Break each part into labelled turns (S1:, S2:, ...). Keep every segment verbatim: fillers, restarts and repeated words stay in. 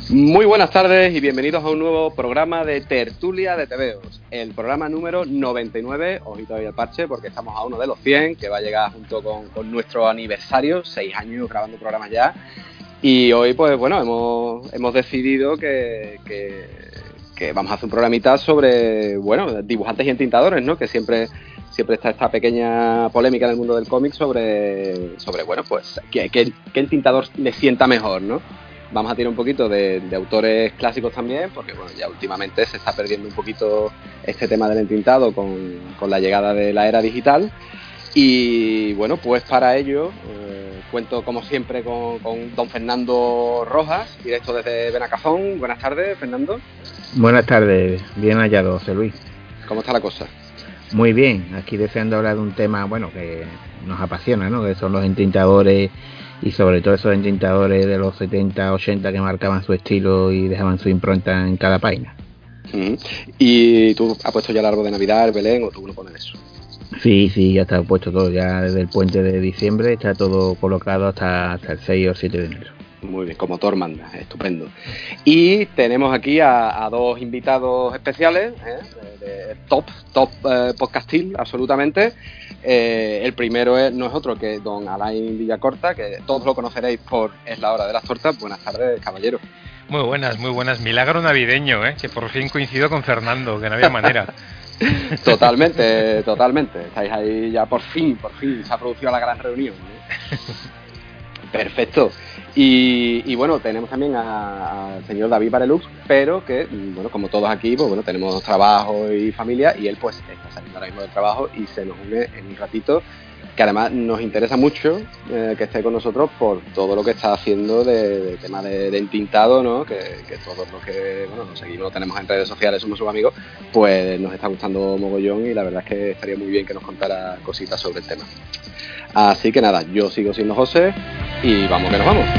S1: Muy buenas tardes y bienvenidos a un nuevo programa de Tertulia de TVOs, el programa número noventa y nueve, ojito ahí al parche porque estamos a uno de los cien, que va a llegar junto con, con nuestro aniversario, seis años grabando programas ya, y hoy pues bueno, hemos, hemos decidido que, que, que vamos a hacer un programita sobre, bueno, dibujantes y entintadores, ¿no? Que siempre... siempre está esta pequeña polémica en el mundo del cómic sobre, sobre bueno, pues, qué, qué, qué entintador le sienta mejor, ¿no? Vamos a tirar un poquito de, de autores clásicos también, porque bueno, ya últimamente se está perdiendo un poquito este tema del entintado con, con la llegada de la era digital. Y bueno, pues para ello eh, cuento como siempre con, con don Fernando Rojas, directo desde Benacazón. Buenas tardes, Fernando.
S2: Buenas tardes, bien hallado, José Luis.
S1: ¿Cómo está la cosa?
S2: Muy bien, aquí deseando hablar de un tema, bueno, que nos apasiona, ¿no? Que son los entintadores y sobre todo esos entintadores de los setenta, ochenta que marcaban su estilo y dejaban su impronta en cada página.
S1: Mm. ¿Y tú has puesto ya el árbol de Navidad, el Belén, o tú no pones eso?
S2: Sí, sí, ya está puesto todo, ya desde el puente de diciembre está todo colocado hasta, hasta el seis o siete de enero.
S1: Muy bien, como Thor manda, estupendo. Y tenemos aquí a, a dos invitados especiales, ¿eh? de, de top, top eh, podcastil, absolutamente. Eh, el primero es, no es otro que don Alain Villacorta, que todos lo conoceréis por Es la hora de las tortas. Buenas tardes, caballero.
S3: Muy buenas, muy buenas. Milagro navideño, ¿eh? Que por fin coincido con Fernando, que no había manera.
S1: Totalmente, totalmente. Estáis ahí ya por fin, por fin se ha producido la gran reunión, ¿eh? Perfecto. Y, y bueno, tenemos también al señor David Barelux, pero que, bueno, como todos aquí, pues bueno, tenemos trabajo y familia, y él pues está saliendo ahora mismo del trabajo y se nos une en un ratito, que además nos interesa mucho eh, que esté con nosotros por todo lo que está haciendo de, de tema de, de entintado, ¿no? Que, que todos los que, bueno, nos seguimos, lo tenemos en redes sociales, somos sus amigos, pues nos está gustando mogollón y la verdad es que estaría muy bien que nos contara cositas sobre el tema. Así que nada, yo sigo siendo José y vamos que nos vamos.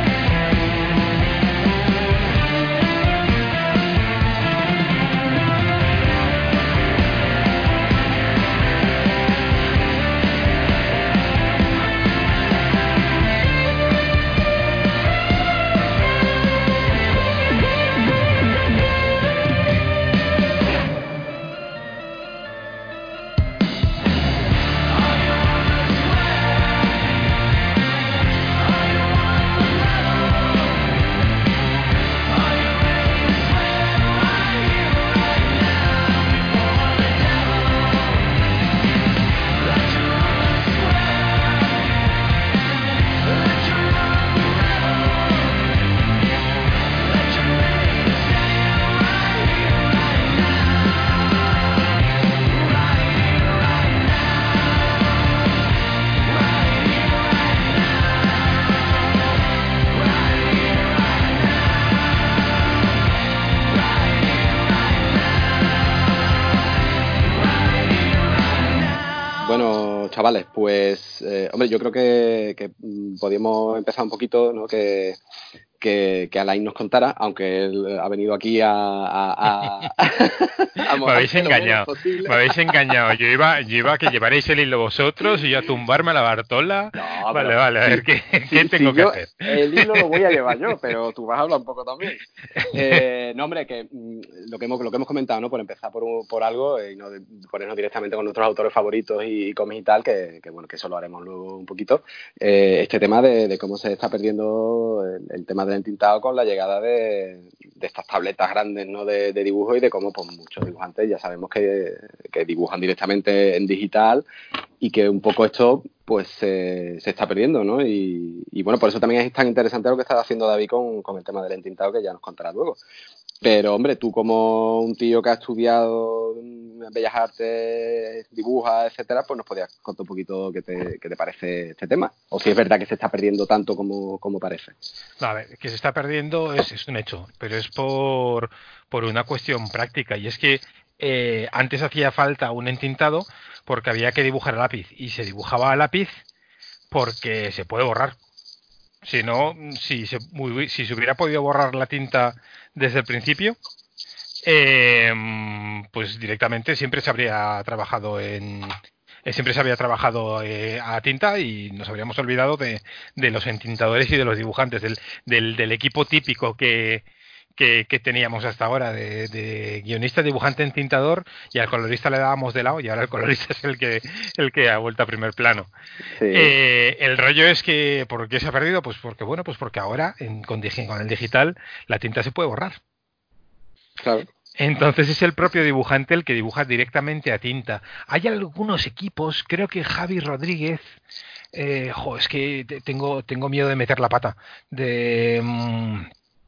S1: Chavales, pues, eh, hombre, yo creo que, que podíamos empezar un poquito, ¿no? Que, que, que Alain nos contara, aunque él ha venido aquí a... a, a,
S3: a me habéis engañado, me habéis engañado. Yo iba, yo iba a que llevaréis el hilo vosotros y yo a tumbarme a la Bartola. No, vale, vale, a sí, ver qué, sí, qué tengo sí, que
S1: yo,
S3: hacer.
S1: El hilo lo voy a llevar yo, pero tú vas a hablar un poco también. Eh, no, hombre, que lo que hemos, lo que hemos comentado, ¿no? Por empezar por, por algo y no de, ponernos directamente con nuestros autores favoritos y, y cómics y tal, que, que bueno, que eso lo haremos luego un poquito. Eh, este tema de, de cómo se está perdiendo el, el tema del entintado con la llegada de, de estas tabletas grandes, ¿no? de, de dibujo y de cómo pues, muchos dibujantes ya sabemos que, que dibujan directamente en digital y que un poco esto pues eh, se está perdiendo, ¿no? Y, y bueno, por eso también es tan interesante lo que está haciendo David con, con el tema del entintado, que ya nos contará luego. Pero, hombre, tú como un tío que ha estudiado Bellas Artes, dibuja, etcétera, pues nos podías contar un poquito qué te, qué te parece este tema. O si es verdad que se está perdiendo tanto como, como parece.
S3: No, a ver, que se está perdiendo es, es un hecho, pero es por, por una cuestión práctica. Y es que eh, antes hacía falta un entintado porque había que dibujar a lápiz. Y se dibujaba a lápiz porque se puede borrar. Si no, si se, si se hubiera podido borrar la tinta desde el principio, eh, pues directamente siempre se habría trabajado en eh, siempre se había trabajado eh, a tinta y nos habríamos olvidado de, de los entintadores y de los dibujantes, del, del, del equipo típico que, que, que teníamos hasta ahora de, de guionista, dibujante, entintador, y al colorista le dábamos de lado y ahora el colorista es el que el que ha vuelto a primer plano.
S1: Sí.
S3: Eh, el rollo es que ¿por qué se ha perdido? Pues porque bueno, pues porque ahora en, con, con el digital la tinta se puede borrar.
S1: Claro.
S3: Entonces es el propio dibujante el que dibuja directamente a tinta. Hay algunos equipos, creo que Javi Rodríguez, eh, jo, es que tengo tengo miedo de meter la pata, de mm,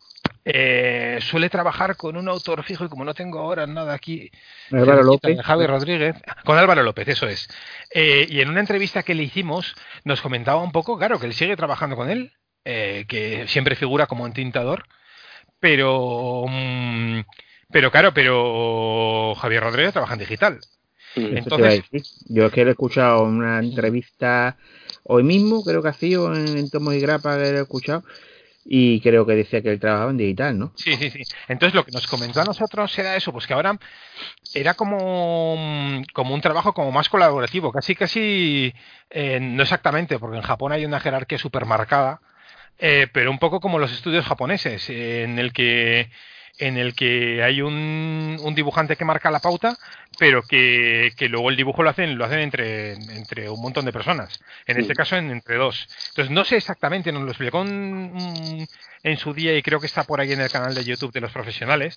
S3: eh, suele trabajar con un autor fijo y como no tengo ahora nada aquí,
S2: Álvaro López.
S3: Javi Rodríguez, con Álvaro López, eso es. Eh, y en una entrevista que le hicimos nos comentaba un poco, claro, que él sigue trabajando con él, eh, que siempre figura como entintador, pero mmm, pero claro, pero Javier Rodríguez trabaja en digital.
S2: Mm. Entonces, yo es que he escuchado una entrevista hoy mismo, creo que ha sido en, en Tomos y Grapa que he escuchado. Y creo que decía que él trabajaba en digital, ¿no?
S3: Sí, sí, sí. Entonces lo que nos comentó a nosotros era eso, pues que ahora era como, como un trabajo como más colaborativo, casi, casi, eh, no exactamente, porque en Japón hay una jerarquía súper marcada, eh, pero un poco como los estudios japoneses, eh, en el que en el que hay un, un dibujante que marca la pauta, pero que, que luego el dibujo lo hacen lo hacen entre, entre un montón de personas. En sí. Este caso, en, entre dos. Entonces, no sé exactamente, nos lo explicó en, en su día y creo que está por ahí en el canal de YouTube de los profesionales.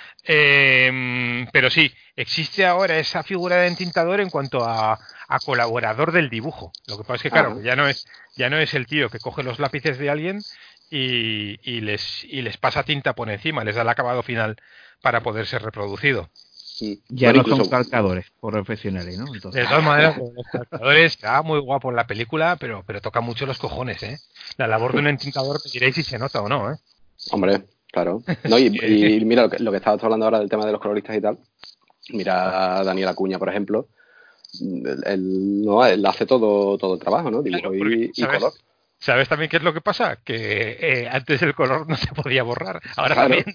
S3: Eh, pero sí, existe ahora esa figura de entintador en cuanto a, a colaborador del dibujo. Lo que pasa es que, claro, que ya no es ya no es el tío que coge los lápices de alguien y, y, les, y les pasa tinta por encima, les da el acabado final para poder ser reproducido.
S2: Sí. Ya bueno, no incluso... son calcadores profesionales, ¿no? Entonces...
S3: De todas maneras, los calcadores, está muy guapo en la película, pero, pero toca mucho los cojones, ¿eh? La labor de un entintador, me diréis si se nota o no, ¿eh?
S1: Hombre, claro. No, y, y mira, lo que, lo que estabas hablando ahora del tema de los coloristas y tal, mira a Daniel Acuña, por ejemplo, él, él, no, él hace todo, todo el trabajo, ¿no? Dibujo claro, y, y color.
S3: ¿Sabes también qué es lo que pasa? Que eh, antes el color no se podía borrar, ahora
S1: claro.
S3: también.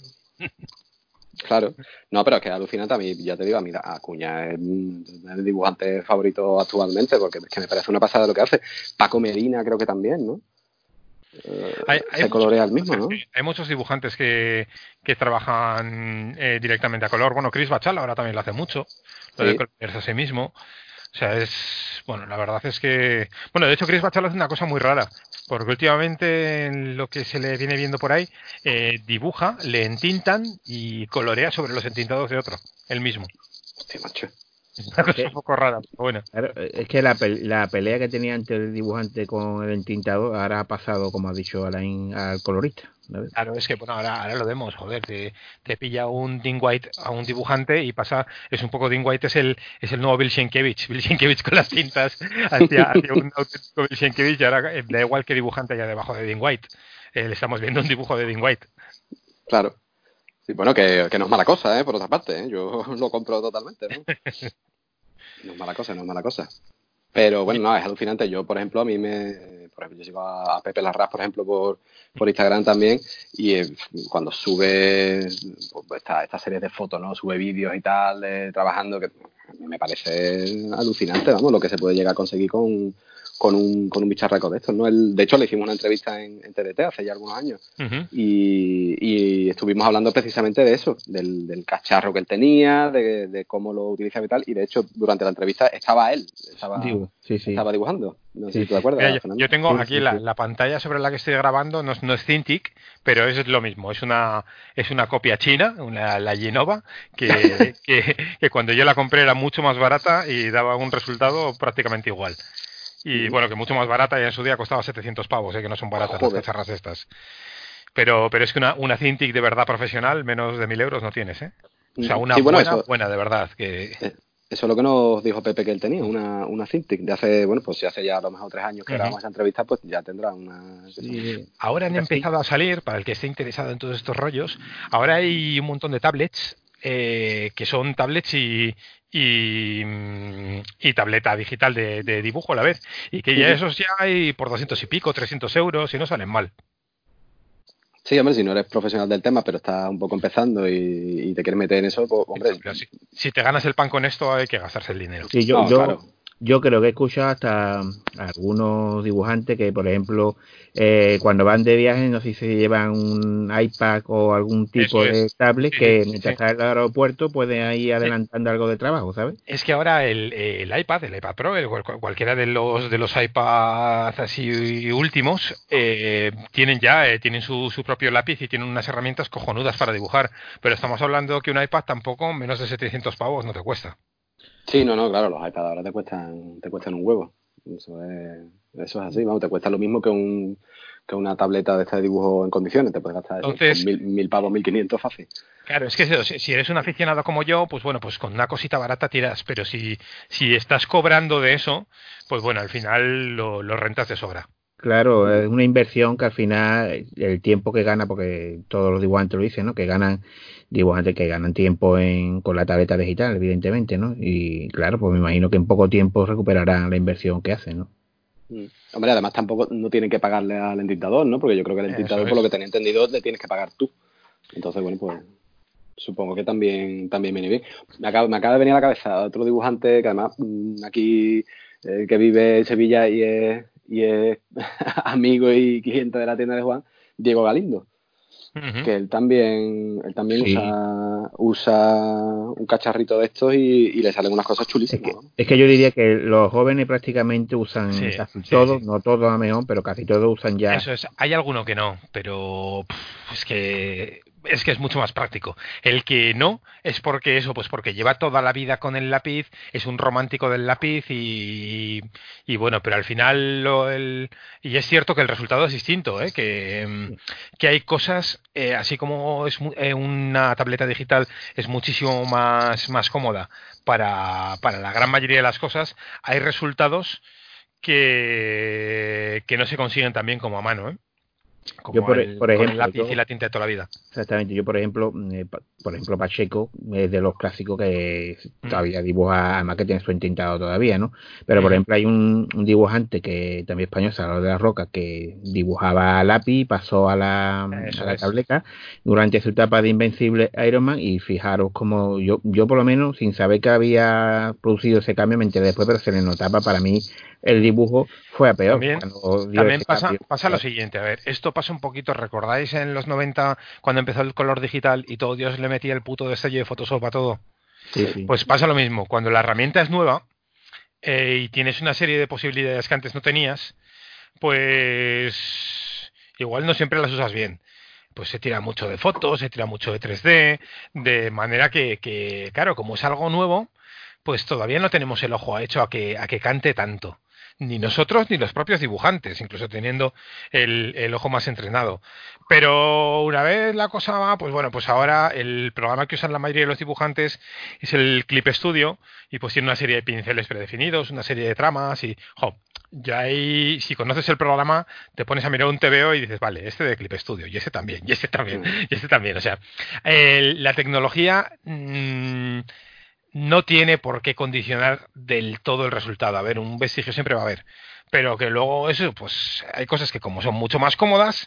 S1: Claro, no, pero es que es alucinante. A mí, ya te digo, a mí Acuña es el dibujante favorito actualmente, porque es que me parece una pasada lo que hace. Paco Medina creo que también, ¿no? Eh,
S3: hay,
S1: se
S3: hay
S1: colorea al mismo, ¿no?
S3: Hay muchos dibujantes que, que trabajan eh, directamente a color. Bueno, Chris Bachal ahora también lo hace mucho, lo sí. de colorearse a sí mismo. O sea, es... Bueno, la verdad es que... Bueno, de hecho, Chris Bachalo hace una cosa muy rara, porque últimamente en lo que se le viene viendo por ahí, eh, dibuja, le entintan y colorea sobre los entintados de otro, él mismo.
S1: Hostia, macho.
S3: Es una cosa un poco rara, pero bueno.
S2: Claro, es que la, pe la pelea que tenía antes el dibujante con el entintador ahora ha pasado, como ha dicho Alain, al colorista. ¿Sabes?
S3: Claro, es que bueno, ahora, ahora lo vemos, joder, te, te pilla un Dean White a un dibujante y pasa, es un poco, Dean White es el es el nuevo Bill Sienkiewicz, Bill Sienkiewicz con las tintas hacia, hacia un auténtico Bill Sienkiewicz y ahora da igual que dibujante allá debajo de Dean White, eh, le estamos viendo un dibujo de Dean White.
S1: Claro. Sí, bueno, que, que no es mala cosa, ¿eh? Por otra parte, ¿eh? Yo lo compro totalmente, ¿no? No es mala cosa, no es mala cosa. Pero bueno, no, es alucinante. Yo, por ejemplo, a mí me... Por ejemplo, yo sigo a, a Pepe Larraz, por ejemplo, por, por Instagram también, y eh, cuando sube pues, esta, esta serie de fotos, ¿no? Sube vídeos y tal, eh, trabajando, que a mí me parece alucinante, vamos, lo que se puede llegar a conseguir con, con un, con un bicharraco de estos, ¿no? El, de hecho, le hicimos una entrevista en, en T D T hace ya algunos años, uh-huh. y, y estuvimos hablando precisamente de eso, del, del cacharro que él tenía, de, de cómo lo utilizaba y tal, y de hecho, durante la entrevista estaba él, estaba,
S2: Digo, sí, sí.
S1: estaba dibujando. No sé
S2: sí,
S1: si tú te acuerdas,
S3: Mira,
S1: Fernando.
S3: Yo tengo
S2: sí,
S3: aquí
S2: sí,
S3: la,
S2: sí.
S3: la pantalla sobre la que estoy grabando, no, no es Cintiq, pero es lo mismo, es una es una copia china, una, la Genova, que, que, que cuando yo la compré era mucho más barata y daba un resultado prácticamente igual. Y bueno, que mucho más barata y en su día costaba setecientos pavos, ¿eh? Que no son baratas Joder. Las cacharras estas. Pero pero es que una, una Cintiq de verdad profesional, menos de mil euros no tienes, ¿eh? O sea, una sí, bueno, buena, eso, buena de verdad. Que...
S1: Eso es lo que nos dijo Pepe que él tenía, una, una Cintiq de hace, bueno, pues si hace ya a lo mejor tres años que uh-huh. grabamos esa entrevista, pues ya tendrá una...
S3: Sí. Ahora han empezado a salir, para el que esté interesado en todos estos rollos, ahora hay un montón de tablets, eh, que son tablets y, y, y tableta digital de, de dibujo a la vez, y que ya uh-huh. esos ya hay por doscientos y pico, trescientos euros y no salen mal.
S1: Sí, hombre, si no eres profesional del tema, pero estás un poco empezando y, y te quieres meter en eso, pues, hombre...
S3: Sí, si, si te ganas el pan con esto, hay que gastarse el dinero.
S2: Sí, yo,
S1: no,
S2: yo,
S1: claro.
S2: yo creo que he escuchado hasta algunos dibujantes que, por ejemplo, eh, cuando van de viaje, no sé si se llevan un iPad o algún tipo
S3: Eso
S2: de
S3: es.
S2: tablet
S3: Sí, sí,
S2: que
S3: sí,
S2: mientras
S3: sí.
S2: está en el aeropuerto pueden ir
S3: Sí.
S2: adelantando algo de trabajo, ¿sabes?
S3: Es que ahora el, el iPad, el iPad Pro, el, cual- cualquiera de los de los iPads así últimos, eh, tienen ya eh, tienen su, su propio lápiz y tienen unas herramientas cojonudas para dibujar. Pero estamos hablando que un iPad tampoco menos de setecientos pavos no te cuesta.
S1: Sí, no, no, claro, los iPads ahora te cuestan, te cuestan un huevo. Eso es, eso es así, vamos, te cuesta lo mismo que un que una tableta de esta de dibujo en condiciones. Te puedes gastar eso, con
S3: Entonces,
S1: mil, mil pavos, mil quinientos fácil.
S3: claro, es que eso, si si eres un aficionado como yo, pues bueno, pues con una cosita barata tiras, pero si, si estás cobrando de eso, pues bueno, al final lo, lo rentas de sobra.
S2: Claro, es una inversión que al final el tiempo que gana, porque todos los dibujantes lo dicen, ¿no? Que ganan dibujantes que ganan tiempo en, con la tableta digital, evidentemente, ¿no? Y claro, pues me imagino que en poco tiempo recuperarán la inversión que hacen, ¿no?
S1: Mm. Hombre, además tampoco no tienen que pagarle al entintador, ¿no? Porque yo creo que el
S3: Eso
S1: entintador, por lo que
S3: es.
S1: tenía entendido, le tienes que pagar tú. Entonces, bueno, pues supongo que también, también viene bien. Me acaba, me acaba de venir a la cabeza otro dibujante que además mm, aquí eh, que vive en Sevilla y es, y es amigo y cliente de la tienda de Juan, Diego Galindo,
S3: Ujú.
S1: que él también, él también usa,
S2: Sí,
S1: usa un cacharrito de estos y, y le salen unas cosas
S2: es
S1: chulísimas,
S2: que,
S1: ¿no?
S2: es que yo diría que los jóvenes prácticamente
S3: Sí,
S2: usan casi
S3: sí,
S2: todo,
S3: sí.
S2: no todo a lo mejor, pero casi todo usan ya.
S3: Eso es, hay alguno que no, pero pff, es que es que es mucho más práctico. El que no es porque eso, pues porque lleva toda la vida con el lápiz, es un romántico del lápiz y, y bueno, pero al final lo, el, y es cierto que el resultado es distinto, ¿eh? Que, mm, que hay cosas, eh, así como es mu- eh, una tableta digital es muchísimo más, más cómoda para, para la gran mayoría de las cosas, hay resultados que, que no se consiguen tan bien como a mano, ¿eh?
S2: Yo
S3: Como
S2: por, e-
S3: el,
S2: por
S3: con el
S2: ejemplo,
S3: lápiz y
S2: yo
S3: la tinta de toda la vida.
S2: exactamente, yo por ejemplo, eh, pa- por ejemplo Pacheco es de los clásicos que
S3: Mm,
S2: todavía dibuja, además que tiene su entintado todavía, ¿no? Pero por
S3: ujú.
S2: ejemplo hay un, un dibujante que también español, Salvador de la Roca, que dibujaba a lápiz, pasó a la, a
S3: Eso
S2: la
S3: es.
S2: tableta durante su etapa de Invencible Iron Man y fijaros como yo, yo por lo menos, sin saber que había producido ese cambio, me enteré después, pero se le notaba para mí el dibujo fue a peor
S3: También,
S2: cuando dio
S3: también
S2: ese
S3: pasa,
S2: cambio.
S3: pasa lo siguiente, a ver, esto pasa un poquito, ¿recordáis en los noventa cuando empezó el color digital y todo Dios le metía el puto destello de Photoshop a todo?
S2: Sí,
S1: Sí.
S2: sí.
S3: Pues pasa lo mismo, cuando la herramienta es nueva eh, y tienes una serie de posibilidades que antes no tenías, pues igual no siempre las usas bien. Pues se tira mucho de fotos, se tira mucho de tres D, de manera que, que, claro, como es algo nuevo, pues todavía no tenemos el ojo hecho a que, a que cante tanto. Ni nosotros ni los propios dibujantes, incluso teniendo el, el ojo más entrenado. Pero una vez la cosa va, pues bueno, pues ahora el programa que usan la mayoría de los dibujantes es el Clip Studio y pues tiene una serie de pinceles predefinidos, una serie de tramas y, jo, ya ahí, si conoces el programa, te pones a mirar un T V O y dices, vale, este de Clip Studio, y ese también, y este también,
S1: Mm.
S3: y este también. O sea, el- la tecnología mmm, no tiene por qué condicionar del todo el resultado. A ver, un vestigio siempre va a haber. Pero que luego eso, pues hay cosas que como son mucho más cómodas,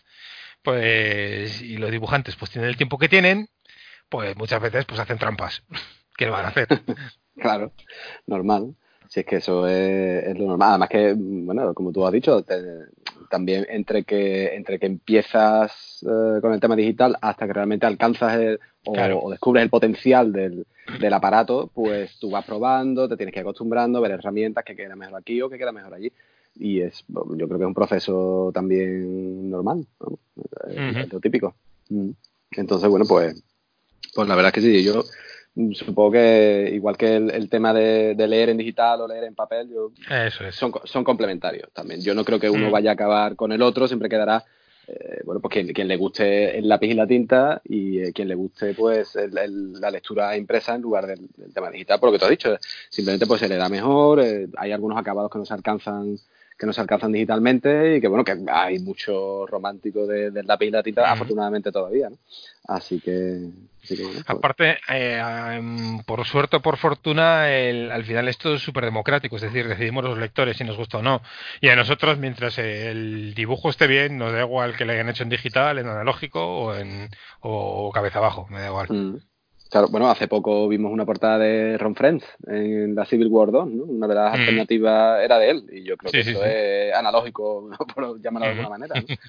S3: pues, y los dibujantes pues tienen el tiempo que tienen, pues muchas veces pues hacen trampas. ¿Qué le van a hacer?
S1: Claro, normal. Si es que eso es, es lo normal. Además que, bueno, como tú has dicho, te- también entre que entre que empiezas eh, con el tema digital hasta que realmente alcanzas el-
S3: Claro.
S1: o, o descubres el potencial del, del aparato, pues tú vas probando, te tienes que ir acostumbrando, ver herramientas que queda mejor aquí o que queda mejor allí. Y es, yo creo que es un proceso también normal, ¿no? Es,
S3: Ujú.
S1: es lo típico. Mm. Entonces, bueno, pues, pues la verdad es que sí, yo mm, supongo que igual que el, el tema de, de leer en digital o leer en papel, yo,
S3: Eso es.
S1: son, son complementarios también. Yo no creo que uno
S3: Mm.
S1: vaya a acabar con el otro, siempre quedará, eh, bueno, pues quien, quien le guste el lápiz y la tinta y eh, quien le guste pues el, el, la lectura impresa en lugar del, del tema digital, por lo que tú has dicho. Simplemente pues se le da mejor, eh, hay algunos acabados que no se alcanzan que no se alcanzan digitalmente y que bueno, que hay mucho romántico de, del lápiz y la tinta,
S3: Mm.
S1: afortunadamente todavía, ¿no? Así que, así que bueno, pues
S3: Aparte, eh, em, por suerte o por fortuna, el- al final esto es súper democrático, es decir, decidimos los lectores si nos gusta o no. Y a nosotros, mientras el dibujo esté bien, nos da igual que lo hayan hecho en digital, en analógico o en o cabeza abajo, me da igual.
S1: mm. Claro, bueno, hace poco vimos una portada de Ron Frenz en la Civil War dos, ¿no? Una de las mm. alternativas era de él, y yo creo sí, que sí, eso sí. es analógico, por llamarlo de alguna manera, ¿no?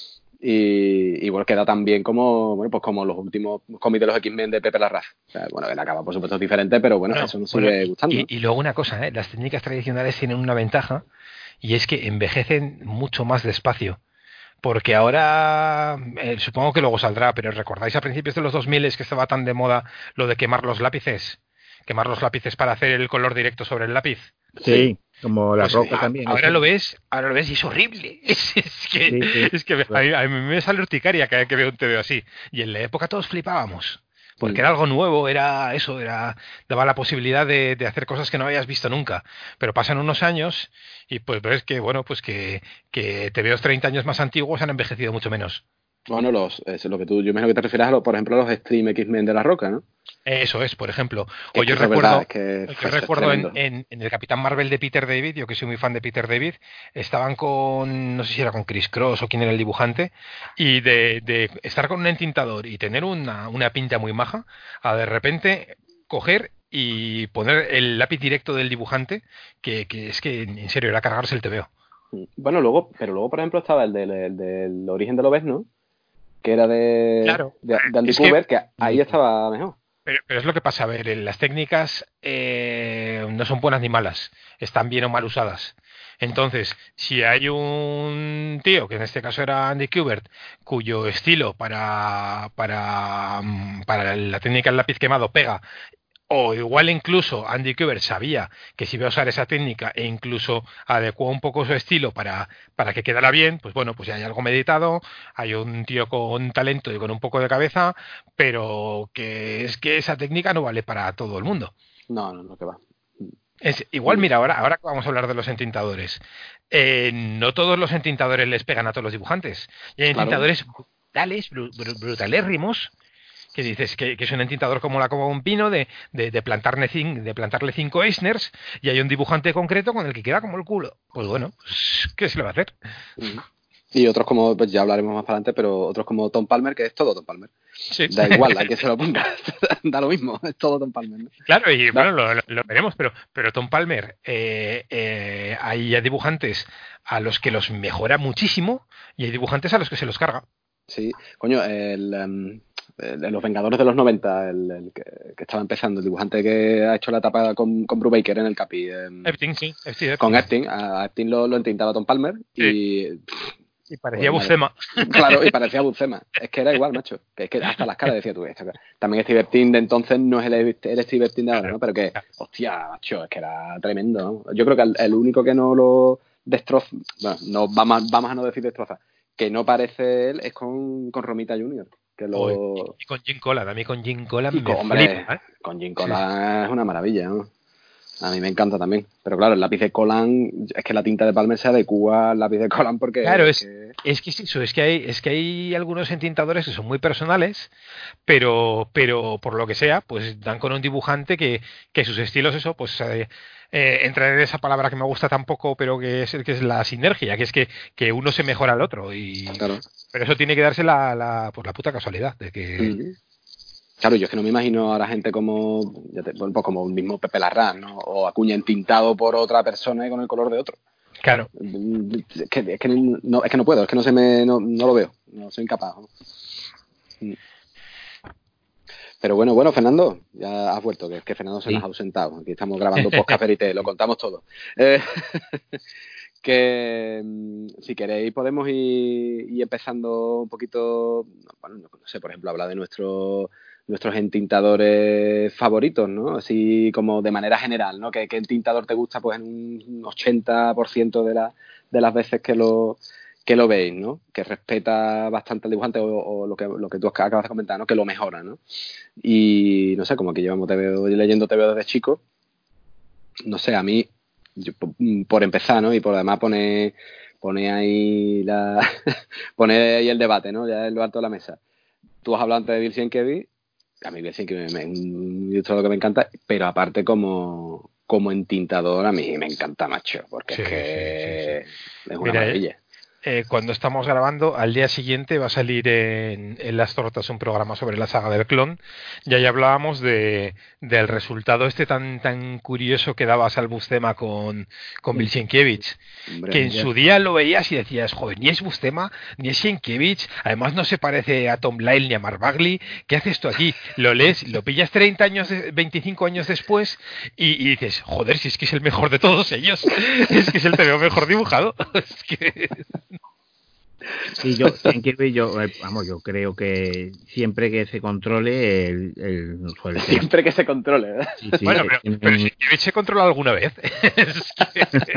S1: Y, y bueno, queda también como bueno pues como los últimos cómics de los X-Men de Pepe Larraz. O sea, bueno, él acaba por supuesto diferente, pero bueno, bueno eso nos sigue
S3: bueno,
S1: gustando.
S3: Y, y luego una cosa, ¿eh? Las técnicas tradicionales tienen una ventaja, y es que envejecen mucho más despacio. Porque ahora, eh, supongo que luego saldrá, pero ¿recordáis a principios de los dos mil que estaba tan de moda lo de quemar los lápices? Quemar los lápices para hacer el color directo sobre el lápiz.
S2: Sí, como la
S3: pues
S2: roca
S3: a,
S2: también.
S3: Ahora
S2: eso.
S3: lo ves, ahora lo ves y es horrible. Es, es que, sí, sí. Es que a, mí, a mí me sale urticaria cada vez que veo un T V así. Y en la época todos flipábamos. Porque sí. era algo nuevo, era eso, era daba la posibilidad de, de hacer cosas que no habías visto nunca. Pero pasan unos años y pues ves que, bueno, pues que, que T Vs treinta años más antiguos han envejecido mucho menos.
S1: Bueno, los, es lo que tú, yo imagino que te refieres a, lo, por ejemplo, a los Stream X-Men de la Roca, ¿no?
S3: Eso es, por ejemplo.
S1: O
S3: yo
S1: recuerdo, verdad, es que
S3: yo recuerdo en, en, en el Capitán Marvel de Peter David, yo que soy muy fan de Peter David, estaban con, no sé si era con Chris Cross o quién era el dibujante, y de, de estar con un entintador y tener una, una pinta muy maja, a de repente coger y poner el lápiz directo del dibujante, que, que es que en serio era cargarse el tebeo.
S1: Bueno, luego, pero luego, por ejemplo, estaba el del, el del Origen de lo ves, ¿no? Que era de,
S3: claro,
S1: de, de Andy Kubert, que, que ahí estaba mejor.
S3: Pero, pero es lo que pasa, a ver, las técnicas eh, no son buenas ni malas, están bien o mal usadas. Entonces, si hay un tío, que en este caso era Andy Kubert, cuyo estilo para, para, para la técnica del lápiz quemado pega, o igual incluso Andy Kubert sabía que si iba a usar esa técnica e incluso adecuó un poco su estilo para, para que quedara bien, pues bueno, pues ya hay algo meditado, hay un tío con talento y con un poco de cabeza, pero que es que esa técnica no vale para todo el mundo.
S1: No, no, no, que va.
S3: Es, igual, mira, ahora, ahora que vamos a hablar de los entintadores, eh, no todos los entintadores les pegan a todos los dibujantes. Y hay entintadores claro. brutales, br br brutalérrimos, que dices que, que es un entintador como la como un pino de, de, de, plantarle cinco, de plantarle cinco Eisners, y hay un dibujante concreto con el que queda como el culo. Pues bueno, pues, ¿qué se le va a hacer?
S1: Y otros como, pues ya hablaremos más para adelante, pero otros como Tom Palmer, que es todo Tom Palmer. Sí. Da igual a que se lo ponga, da lo mismo, es todo Tom Palmer, ¿no?
S3: Claro, y da. bueno, lo, lo veremos, pero, pero Tom Palmer, eh, eh, hay dibujantes a los que los mejora muchísimo y hay dibujantes a los que se los carga.
S1: Sí, coño, el... Um... de los Vengadores de los noventa, el, el que, que estaba empezando, el dibujante que ha hecho la etapa con, con Brubaker en el Capi. Eh,
S3: Epting, sí, Epting, Epting.
S1: Con Epting, a Epting lo, lo entintaba Tom Palmer sí. y...
S3: Y parecía pues, Buscema.
S1: Claro, y parecía Buscema. Es que era igual, macho. Que es que hasta las caras decía tú. También Steve Epting de entonces no es el, el Steve Epting de ahora, ¿no? Pero que, hostia, macho, es que era tremendo, ¿no? Yo creo que el, el único que no lo destroza, bueno, no, vamos, vamos a no decir destroza, que no parece él es con, con Romita junior Que lo...
S3: Oye, y con Jim Collan, a mí con Jim Collan me
S1: hombre,
S3: flipa, ¿eh?
S1: Con Jim Collan sí. Es una maravilla, ¿no? A mí me encanta también. Pero claro, el lápiz de Collan, es que la tinta de Palmer se adecua al lápiz de Collan porque...
S3: Claro, es, que... es que es eso, es que hay, es que hay algunos entintadores que son muy personales, pero, pero por lo que sea, pues dan con un dibujante que, que sus estilos, eso, pues... Eh, Eh, entrar en esa palabra que me gusta tampoco, pero que es, que es la sinergia, que es que, que uno se mejora al otro. Y
S1: claro.
S3: Pero eso tiene que darse la, la, pues la puta casualidad de que...
S1: Mm-hmm. Claro, yo es que no me imagino ahora gente como ya te, pues como el mismo Pepe Larraz, ¿no? O Acuña entintado por otra persona y con el color de otro.
S3: Claro.
S1: Es que, es que, no, es que no puedo, es que no se me no, no lo veo, no soy incapaz. ¿No? Pero bueno, bueno, Fernando, ya has vuelto, que es que Fernando se sí. nos ha ausentado. Aquí estamos grabando podcast Verité, lo contamos todo. Eh, que si queréis podemos ir, ir empezando un poquito, bueno, no sé, por ejemplo, hablar de nuestro, nuestros entintadores favoritos, ¿no? Así como de manera general, ¿no? ¿Qué, qué entintador te gusta? Pues en un ochenta por ciento de, la, de las veces que lo... que lo veis, ¿no? Que respeta bastante al dibujante o, o lo que lo que tú acabas de comentar, ¿no? Que lo mejora, ¿no? Y no sé, como que llevamos te veo leyendo te veo desde chico, no sé, a mí yo, por empezar, ¿no? Y por además pone pone ahí la pone ahí el debate, ¿no? Ya en lo alto de la mesa. Tú has hablado antes de Bill Sienkiewicz, a mí Bill Sienkiewicz me, me, un ilustrador que me encanta, pero aparte como como entintador a mí me encanta, macho, porque sí, es que sí, sí, sí. es una
S3: Mira,
S1: maravilla.
S3: eh, cuando estamos grabando, al día siguiente va a salir en, en Las Tortas un programa sobre la saga del clon, y ahí hablábamos de del resultado este tan tan curioso que daba Sal Buscema con, con Bill Sienkiewicz, que en su día lo veías y decías, joder, ni es Buscema, ni es Sienkiewicz, además no se parece a Tom Lyle ni a Mark Bagley, ¿qué hace esto aquí? Lo lees, lo pillas treinta años, veinticinco años después y, y dices, joder, si es que es el mejor de todos ellos, es que es el T V O mejor dibujado. Es que...
S2: Sí, yo, yo, vamos, yo creo que siempre que se controle el, el suele ser.
S1: Siempre que se controle, ¿verdad?
S3: Sí, sí, bueno, pero, en, pero si se controla alguna vez. Es que...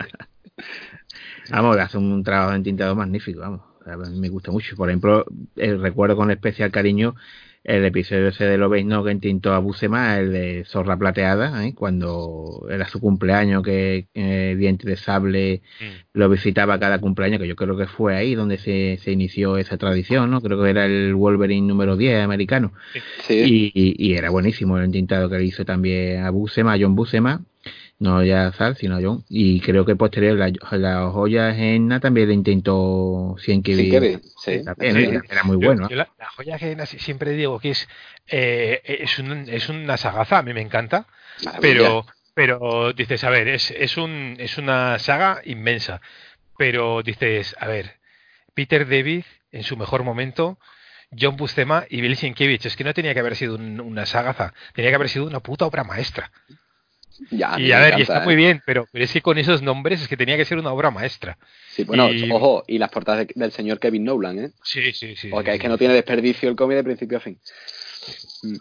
S2: Vamos, hace un trabajo de entintado magnífico, vamos. A mí me gusta mucho. Por ejemplo, el recuerdo con especial cariño el episodio ese de Love's, ¿no?, que intentó a Buscema, el de Zorra Plateada, ¿eh?, cuando era su cumpleaños, que eh, Diente de Sable mm. lo visitaba cada cumpleaños, que yo creo que fue ahí donde se, se inició esa tradición, ¿no? Creo que era el Wolverine número diez americano. Sí. Y, y, y era buenísimo el intentado que le hizo también a Buscema, a John Buscema. No ya Sal, sino a John. Y creo que posterior la, la joya Genna también le intentó Sienkiewicz.
S1: Sí,
S2: también,
S1: sí.
S2: Era, era muy bueno.
S3: Yo, yo la, la joya Genna siempre digo que es eh, es, un, es una sagaza, a mí me encanta. Maravilla. Pero pero dices, a ver, es, es, un, es una saga inmensa. Pero dices, a ver, Peter David en su mejor momento, John Buscema y Bill Sienkiewicz. Es que no tenía que haber sido un, una sagaza, tenía que haber sido una puta obra maestra.
S1: Ya,
S3: y a ver, encanta, y está
S1: ¿eh?
S3: muy bien, pero, pero es que con esos nombres es que tenía que ser una obra maestra.
S1: Sí, bueno, y... ojo, y las portadas de, del señor Kevin Nolan, ¿eh?
S3: Sí, sí, sí.
S1: Porque
S3: sí,
S1: es que
S3: sí.
S1: no tiene desperdicio el cómic de principio a fin. Mm.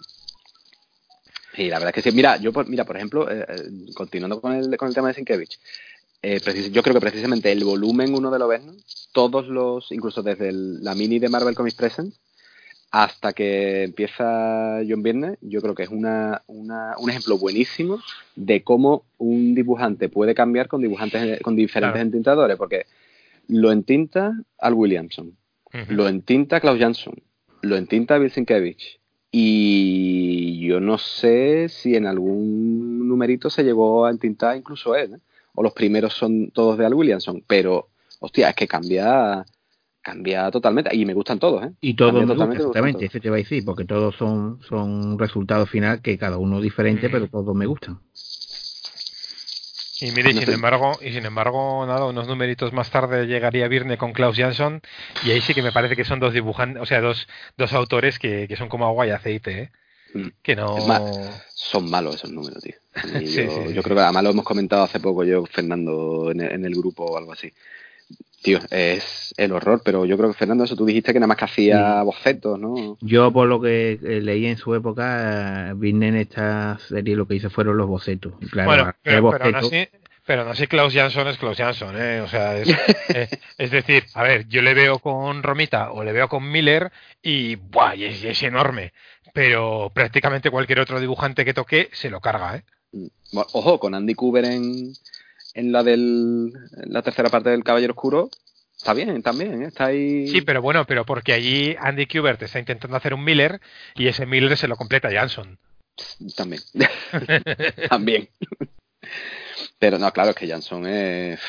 S1: Sí, la verdad es que sí. Mira, yo, por, mira, por ejemplo, eh, continuando con el, con el tema de Sienkiewicz, eh, precis, yo creo que precisamente el volumen uno de Love's, ¿no?, todos los, incluso desde el, la mini de Marvel Comics Presents, hasta que empieza John Byrne, yo creo que es una, una, un ejemplo buenísimo de cómo un dibujante puede cambiar con dibujantes con diferentes claro. entintadores, porque lo entinta Al Williamson, uh-huh. lo entinta Klaus Jansson, lo entinta Bill Sienkiewicz, y yo no sé si en algún numerito se llegó a entintar incluso él, ¿eh? O los primeros son todos de Al Williamson, pero hostia, es que cambia... Cambia totalmente, y me gustan todos, ¿eh?
S2: Y todos me gustan, exactamente, ese te va a decir, porque todos son, son resultados final que cada uno diferente, mm. pero todos me gustan.
S3: Y mire, no sin sé. embargo, y sin embargo, nada, unos numeritos más tarde llegaría Byrne con Klaus Jansson, y ahí sí que me parece que son dos dibujantes, o sea, dos, dos autores que, que son como agua y aceite, ¿eh? Mm. Que no...
S1: Es más, son malos esos números, tío.
S3: sí,
S1: yo,
S3: sí,
S1: yo
S3: sí,
S1: creo
S3: sí.
S1: que además lo hemos comentado hace poco yo, Fernando, en el, en el grupo o algo así. Tío, es el horror, pero yo creo que, Fernando, eso tú dijiste que nada más que hacía sí. bocetos, ¿no?
S2: Yo, por lo que leí en su época, Byrne en esta serie lo que hizo fueron los bocetos. Claro,
S3: bueno, pero,
S2: boceto...
S3: pero, aún así, pero aún así Klaus Jansson es Klaus Jansson, ¿eh? O sea, es, eh, es decir, a ver, yo le veo con Romita o le veo con Miller y, ¡buah!, y es, y es enorme, pero prácticamente cualquier otro dibujante que toque se lo carga, ¿eh?
S1: Bueno, ojo, con Andy Kubert en... en la del en la tercera parte del Caballero Oscuro está bien también, ¿eh? Está ahí.
S3: Sí, pero bueno, pero porque allí Andy Kubert está intentando hacer un Miller y ese Miller se lo completa Jansson.
S1: También. También. Pero no, claro, es que Jansson es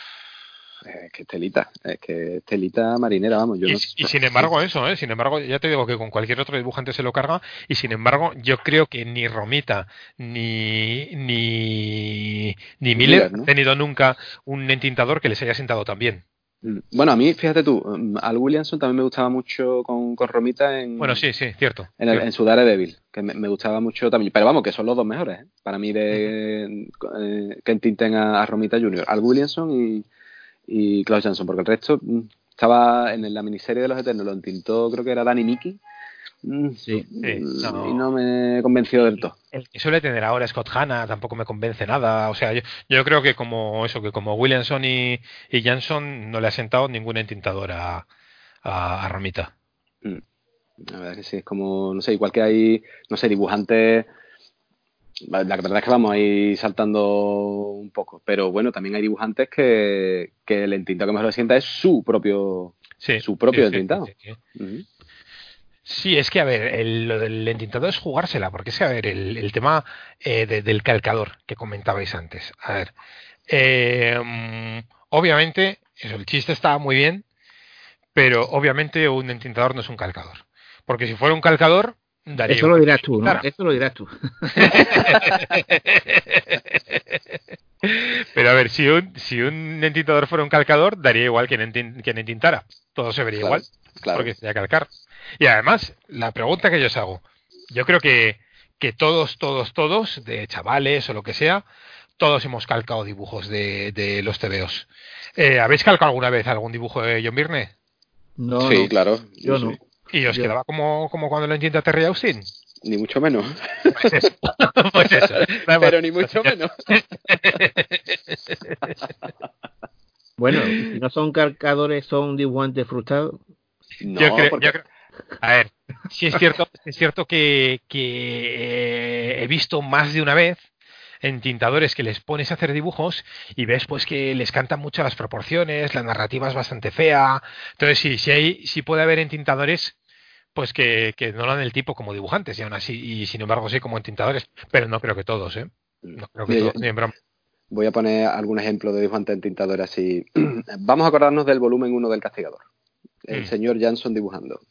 S1: es que es telita, es que es telita marinera, vamos. Yo
S3: y,
S1: no...
S3: y sin embargo eso, ¿eh? Sin embargo, ya te digo que con cualquier otro dibujante se lo carga, y sin embargo yo creo que ni Romita ni ni, ni Miller, Miller ¿no? han tenido nunca un entintador que les haya sentado tan bien.
S1: Bueno, a mí, fíjate tú, Al Williamson también me gustaba mucho con, con Romita en...
S3: Bueno, sí, sí, cierto.
S1: En, el,
S3: cierto.
S1: en su Daredevil, que me, me gustaba mucho también. Pero vamos, que son los dos mejores, ¿eh? Para mí, de uh-huh. eh, que entinten a, a Romita junior Al Williamson y... y Klaus Jansson, porque el resto estaba en la miniserie de los Eternos, lo entintó, creo que era Danny Mickey,
S2: sí,
S3: sí
S1: no. y no me convenció del todo.
S3: El que suele tener ahora Scott Hanna tampoco me convence nada, o sea, yo, yo creo que como eso, que como Williamson y, y Jansson no le ha sentado ningún entintador a, a, a Romita.
S1: La verdad que sí, es como, no sé, igual que hay, no sé, dibujantes... La verdad es que vamos a ir saltando un poco, pero bueno, también hay dibujantes que, que el entintado que mejor le sienta es su propio
S3: sí,
S1: su propio
S3: sí,
S1: entintado.
S3: Sí, sí, sí.
S1: Uh-huh.
S3: Sí, es que, a ver, el, lo del entintado es jugársela, porque es que, a ver, el, el tema eh, de, del calcador que comentabais antes. A ver, eh, obviamente eso, el chiste está muy bien, pero obviamente un entintador no es un calcador. Porque si fuera un calcador, daría
S2: Eso lo dirás tú, ¿no? Eso lo dirás tú.
S3: Pero a ver, si un, si un entintador fuera un calcador, daría igual que en, que en entintara. Todo se vería
S1: claro,
S3: igual,
S1: claro.
S3: porque sería calcar. Y además, la pregunta que yo os hago, yo creo que, que todos, todos, todos, de chavales o lo que sea, todos hemos calcado dibujos de, de los tebeos. Eh, ¿Habéis calcado alguna vez algún dibujo de John Byrne?
S2: No,
S1: sí,
S2: no.
S1: claro.
S2: Yo
S1: sí.
S2: no.
S3: ¿Y os
S2: yo...
S3: quedaba como, como cuando lo entinta Terry Austin?
S1: Ni mucho menos.
S3: Pues eso. Pues eso.
S1: Pero ni mucho menos.
S2: Bueno, si no son calcadores, son dibujantes frustrados.
S1: No,
S3: yo, creo,
S1: porque...
S3: yo creo. A ver, sí es cierto, es cierto que, que eh, he visto más de una vez en tintadores que les pones a hacer dibujos y ves pues que les cantan mucho las proporciones, la narrativa es bastante fea. Entonces sí, sí hay, sí puede haber en tintadores pues que, que no dan el tipo como dibujantes y aún así, y sin embargo sí como en tintadores, pero no creo que todos, ¿eh? No creo que
S1: Mira,
S3: todos,
S1: yo-
S3: ni en broma.
S1: Voy a poner algún ejemplo de dibujante en tintador así. Vamos a acordarnos del volumen uno del Castigador. El
S3: Mm.
S1: señor Jansson dibujando.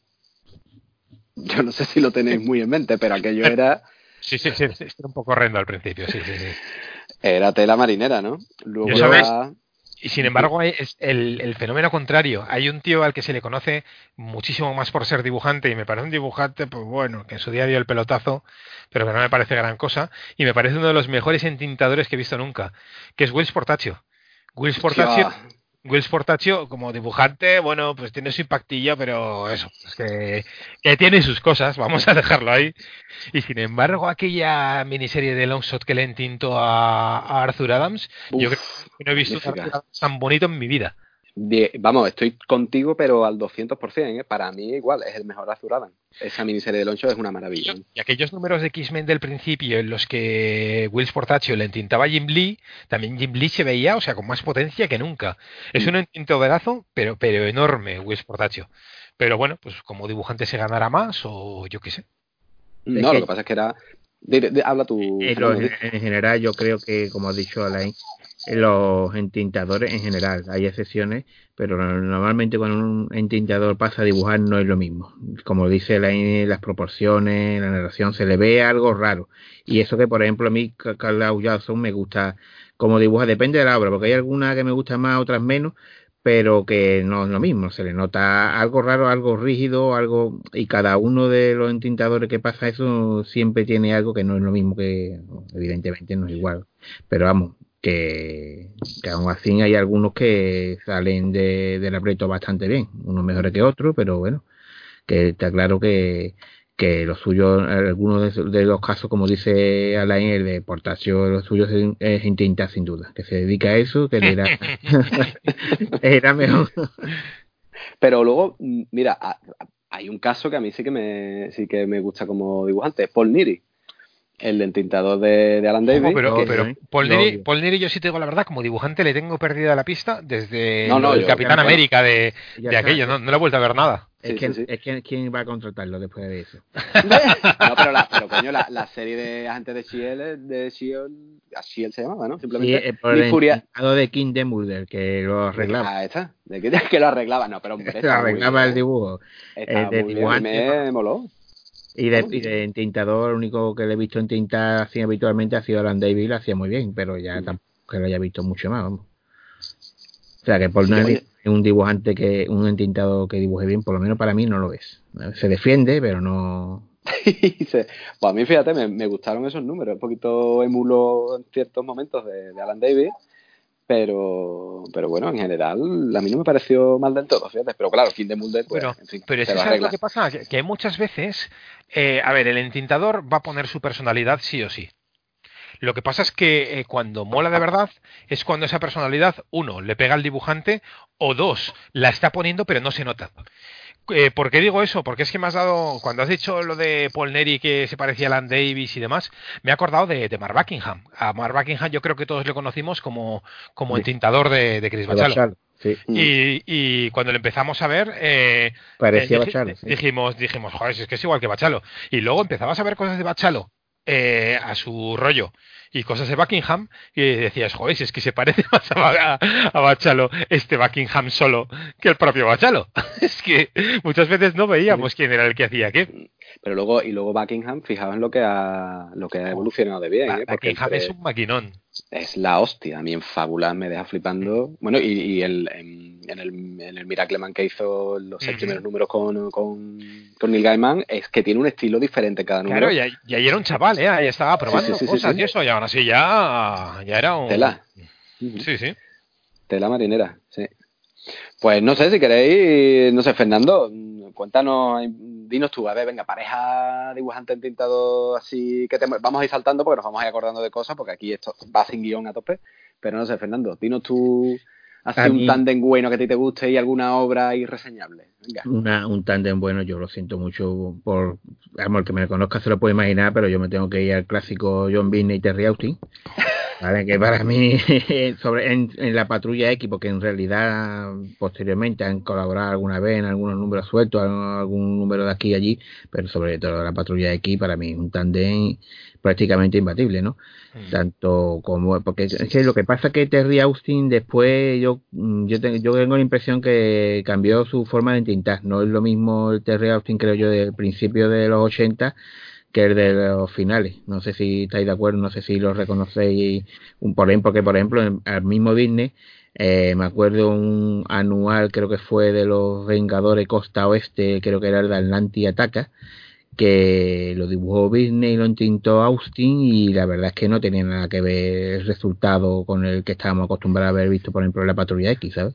S1: Yo no sé si lo tenéis muy en mente, pero aquello era
S3: Sí, sí, sí, sí, era un poco horrendo al principio, sí, sí, sí.
S1: era tela marinera, ¿no? Luego
S3: Yo sabéis,
S1: ya...
S3: y sin embargo hay- es el, el fenómeno contrario. Hay un tío al que se le conoce muchísimo más por ser dibujante y me parece un dibujante, pues bueno, que en su día dio el pelotazo, pero que no me parece gran cosa, y me parece uno de los mejores entintadores que he visto nunca, que es Will Portacio. Will Portacio
S1: Hostia,
S3: Will Portacio, como dibujante, bueno, pues tiene su impactillo, pero eso, es que, que tiene sus cosas, vamos a dejarlo ahí. Y sin embargo, aquella miniserie de Longshot que le entintó a, a Arthur Adams, yo creo
S1: uf,
S3: que no he visto un Arthur
S1: magnífica.
S3: Adams tan bonito en mi vida.
S1: De- vamos, estoy contigo, pero al doscientos por ciento, ¿eh? Para mí igual, es el mejor Arthur Adams. Esa miniserie de Longshot es una maravilla. ¿eh?
S3: Y aquellos números de X-Men del principio en los que Will Portacio le entintaba a Jim Lee, también Jim Lee se veía, o sea, con más potencia que nunca. Es un entintadorazo, pero, pero enorme, Will Portacio. Pero bueno, pues como dibujante se ganará más, o yo qué sé.
S1: No,
S2: Es
S1: lo
S2: que-
S1: que pasa es que era... Di- di- habla tú,
S2: En,
S1: Fernando.
S2: los-
S1: di.
S2: en general, yo creo que, como ha dicho Alain, en los entintadores en general, hay excepciones, pero no- normalmente cuando un entintador pasa a dibujar no es lo mismo. Como dice Alain, las proporciones, la narración, se le ve algo raro. Y eso que, por ejemplo, a mí, Ca- Carl Jackson me gusta como dibuja, depende de la obra, porque hay algunas que me gustan más, otras menos, pero que no es lo mismo, se le nota algo raro, algo rígido, algo, y cada uno de los entintadores que pasa eso siempre tiene algo que no es lo mismo, que evidentemente no es igual, pero vamos, que, que aún así hay algunos que salen de, del aprieto bastante bien, unos mejores que otros, pero bueno, que está claro que que lo suyo, algunos de, esos- de los casos, como dice Alain, el de Portacio, lo suyo es, es intintar sin duda, que se dedica a eso, que le era, era mejor.
S1: Pero luego, mm, mira, a- a- hay un caso que a mí sí que me, sí que me gusta como dibujante, Paul Neary, el entintador de, de Alan
S3: Ojo,
S1: Davis,
S3: pero,
S2: Lo
S1: que
S2: odio,
S3: pero
S2: ¿eh?
S3: Paul
S2: Lo
S3: Neary,
S2: odio.
S3: Paul Neary, yo sí te digo la verdad, como dibujante le tengo perdida la pista desde
S1: no,
S3: lo
S1: no,
S3: del
S1: yo,
S3: Capitán
S2: bueno,
S3: América de,
S2: Ya
S3: de
S2: está.
S3: aquello, no, no le he vuelto a ver nada.
S2: Es
S1: sí,
S2: que,
S1: sí, sí.
S2: es que ¿quién va a contratarlo después de eso?
S1: No, pero, la, pero coño, la, la serie de agentes de Shield, de Shield, a Shield se llamaba, ¿no?
S2: Sí,
S1: Simplemente
S2: eh, por
S1: Nick
S2: el
S1: Furia,
S2: entintado de King Demulder, que lo arreglaba.
S1: ah, esta, de que, que lo arreglaba, no, pero hombre,
S2: Lo
S1: estaba muy
S2: arreglaba el
S1: bien,
S2: dibujo. El
S1: estaba
S2: de
S1: muy bien, a mí
S2: dibujante, no.
S1: me moló.
S2: Y de,
S1: Vamos.
S2: y de entintador, lo único que le he visto entintar así habitualmente ha sido Alan Davis, lo hacía muy bien, pero ya
S1: Mm.
S2: tampoco que lo haya visto mucho más, vamos. O sea, que por
S1: Sí,
S2: no
S1: oye,
S2: es un dibujante que, un entintado que dibuje bien, por lo menos para mí no lo es. Se defiende, pero no.
S1: dice, pues a mí, fíjate, me, me gustaron esos números, un poquito emulo en ciertos momentos de, de Alan Davis, pero, pero bueno, en general, a mí no me pareció mal del todo, fíjate, pero claro, King de Mulder, pues,
S3: Pero,
S1: en fin,
S3: pero es
S1: se
S3: que
S1: lo
S3: ¿sabes lo
S1: arregla.
S3: que pasa? Que, que muchas veces, eh, a ver, el entintador va a poner su personalidad sí o sí. Lo que pasa es que eh, cuando mola de verdad es cuando esa personalidad, uno, le pega al dibujante, o dos, la está poniendo pero no se nota. Eh, ¿Por qué digo eso? Porque es que me has dado, cuando has dicho lo de Paul Neary que se parecía a Alan Davis y demás, me he acordado de, de Mark Buckingham. A Mark Buckingham yo creo que todos le conocimos como, como
S2: De,
S3: entintador de, de Chris
S2: de
S3: Bachalo.
S2: Bachalo, sí.
S1: Mm.
S3: Y, y cuando lo empezamos a ver, eh, eh,
S2: Parecía
S3: dij-
S2: Bachalo, sí.
S3: dijimos, dijimos, joder, si es que es igual que Bachalo. Y luego empezabas a ver cosas de Bachalo eh, a su rollo y cosas de Buckingham y decías, joder, si es que se parece más a, a, a Bachalo este Buckingham solo que el propio Bachalo. Es que muchas veces no veíamos quién era el que hacía qué.
S1: Pero luego, y luego Buckingham, fijaos en lo que ha, lo que ha evolucionado de bien, ¿eh? Porque
S3: Buckingham
S1: entre,
S3: es un maquinón.
S1: es la hostia. A mí en Fábulas me deja flipando. Bueno, y, y el, en, en, el, en el Miracleman que hizo los seis uh-huh. primeros números con, con, con Neil Gaiman, es que tiene un estilo diferente cada número.
S3: Claro, y, y ahí era un chaval, ¿eh? Ahí estaba probando sí, sí, sí, cosas sí, sí. y eso, y ahora sí ya, ya era un...
S1: Tela.
S3: Uh-huh. Sí, sí.
S1: Tela marinera, sí. Pues no sé, si queréis, no sé, Fernando, cuéntanos, dinos tú, a ver, venga, pareja dibujante entintado así, que te, vamos a ir saltando porque nos vamos a ir acordando de cosas, porque aquí esto va sin guión a tope, pero no sé, Fernando, dinos tú así a un mí, tándem bueno que a ti te guste y alguna obra irreseñable. Venga.
S2: Una, un tándem bueno, yo lo siento mucho por, vamos, el que me conozca se lo puede imaginar, pero yo me tengo que ir al clásico John Byrne y Terry Austin. Vale, que para mí sobre en, en la Patrulla X, porque en realidad posteriormente han colaborado alguna vez en algunos números sueltos, algún número de aquí y allí, pero sobre todo la Patrulla X para mí es un tándem prácticamente imbatible, ¿no? Mm. Tanto como, porque es que lo que pasa es que Terry Austin después yo yo, te, yo tengo la impresión que cambió su forma de entintar, no es lo mismo el Terry Austin, creo yo, del principio de los ochenta que el de los finales. No sé si estáis de acuerdo, no sé si lo reconocéis un por ejemplo, porque por ejemplo al mismo Disney eh, me acuerdo un anual, creo que fue de los Vengadores Costa Oeste, creo que era el de Atlantis Ataca, que lo dibujó Disney y lo entintó Austin, y la verdad es que no tenía nada que ver el resultado con el que estábamos acostumbrados a haber visto, por ejemplo, en la Patrulla X, ¿sabes?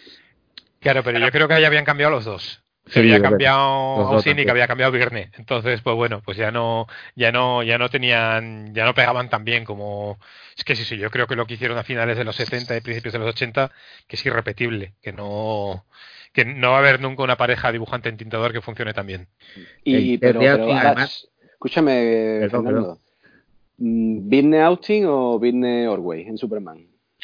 S3: Claro, pero yo creo que ya habían cambiado los dos. Que sí, había cambiado Austin y que había cambiado Byrne. Entonces, pues bueno, pues ya no, ya no, ya no tenían, ya no pegaban tan bien como. Es que sí, sí, yo creo que lo que hicieron a finales de los setenta y principios de los ochenta, que es irrepetible, que no, que no va a haber nunca una pareja dibujante entintador que funcione tan bien.
S1: Y, el, pero, pero ahora, además, escúchame, perdón, Fernando. Perdón. ¿Byrne Austin o Byrne Ordway en Superman?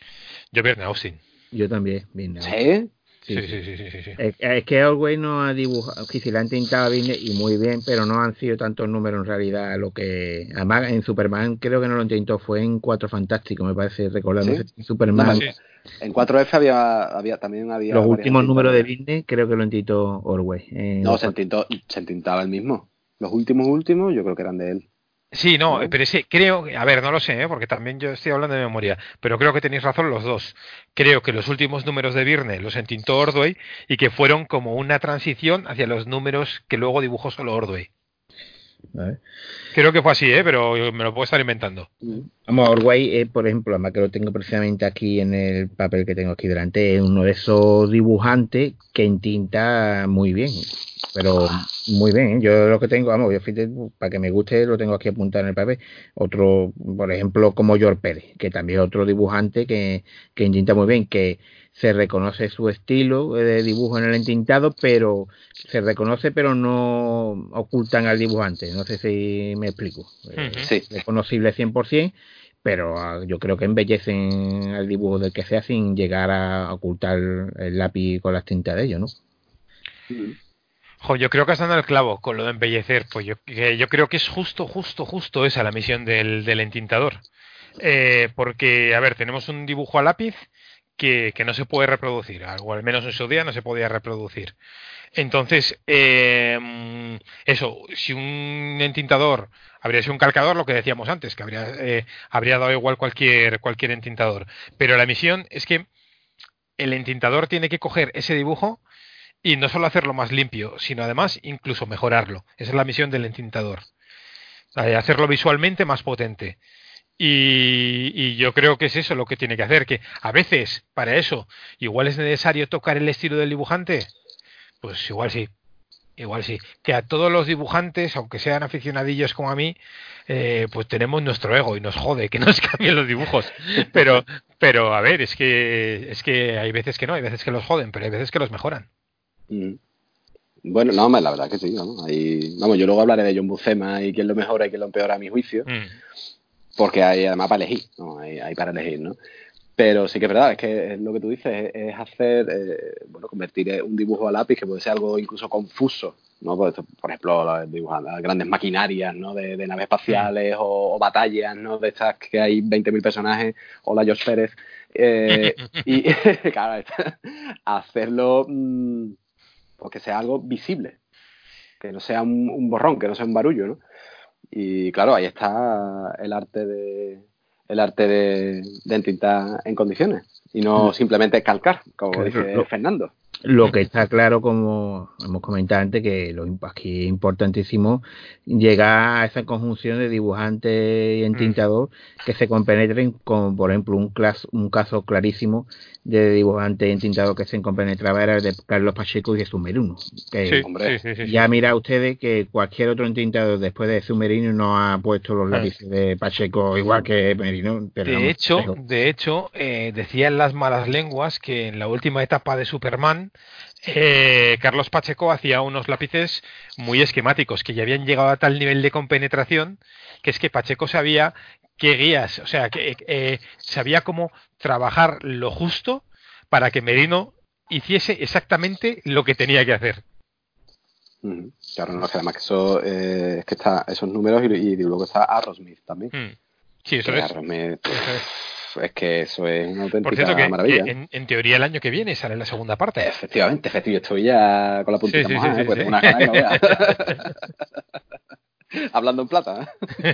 S3: Yo Byrne Austin.
S2: Yo también, Byrne
S1: Austin. ¿Sí?
S3: Sí, sí, sí, sí, sí, sí.
S2: Es, es que Ordway no ha dibujado, que si la han tintado bien y muy bien, pero no han sido tantos números en realidad lo que, además en Superman creo que no lo intentó, fue en Cuatro Fantásticos, me parece recordar, ¿sí? En Superman.
S1: No, sí. En cuatro F había, había también había
S2: los últimos números de Disney creo que lo intentó Ordway.
S1: Eh, no, se intentó, se intentaba el mismo. Los últimos últimos yo creo que eran de él.
S3: Sí, no, ¿no? Pero sí, creo, a ver, no lo sé, ¿eh? Porque también yo estoy hablando de memoria, pero creo que tenéis razón los dos. Creo que los últimos números de Byrne los entintó Ordway y que fueron como una transición hacia los números que luego dibujó solo Ordway. ¿Vale? Creo que fue así, ¿eh? Pero me lo puedo estar inventando.
S2: Vamos, Ordway, eh, por ejemplo, además que lo tengo precisamente aquí en el papel que tengo aquí delante, es uno de esos dibujantes que entinta muy bien. Pero muy bien, ¿eh? Yo lo que tengo, vamos, yo fíjate, para que me guste lo tengo aquí apuntado en el papel. Otro, por ejemplo, como George Pérez, que también es otro dibujante que, que entinta muy bien, que se reconoce su estilo de dibujo en el entintado, pero se reconoce pero no ocultan al dibujante. No sé si me explico.
S1: Uh-huh. Sí.
S2: Es reconocible cien por ciento, pero yo creo que embellecen al dibujo del que sea sin llegar a ocultar el lápiz con las tintas de ellos, ¿no?
S3: Uh-huh. Jo, yo creo que has dado el clavo con lo de embellecer. Pues yo, que yo creo que es justo, justo, justo esa la misión del, del entintador. Eh, porque, a ver, tenemos un dibujo a lápiz que, que no se puede reproducir, o al menos en su día no se podía reproducir. Entonces, eh, eso, si un entintador habría sido un calcador, lo que decíamos antes, que habría, eh, habría dado igual cualquier, cualquier entintador. Pero la misión es que el entintador tiene que coger ese dibujo y no solo hacerlo más limpio, sino además incluso mejorarlo. Esa es la misión del entintador. Hacerlo visualmente más potente. Y, y yo creo que es eso lo que tiene que hacer, que a veces para eso igual es necesario tocar el estilo del dibujante. Pues igual sí, igual sí. Que a todos los dibujantes, aunque sean aficionadillos como a mí, eh, pues tenemos nuestro ego y nos jode que nos cambien los dibujos. Pero, pero a ver, es que es que hay veces que no, hay veces que los joden, pero hay veces que los mejoran.
S1: Mm. Bueno, no, la verdad que sí, vamos, ahí, vamos, yo luego hablaré de John Buscema y quién lo mejora y quién lo empeora a mi juicio, mm. porque hay además para elegir, ¿no? Hay, hay para elegir, ¿no? Pero sí que es verdad, es que es lo que tú dices, es, es hacer, eh, bueno, convertir un dibujo a lápiz, que puede ser algo incluso confuso ¿no? Pues, por ejemplo, dibujando grandes maquinarias, ¿no? De, de naves espaciales o, o batallas, ¿no? De estas que hay veinte mil personajes, o la George Pérez. Eh, y, claro, hacerlo, mmm, pues que sea algo visible, que no sea un, un borrón, que no sea un barullo, ¿no? Y claro, ahí está el arte de el arte de, de entintar en condiciones y no simplemente calcar, como claro, dice
S2: lo,
S1: Fernando.
S2: Lo que está claro, como hemos comentado antes, que lo aquí es importantísimo llegar a esa conjunción de dibujante y entintador mm. que se compenetren, como por ejemplo un, clas, un caso clarísimo de dibujante y entintador que se compenetraba era el de Carlos Pacheco y de Submerino. Que
S3: sí, hombre, sí, sí, sí,
S2: ya
S3: sí.
S2: mira ustedes que cualquier otro entintador después de Submerino no ha puesto los lápices de Pacheco igual que Merino.
S3: Pero de, hecho, de hecho, eh, decían las malas lenguas que en la última etapa de Superman, eh, Carlos Pacheco hacía unos lápices muy esquemáticos, que ya habían llegado a tal nivel de compenetración, que es que Pacheco sabía qué guías, o sea, que eh, sabía cómo trabajar lo justo para que Merino hiciese exactamente lo que tenía que hacer.
S1: Mm, claro, no, que además que eso, eh, es que está esos números y, y luego está Arrowsmith también.
S3: Mm. Sí, eso
S1: que
S3: es.
S1: Arrowsmith,
S3: Eso es.
S1: Es que eso es una auténtica
S3: Por cierto, que,
S1: maravilla.
S3: que en, en teoría el año que viene sale la segunda parte.
S1: Efectivamente, efectivamente, estoy ya con la puntita
S3: sí, sí,
S1: mojada,
S3: sí,
S1: ¿eh?
S3: sí,
S1: Pues
S3: sí.
S1: tengo una gana que no veas. Hablando en plata.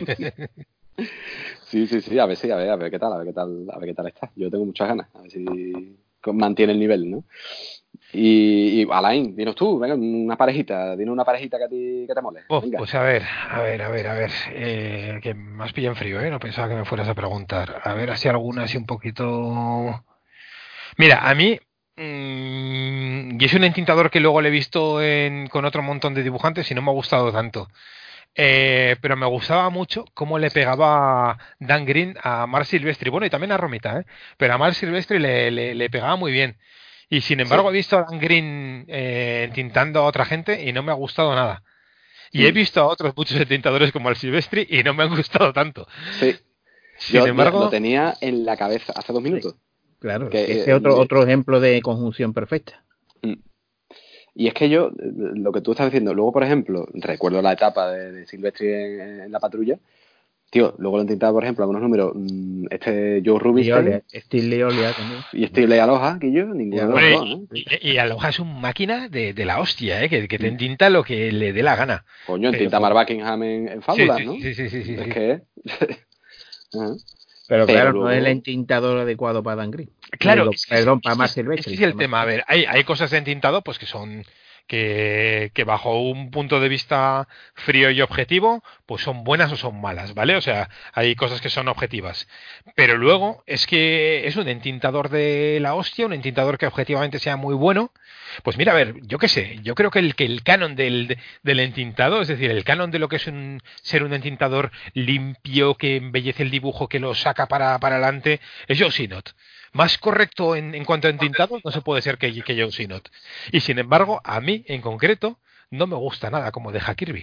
S1: Sí, sí, sí, a ver, sí, a ver, a ver qué tal, a ver qué tal, a ver qué tal está. Yo tengo muchas ganas, a ver si mantiene el nivel, ¿no? Y, y Alain, dinos tú, venga, una parejita, dinos una parejita que a ti que te mole.
S3: Oh,
S1: Venga.
S3: pues a ver, a ver, a ver, a ver, eh, que más pilla en frío, ¿eh? No pensaba que me fueras a preguntar. A ver, así alguna así un poquito... Mira, a mí, mmm, y es un entintador que luego le he visto en, con otro montón de dibujantes y no me ha gustado tanto. Eh, pero me gustaba mucho cómo le pegaba Dan Green a Marc Silvestri, bueno, y también a Romita, ¿eh? Pero a Marc Silvestri le, le, le pegaba muy bien. Y sin embargo sí. he visto a Dan Green eh, entintando a otra gente y no me ha gustado nada. Y he visto a otros muchos entintadores como al Silvestri y no me han gustado tanto.
S1: Sí.
S3: Sin
S1: Yo
S3: embargo,
S1: lo tenía en la cabeza hace dos minutos.
S2: Sí, claro,
S1: que,
S2: ese es otro, eh, otro ejemplo de conjunción perfecta.
S1: Y es que yo, lo que tú estás diciendo, luego, por ejemplo, recuerdo la etapa de, de Silvestri en, en la patrulla. Tío, luego lo he intentado, por ejemplo, algunos números. Este Joe Rubinstein.
S2: Steve Leolia también.
S1: Y Steve Aloha, que yo, ninguno de los
S3: Hombre,
S1: dos, ¿eh?
S3: Y, y Aloha es un máquina de, de la hostia, ¿eh? Que, que te entinta lo que le dé la gana.
S1: Coño, entinta a Mark Buckingham en, en Fábulas,
S3: sí, sí,
S1: ¿no?
S3: Sí, sí, sí, sí.
S1: Es
S3: sí.
S1: que... uh-huh.
S2: Pero, Pero claro,
S1: luego...
S2: no es el entintador adecuado para Dan Green.
S3: Claro,
S2: Digo,
S3: es que,
S2: perdón,
S3: es,
S2: para Marc
S3: es,
S2: Silvestri.
S3: Ese es el tema. A ver, hay, hay cosas de entintado pues que son que, que bajo un punto de vista frío y objetivo, pues son buenas o son malas, ¿vale? O sea, hay cosas que son objetivas. Pero luego es que es un entintador de la hostia, un entintador que objetivamente sea muy bueno. Pues mira, a ver, yo qué sé, yo creo que el, que el canon del, del entintado, es decir, el canon de lo que es un, ser un entintador limpio, que embellece el dibujo, que lo saca para, para adelante, es Joe Sinnott. Más correcto en, en cuanto a entintado no se puede ser que, que Joe Sinnott. Y sin embargo, a mí en concreto no me gusta nada como deja Kirby.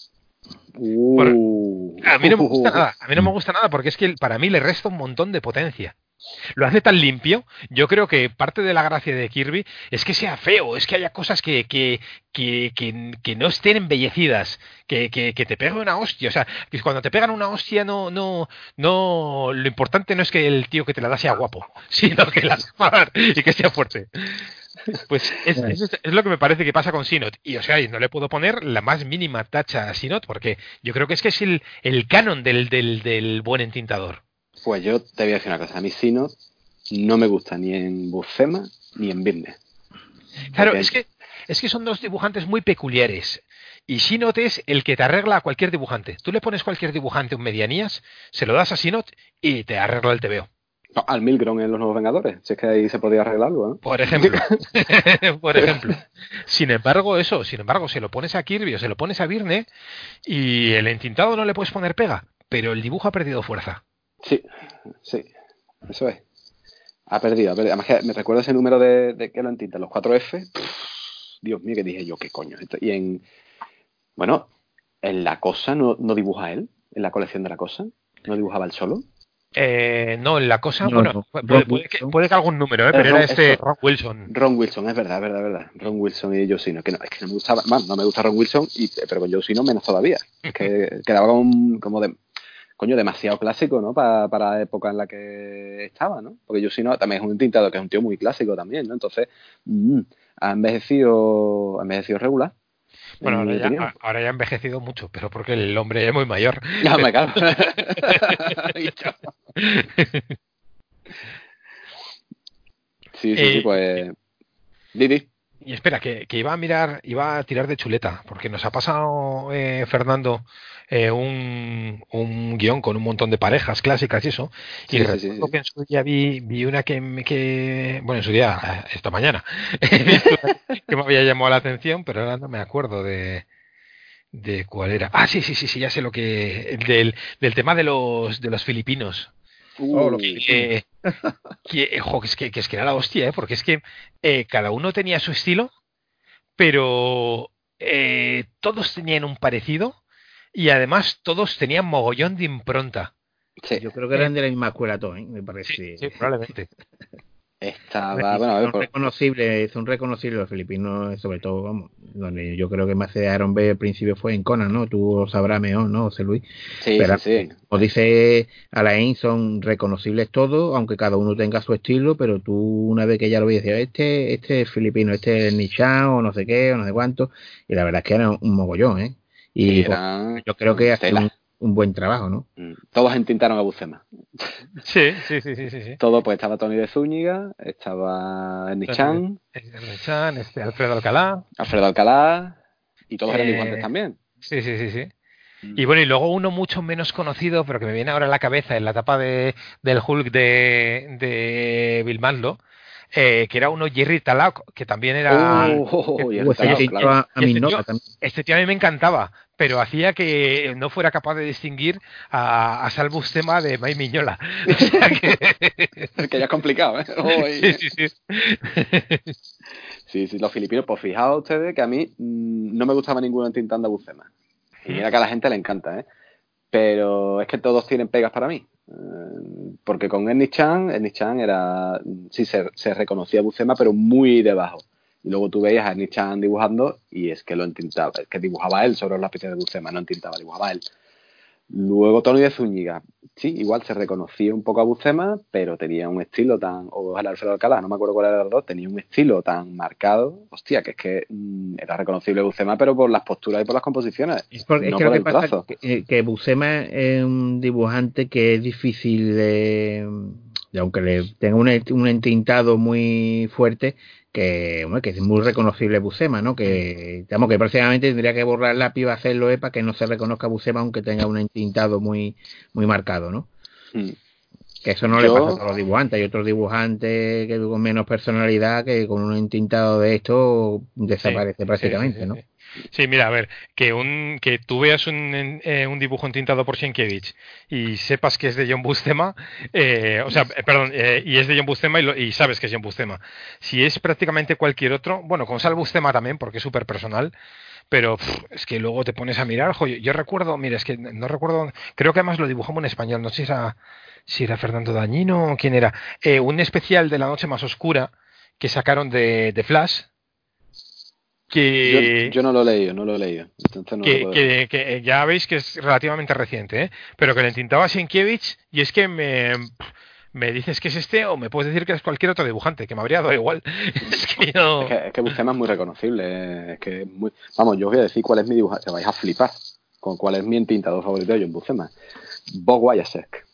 S1: Uh,
S3: Por, a mí no me gusta nada, a mí no me gusta nada porque es que para mí le resta un montón de potencia. Lo hace tan limpio. Yo creo que parte de la gracia de Kirby es que sea feo, es que haya cosas que, que, que, que, que no estén embellecidas, que, que, que te pegue una hostia. O sea, que cuando te pegan una hostia, no, no, no. Lo importante no es que el tío que te la da sea guapo, sino que la sepa dar y que sea fuerte. Pues es, es, es lo que me parece que pasa con Sinnott. Y o sea, no le puedo poner la más mínima tacha a Sinnott porque yo creo que es que es el, el canon del, del, del buen entintador.
S1: Pues yo te voy a decir una cosa. A mí Sinnott no me gusta ni en Buscema ni en Business.
S3: Claro, Porque... es que es que son dos dibujantes muy peculiares. Y Sinnott es el que te arregla a cualquier dibujante. Tú le pones cualquier dibujante un medianías, se lo das a Sinnott y te arregla el tebeo.
S1: No, al Milgrom en Los Nuevos Vengadores. Si es que ahí se podía arreglar algo, ¿eh?
S3: Por ejemplo. Por ejemplo. Sin embargo, eso, sin embargo, se lo pones a Kirby o se lo pones a Byrne y el entintado no le puedes poner pega, pero el dibujo ha perdido fuerza.
S1: Sí, sí, eso es. Ha perdido, ha perdido. Además que me recuerdo ese número de, de que lo entinta, los cuatro F. Pff, Dios mío, que dije yo, ¿qué coño es esto? Y en, bueno, en La Cosa no, no dibuja él, en la colección de La Cosa, no dibujaba él solo.
S3: Eh, no, la cosa,
S2: No,
S3: bueno,
S2: no.
S3: puede,
S2: Ron
S3: puede, que,
S2: Wilson.
S3: puede que algún número, ¿eh?
S1: Eh,
S3: Pero era
S1: Ron,
S3: este
S1: eso,
S3: Ron Wilson.
S1: Ron Wilson, es verdad, es verdad, es verdad. Ron Wilson y Joe Sino, que no, es que no me gustaba, bueno, no me gusta Ron Wilson, y, pero con Joe Sino menos todavía. Es que quedaba como, como de, coño, demasiado clásico, ¿no? Para, para la época en la que estaba, ¿no? Porque Joe Sino también es un tintado que es un tío muy clásico también, ¿no? Entonces, mmm, ha envejecido, ha envejecido regular,
S3: Bueno,
S1: en
S3: ahora
S1: mi
S3: ya,
S1: opinión.
S3: ahora ya ha envejecido mucho, pero porque el hombre ya es muy mayor.
S1: Ya me cago. Sí, sí, sí,
S3: eh,
S1: pues. Didi.
S3: y espera, que, que iba a mirar, iba a tirar de chuleta, porque nos ha pasado eh, Fernando eh, un, un guión con un montón de parejas clásicas y eso, y
S1: Sí, sí, sí,
S3: recuerdo
S1: sí.
S3: que en su día vi, vi una que, me- que, bueno, en su día, eh, esta mañana, he visto una que me había llamado la atención, pero ahora no me acuerdo de, de cuál era. Ah, sí, sí, sí, sí, ya sé lo que, del, del tema de los, de los filipinos.
S2: Oh, los
S1: Uh,
S2: filipinos.
S3: Eh, que, eh, jo, que es que, que es que era la hostia, ¿eh? Porque es que eh, cada uno tenía su estilo, pero eh, todos tenían un parecido y además todos tenían mogollón de impronta.
S1: sí.
S2: Yo creo que
S3: Eh,
S2: eran de la misma escuela todos, ¿eh? Me
S3: sí,
S2: parece.
S3: sí, probablemente.
S1: Estaba,
S2: Y
S1: bueno, a ver,
S2: son
S1: por,
S2: reconocibles, son reconocibles los filipinos, sobre todo, vamos, donde yo creo que más se dejaron ver al principio fue en Conan, ¿no? Tú lo sabrás mejor, ¿no, José Luis?
S1: sí, sí,
S2: Pero,
S1: sí.
S2: como dice Alain, son reconocibles todos, aunque cada uno tenga su estilo, pero tú una vez que ya lo ves, dices, este, este es filipino, este es Nishan, o no sé qué, o no sé cuánto, y la verdad es que era un mogollón, ¿eh?
S1: Sí,
S2: Y pues,
S1: eran
S2: yo creo que hacen un,
S1: tela.
S2: un buen trabajo, ¿no?
S1: Mm. Todos entintaron a Bucema.
S3: Sí, sí, sí, sí, sí, sí.
S1: Todo, pues estaba Tony de Zúñiga, estaba Ernie
S3: Tony de-
S1: Chan,
S3: de Chan, este Alfredo Alcalá.
S1: Alfredo Alcalá, y todos eran dibujantes
S3: eh,
S1: también.
S3: sí, sí, sí, sí.
S1: Mm.
S3: Y bueno, y luego uno mucho menos conocido, pero que me viene ahora a la cabeza en la etapa de, del Hulk de, de Bill Mantlo, eh, que era uno Jerry Talak, que también era...
S1: Oh, y
S2: Uh, ese
S3: Y,
S1: Talao,
S3: es-
S2: distinto
S1: claro.
S2: a, a
S3: y
S2: mis
S3: este tío,
S2: notas también.
S3: este tío a mí me encantaba, pero hacía que no fuera capaz de distinguir a, a Salvo Tema de May Miñola. O sea que...
S1: Que ya es complicado, ¿eh?
S3: Sí,
S1: Uy.
S3: sí, sí.
S1: Sí, sí, los filipinos, pues fijaos ustedes que a mí mmm, no me gustaba ninguno entintando a Bucema. Y mira que a la gente le encanta, ¿eh? Pero es que todos tienen pegas para mí. Eh, porque con Ernest Chan, Ernest Chan era, sí, se, se reconocía a Buscema, pero muy debajo. Y luego tú veías a Ernest Chan dibujando y es que lo entintaba, es que dibujaba él sobre los lápices de Buscema, no entintaba, dibujaba él. Luego Tony de Zúñiga, sí, igual se reconocía un poco a Buscema, pero tenía un estilo tan, o al Alfredo Alcalá, no me acuerdo cuál era de los dos, tenía un estilo tan marcado, hostia, que es que mmm, era reconocible Buscema, pero por las posturas y por las composiciones,
S2: Es, porque, es
S1: no
S2: que lo
S1: por
S2: que
S1: el
S2: pasa
S1: trazo.
S2: es que, que Buscema es un dibujante que es difícil de, de aunque le tenga un, un entintado muy fuerte, que, bueno, que es muy reconocible Buscema, ¿no? Que, digamos, que prácticamente tendría que borrar el lápiz para hacerlo eh, para que no se reconozca Buscema aunque tenga un entintado muy, muy marcado, ¿no?
S1: Hmm.
S2: Que eso no le pasa a
S1: Yo,
S2: todos los dibujantes. Hay otros dibujantes que con menos personalidad que con un entintado de esto
S3: Sí,
S2: desaparece
S3: sí, sí, sí,
S2: prácticamente, ¿no?
S3: sí. Sí, mira, a ver, que un que tú veas un, en- eh, un dibujo entintado por Sienkiewicz y sepas que es de John Buscema, eh, o sea, eh, perdón, eh, y es de John Buscema y, lo- y sabes que es John Buscema. Si es prácticamente cualquier otro, bueno, con Sal Buscema también, porque es súper personal, pero pff, es que luego te pones a mirar, jo, yo, yo recuerdo, mira, es que no no recuerdo, creo que además lo dibujamos en español, no sé si era, si era Fernando Dañino o quién era, eh, un especial de La Noche Más Oscura que sacaron de, de Flash
S1: yo,
S3: que,
S1: yo no lo he leído, no lo he leído, entonces no te
S3: que,
S1: puedo decir.
S3: que, que ya veis que es relativamente reciente, ¿eh? Pero que le entintaba a Sienkiewicz y es que me, me dices que es este o me puedes decir que es cualquier otro dibujante, que me habría dado igual. Es que
S1: Es
S3: yo...
S1: que, es que Buscema es muy reconocible, eh, es que es muy... Vamos, yo os voy a decir cuál es mi dibujante, te vais a flipar con cuál es mi entintador favorito de John Buscema. Bob Wayasek.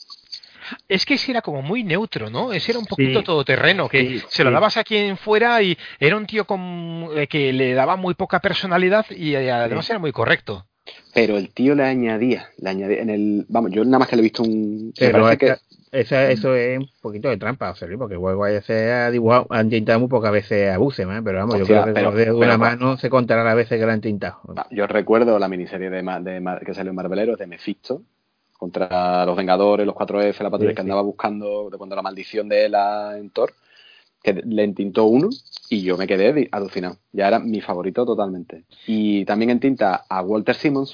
S3: Es que ese era como muy neutro, ¿no? Ese era un poquito
S2: Sí,
S3: todoterreno, que
S2: sí,
S3: se lo
S2: sí.
S3: dabas a quien fuera y era un tío con, eh, que le daba muy poca personalidad y eh, además
S2: Sí.
S3: era muy correcto.
S1: Pero el tío le añadía, le añadía en el... Vamos, yo nada más que le he visto un... Me
S2: Pero
S1: parece que...
S2: esa, esa- eso es un poquito de trampa, o sea, porque luego se ha dibujado, han tintado muy pocas veces a Buscema, ¿eh? Pero vamos, yo creo
S1: Hostia,
S2: que con
S1: pero,
S2: los dedos de
S1: pero
S2: una mano se contará las veces que lo han tintado.
S1: yo recuerdo la miniserie de, de, de que salió en Marveleros de Mephisto contra los Vengadores, los cuatro F, la patrulla
S2: Sí,
S1: que
S2: sí.
S1: andaba buscando de cuando la maldición de Ela en Thor, que le entintó uno y yo me quedé alucinado. Ya era mi favorito totalmente. Y también entinta a Walter Simonson,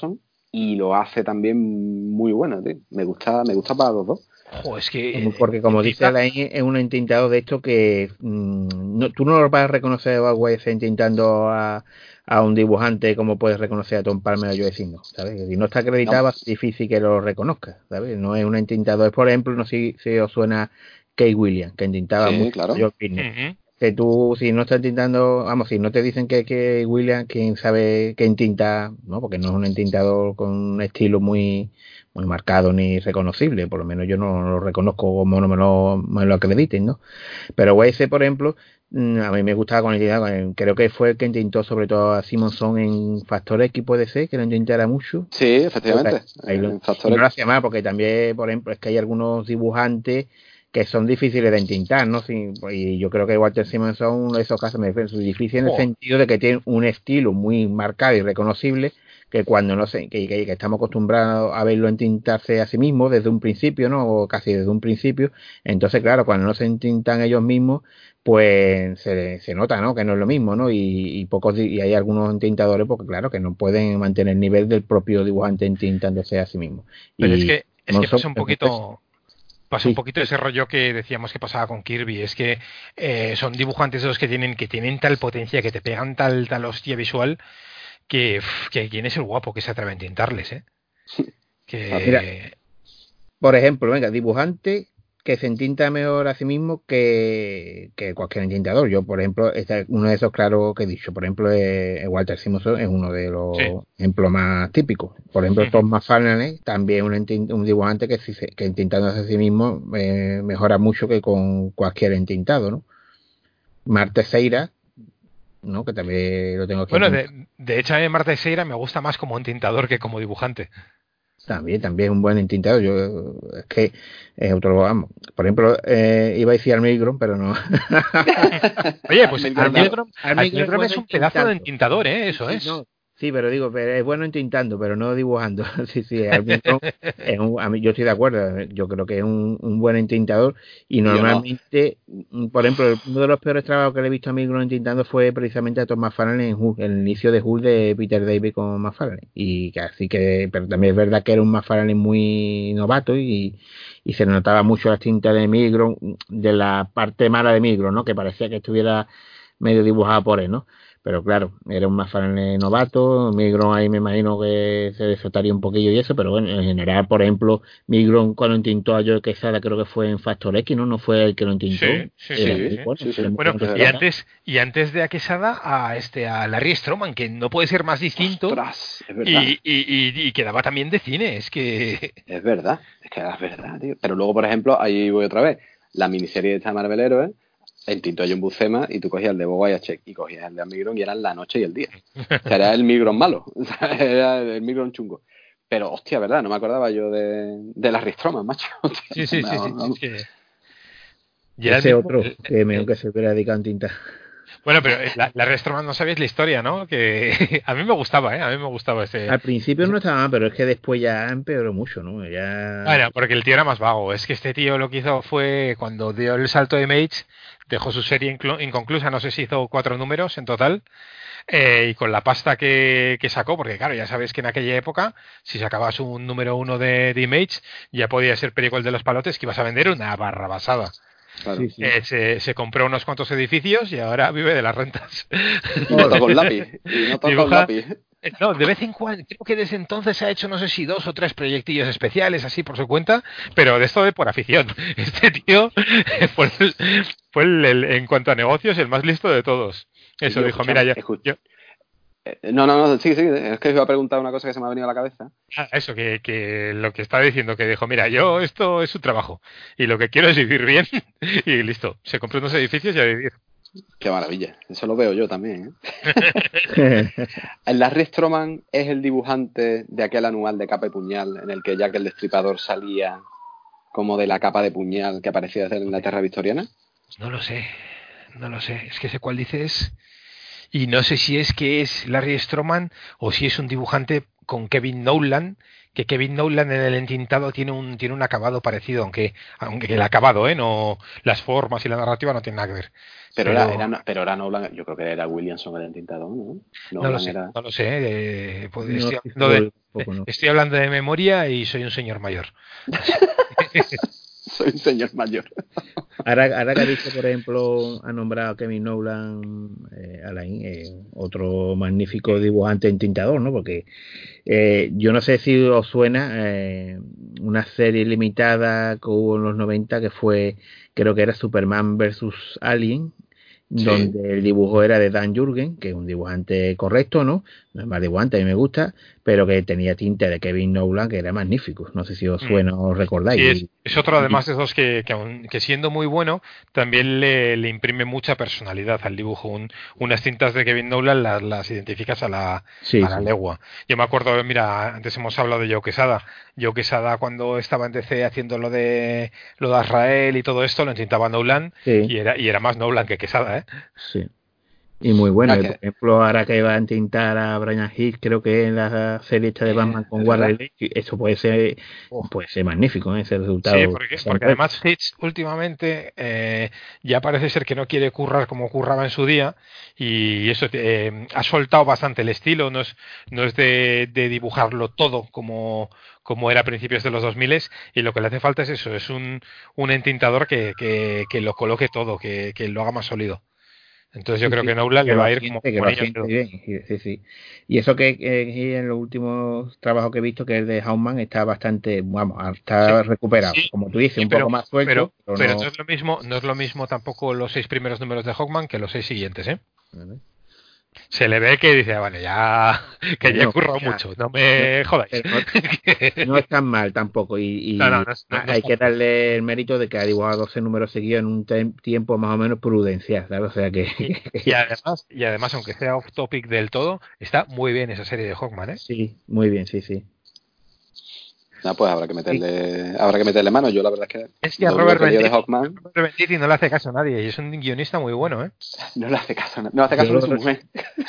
S1: y lo hace también muy bueno, tío. Me gusta, me gusta para los dos.
S3: Ojo, es que...
S2: Porque como dice Alain, es un entintado de esto que mmm, no, tú no lo vas a reconocer a Wes entintando a, a un dibujante como puedes reconocer a Tom Palmer o Joe Signo, ¿sabes? Si no está acreditado, no. Es difícil que lo reconozcas, ¿sabes? No es un entintador, por ejemplo, no sé si os suena Kate Williams, que entintaba
S1: sí,
S2: mucho
S1: claro.
S2: a Joe Signo. Uh-huh. Que tú, si no estás entintando, vamos, si no te dicen que, que Williams, quién sabe qué entinta, ¿no? Porque no es un entintador con un estilo muy muy marcado ni reconocible, por lo menos yo no lo reconozco como no me lo, me lo acrediten, ¿no? Pero Weise, por ejemplo, a mí me gustaba con entidad, creo que fue el que entintó sobre todo a Simonson en Factor X, puede ser, que lo intentara mucho.
S1: Sí, efectivamente.
S2: Ahí lo, en Factor X. No lo hacía mal, porque también, por ejemplo, es que hay algunos dibujantes que son difíciles de entintar, ¿no? Sí, y yo creo que Walter Simonson, uno de esos casos, me refiero, difícil en el oh. sentido de que tiene un estilo muy marcado y reconocible, que cuando no sé, que, que, que estamos acostumbrados a verlo entintarse a sí mismo desde un principio, ¿no? O casi desde un principio. Entonces, claro, cuando no se entintan ellos mismos, pues se, se nota, ¿no? Que no es lo mismo, ¿no? Y, y pocos y hay algunos entintadores, porque claro, que no pueden mantener el nivel del propio dibujante entintándose a sí mismo.
S3: Pero
S2: y
S3: es que, es que pasa un poquito... Pasa sí. un poquito ese rollo que decíamos que pasaba con Kirby, es que eh, son dibujantes esos que tienen que tienen tal potencia, que te pegan tal tal hostia visual, que, que quién es el guapo que se atreve a intentarles, ¿eh? Que...
S2: Mira, por ejemplo, venga, dibujante que se entinta mejor a sí mismo que, que cualquier entintador. Yo, por ejemplo, este, uno de esos claros que he dicho, por ejemplo, es, Walter Simonson es uno de los sí. ejemplos más típicos. Por ejemplo, uh-huh. Tom McFarlane también un, entint, un dibujante que, si se, que entintándose a sí mismo eh, mejora mucho que con cualquier entintado, ¿no? Marte Seira, ¿no? Que también lo tengo aquí.
S3: Bueno, de, de hecho, a mí Marte Seira me gusta más como entintador que como dibujante.
S2: También, también es un buen entintador. Yo, es que es otro, vamos. Por ejemplo, eh, iba a decir Armigron, pero no.
S3: Oye, pues Armigron, Armigron es un pedazo de entintador, ¿eh? Eso
S2: sí,
S3: es.
S2: No, sí, pero digo, pero es bueno entintando, pero no dibujando. sí, sí, Armigron es un, a mí, yo estoy de acuerdo. Yo creo que es un, un buen entintador y normalmente, no. por ejemplo, uno de los peores trabajos que le he visto a Armigron entintando fue precisamente a Tom McFarlane en Hulk, el inicio de Hulk de Peter David con McFarlane. Y que así que, pero también es verdad que era un McFarlane muy novato y, y se notaba mucho las tintas de Armigron, de la parte mala de Armigron, ¿no? Que parecía que estuviera medio dibujada por él, ¿no? Pero claro, era un McFarlane novato, Migron ahí me imagino que se desotaría un poquillo y eso, pero bueno, en general, por ejemplo, Migron cuando entintó a Joe Quesada creo que fue en Factor X, ¿no? No fue el que lo entintó.
S3: Sí, sí, sí. sí, bueno, sí, sí. bueno y, antes, y antes de a Quesada, a, este, a Larry Stroman, que no puede ser más distinto.
S1: Ostras, es verdad.
S3: Y, y, y, y quedaba también de cine, es que...
S1: Es verdad, es que es verdad, tío. Pero luego, por ejemplo, ahí voy otra vez, la miniserie de esta Marvel Heroes, el tinto a John Buscema y tú cogías el de Bob Wyatt y cogías el de Migron y eran la noche y el día. O sea, era el Migron malo, o sea, era el Migron chungo. Pero, hostia, ¿verdad? No me acordaba yo de, de las Ristromas, macho.
S3: Sí, sí, sí. sí, sí, sí.
S2: Y ese mismo, otro, el, que menos que se hubiera dedicado en tinta.
S3: Bueno, pero la, la Ristromas no sabéis la historia, ¿no? Que a mí me gustaba, ¿eh? A mí me gustaba ese...
S2: Al principio no estaba mal, pero es que después ya empeoró mucho, ¿no? Ya...
S3: Bueno, porque el tío era más vago. Es que este tío lo que hizo fue, cuando dio el salto de Image, dejó su serie inconclusa, no sé si hizo cuatro números en total, eh, y con la pasta que, que sacó, porque claro, ya sabes que en aquella época, si sacabas un número uno de, de Image, ya podía ser Perico el de los Palotes, que ibas a vender una barra basada. Claro. Sí, sí. Eh, se, se compró unos cuantos edificios y ahora vive de las rentas.
S1: Y no toca un lápiz. Y no toca un lápiz.
S3: No, de vez en cuando, creo que desde entonces ha hecho no sé si dos o tres proyectillos especiales así por su cuenta, pero de esto de por afición. Este tío fue, el, fue el, el, en cuanto a negocios el más listo de todos. Eso,
S1: yo,
S3: dijo, mira, ya... Yo,
S1: No, no, no, sí, sí, es que os iba a preguntar una cosa que se me ha venido a la cabeza.
S3: Ah, eso, que, que lo que estaba diciendo, que dijo, mira, yo esto es un trabajo y lo que quiero es vivir bien y listo, se compró unos edificios y a vivir.
S1: Qué maravilla, eso lo veo yo también, ¿eh? El Larry Stroman es el dibujante de aquel anual de Capa y Puñal en el que Jack el Destripador salía como de la capa de puñal que aparecía desde la Inglaterra victoriana.
S3: No lo sé, no lo sé, es que sé cuál dices... Y no sé si es que es Larry Stroman o si es un dibujante con Kevin Nolan, que Kevin Nolan en el entintado tiene un tiene un acabado parecido, aunque aunque el acabado, ¿eh? No, las formas y la narrativa no tienen nada que ver.
S1: Pero, pero, era, era, pero era Nolan, yo creo que era Williamson el entintador, ¿no?
S3: Nolan no lo sé, era... no lo sé. Eh, pues
S2: no,
S3: estoy, hablando de, poco, no. estoy hablando de memoria y soy un señor mayor.
S1: Soy un señor mayor.
S2: Ahora, ahora que ha dicho, por ejemplo, ha nombrado a Kevin Nolan, eh, Alain, eh, otro magnífico dibujante entintador, ¿no? Porque eh, yo no sé si os suena eh, una serie limitada que hubo en los noventa que fue, creo que era Superman versus Alien, sí. Donde el dibujo era de Dan Jurgen, que es un dibujante correcto, ¿no? No es mal dibujante, a mí me gusta, pero que tenía tinte de Kevin Nolan, que era magnífico. No sé si os suena o os recordáis.
S3: Sí, es, es otro además de esos que, que, aun, que siendo muy bueno, también le, le imprime mucha personalidad al dibujo. Un, unas cintas de Kevin Nolan las, las identificas a la, sí, a la sí. legua. Yo me acuerdo, mira, antes hemos hablado de Joe Quesada. Joe Quesada, cuando estaba en D C haciendo lo de lo de Azrael y todo esto, lo entintaba Nolan, sí. y, era, y era más Nolan que Quesada, ¿eh?
S2: Sí. Y muy bueno, no, por ejemplo, ahora que va a entintar a Brian Hitch, creo que en la serie esta de Batman con Warren Ellis, eso puede ser puede ser magnífico, ¿eh? Ese resultado.
S3: Sí, porque, porque además Hitch últimamente eh, ya parece ser que no quiere currar como curraba en su día, y eso eh, ha soltado bastante el estilo, no es, no es de, de dibujarlo todo como, como era a principios de los dos mil, y lo que le hace falta es eso, es un, un entintador que, que, que lo coloque todo, que, que lo haga más sólido. Entonces yo sí, creo que Nolan le va a ir
S2: siente,
S3: como,
S2: que
S3: como
S2: lo siente bien. Sí, sí. Y eso que eh, en los últimos trabajos que he visto, que es de Hauman, está bastante, vamos, está sí, recuperado. Sí, como tú dices, sí, un
S3: pero,
S2: poco más suelto.
S3: Pero,
S2: pero,
S3: pero
S2: no...
S3: no es lo mismo, no es lo mismo tampoco los seis primeros números de Hawkman que los seis siguientes, ¿eh? Vale. Se le ve que dice, bueno, ya que ya he currado ya, mucho, no me
S2: no,
S3: jodáis.
S2: No, no es tan mal tampoco, y, y no, no, no, no, hay que darle el mérito de que ha dibujado doce números seguidos en un te- tiempo más o menos prudencial, ¿sabes? O sea que...
S3: Y, y, además, y además, aunque sea off topic del todo, está muy bien esa serie de Hawkman, ¿eh?
S2: Sí, muy bien, sí, sí.
S1: No, pues habrá que meterle, sí. habrá que meterle mano. Yo la verdad es que
S3: es que a Robert Venditti no le hace caso a nadie y es un guionista muy bueno, ¿eh?
S1: No le hace caso, no le hace caso a su mujer.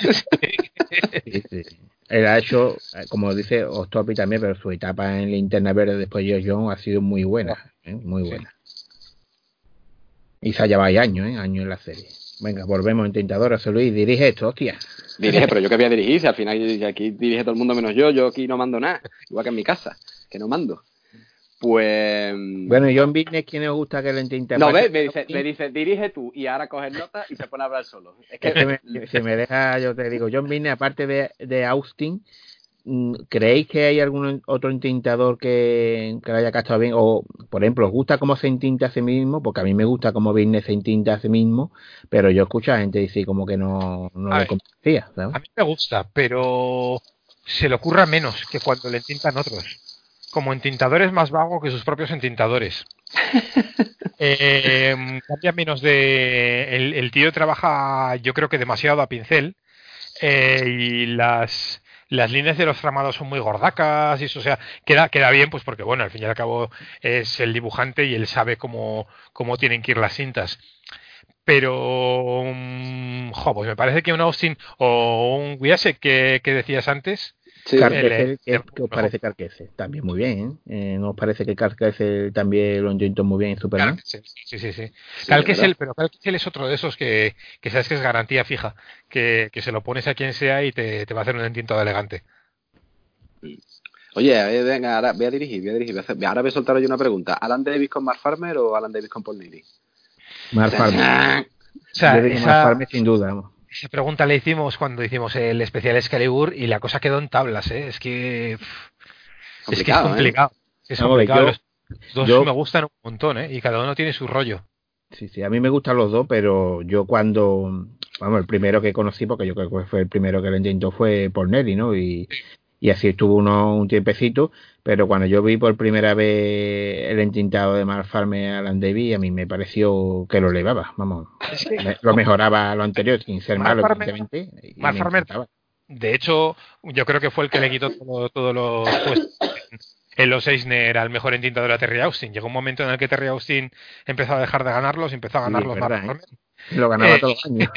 S2: Sí, sí. Él ha hecho, como dice Ostopi también, pero su etapa en Linterna Verde después de Joe Jones ha sido muy buena, ¿eh? Muy buena. Sí. Y se ha llevado años, ¿eh? Años en la serie. Venga, volvemos en Tintador. José Luis, dirige esto, hostia.
S1: Dirige, pero yo que voy a dirigir, si al final aquí dirige todo el mundo menos yo, yo aquí no mando nada, igual que en mi casa, que no mando. Pues...
S2: Bueno, y John Business, ¿quién os gusta que le entinte?
S1: No, ve, me dice, me dice, dirige tú, y ahora coges notas y se pone a hablar solo. Es que
S2: se me, se me deja, yo te digo, John Business, aparte de, de Austin, ¿creéis que hay algún otro entintador que, que lo haya captado bien? O, por ejemplo, ¿os gusta cómo se entinta a sí mismo? Porque a mí me gusta cómo Business se entinta a sí mismo, pero yo escucho a gente decir como que no, no le convencía, ¿sabes?
S3: A mí me gusta, pero se le ocurra menos que cuando le entintan otros. Como entintador es más vago que sus propios entintadores. eh, cambia menos de... El, el tío trabaja, yo creo que demasiado a pincel, eh, y las... Las líneas de los tramados son muy gordacas y eso, o sea, queda, queda bien, pues porque, bueno, al fin y al cabo es el dibujante y él sabe cómo, cómo tienen que ir las cintas. Pero, um, jo, pues me parece que un Austin o un Wiasek que, que decías antes...
S2: Sí. Carquesel, ¿qué, ¿qué os parece Carquesel? También muy bien, ¿eh? ¿No os parece que Carquesel también lo intentó muy bien en Superman?
S3: Carquesel, sí, sí, sí. sí Carquesel, pero Carquesel es otro de esos que, que sabes que es garantía fija, que, que se lo pones a quien sea y te, te va a hacer un entintado elegante.
S1: Oye, venga, ahora voy a dirigir, voy a dirigir. Voy a hacer, ahora voy a soltar yo una pregunta. ¿Alan Davis con Mark Farmer o Alan Davis con Paul Neely?
S2: Mark Farmer.
S3: O sea,
S2: yo digo
S3: esa...
S2: Mark Farmer sin duda, vamos.
S3: Esa pregunta le hicimos cuando hicimos el especial Excalibur y la cosa quedó en tablas, ¿eh? Es que... Pff, es que es complicado. ¿eh? Es complicado. Yo, los dos yo, me gustan un montón, ¿eh? Y cada uno tiene su rollo.
S2: Sí, sí, a mí me gustan los dos, pero yo cuando... Vamos, el primero que conocí, porque yo creo que fue el primero que lo intentó, fue por Nelly, ¿no? Y, y así estuvo uno un tiempecito, pero cuando yo vi por primera vez el entintado de Mark Farmer a Alan Davis, a mí me pareció que lo elevaba, vamos, es que, me, lo mejoraba a lo anterior, sin ser Mark malo, Farmer, evidentemente.
S3: Mark Farmer, de hecho, yo creo que fue el que le quitó todos todo los puestos en los Eisner al mejor entintador a Terry Austin. Llegó un momento en el que Terry Austin empezó a dejar de ganarlos, empezó a ganarlos sí, Mark Farmer. ¿eh?
S2: Lo ganaba eh, todos los años.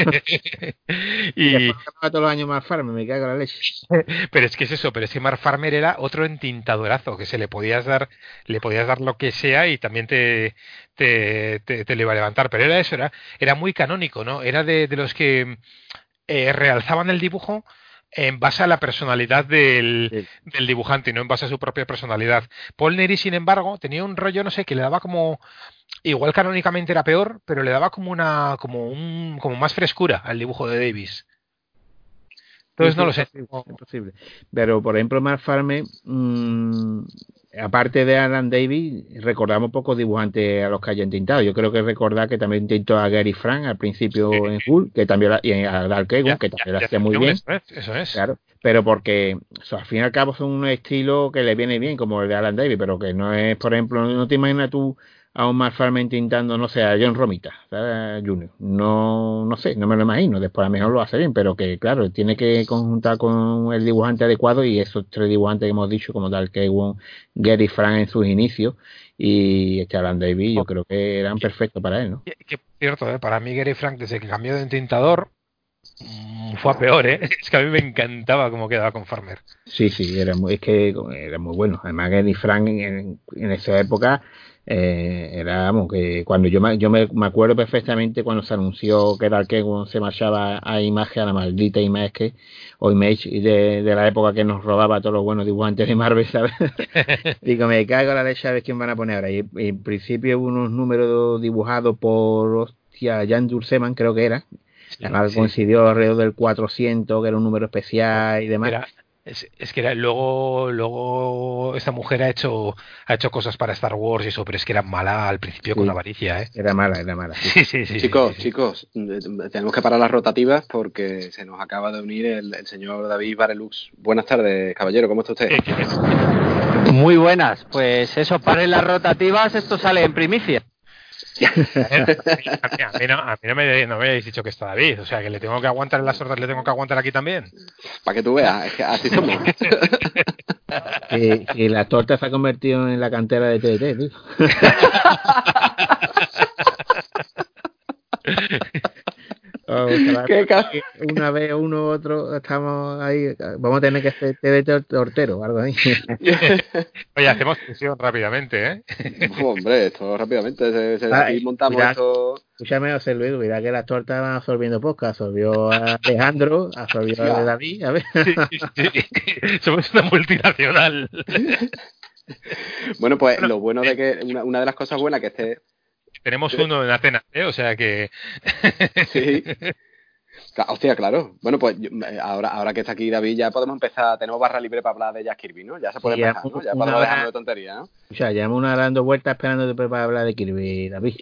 S3: y, y
S2: lo ganaba todos los años Mark Farmer, me cago en la leche.
S3: Pero es que es eso, pero es que Mark Farmer era otro entintadorazo, que se le podías dar, le podías dar lo que sea y también te, te, te, te le iba a levantar. Pero era eso, era, era muy canónico, ¿no? Era de, de los que eh, realzaban el dibujo en base a la personalidad del, sí. del dibujante y no en base a su propia personalidad. Paul Neary, sin embargo, tenía un rollo, no sé, que le daba como, igual canónicamente era peor, pero le daba como una, como un, como más frescura al dibujo de Davis. Entonces sí, no lo sé.
S2: Posible, es posible. Pero, por ejemplo, Mark Farmer, mmm, aparte de Alan Davis, recordamos pocos dibujantes a los que hayan tintado. Yo creo que recordar que también tintó a Gary Frank al principio sí. en Hull, que también y a Dark Egon, que también lo hacía muy bien.
S3: Eso es, eso es.
S2: Claro, pero porque o sea, al fin y al cabo son un estilo que le viene bien, como el de Alan Davis, pero que no es, por ejemplo, no te imaginas tú a un Mark Farmer tintando, no sé, a John Romita, ¿sabes? Junior. No, no sé, no me lo imagino. Después a lo mejor lo hace bien, pero que, claro, tiene que conjuntar con el dibujante adecuado y esos tres dibujantes que hemos dicho, como Dark Ewan, Gary Frank en sus inicios y este Alan Davis, yo creo que eran perfectos para él, ¿no?
S3: Que, que cierto, ¿eh? Para mí Gary Frank, desde que cambió de entintador, fue a peor, ¿eh? Es que a mí me encantaba cómo quedaba con Farmer.
S2: Sí, sí, era muy, es que era muy bueno. Además, Gary Frank en, en esa época eh, era, vamos, que cuando yo me, yo me, me acuerdo perfectamente cuando se anunció que Dark Ewan se marchaba a Image, a la maldita Image, o Image de, de la época que nos robaba a todos los buenos dibujantes de Marvel, ¿sabes? Digo, me cago en la leche a ver quién van a poner ahora. Y, y en principio hubo unos números dibujados por, hostia, Jan Durseman, creo que era. Sí, además sí. Coincidió alrededor del cuatrocientos, que era un número especial y demás.
S3: Era, es, es que era, luego luego esta mujer ha hecho ha hecho cosas para Star Wars y eso, pero es que era mala al principio sí, con avaricia, ¿eh?
S2: Era mala, era mala.
S1: Sí, sí, sí. Chicos, sí, sí, sí. chicos, tenemos que parar las rotativas porque se nos acaba de unir el, el señor David Barelux. Buenas tardes, caballero, ¿cómo está usted?
S4: Muy buenas, pues eso, paren las rotativas, esto sale en primicia.
S3: a mí, no, a mí no, me, no me habéis dicho que está David, o sea que le tengo que aguantar en las sordas, le tengo que aguantar aquí también.
S1: Para que tú veas, es que así somos.
S2: que, que la torta se ha convertido en la cantera de T T, tío. Oh, ¿Qué una vez uno u otro estamos ahí, vamos a tener que hacer T V tortero o algo ahí.
S3: Oye, hacemos sesión rápidamente, ¿eh?
S1: Uf, hombre, esto rápidamente, se, se, Ay, aquí montamos mira, esto.
S2: Escúchame, José Luis, mira que las tortas van absorbiendo podcast, absorbió a Alejandro, absorbió a David, a ver.
S3: Sí, sí. Somos una multinacional.
S1: Bueno, pues lo bueno de que, una, una de las cosas buenas que esté.
S3: Tenemos uno en Atenas, ¿eh? O sea que...
S1: Sí. Hostia, claro. Bueno, pues ahora, ahora que está aquí David, ya podemos empezar. Tenemos barra libre para hablar de Jack Kirby, ¿no? Ya se puede sí, empezar, ¿no? Ya podemos dejarnos de tontería, ¿no?
S2: O sea, llevamos una dando vueltas esperando para hablar de Kirby, David.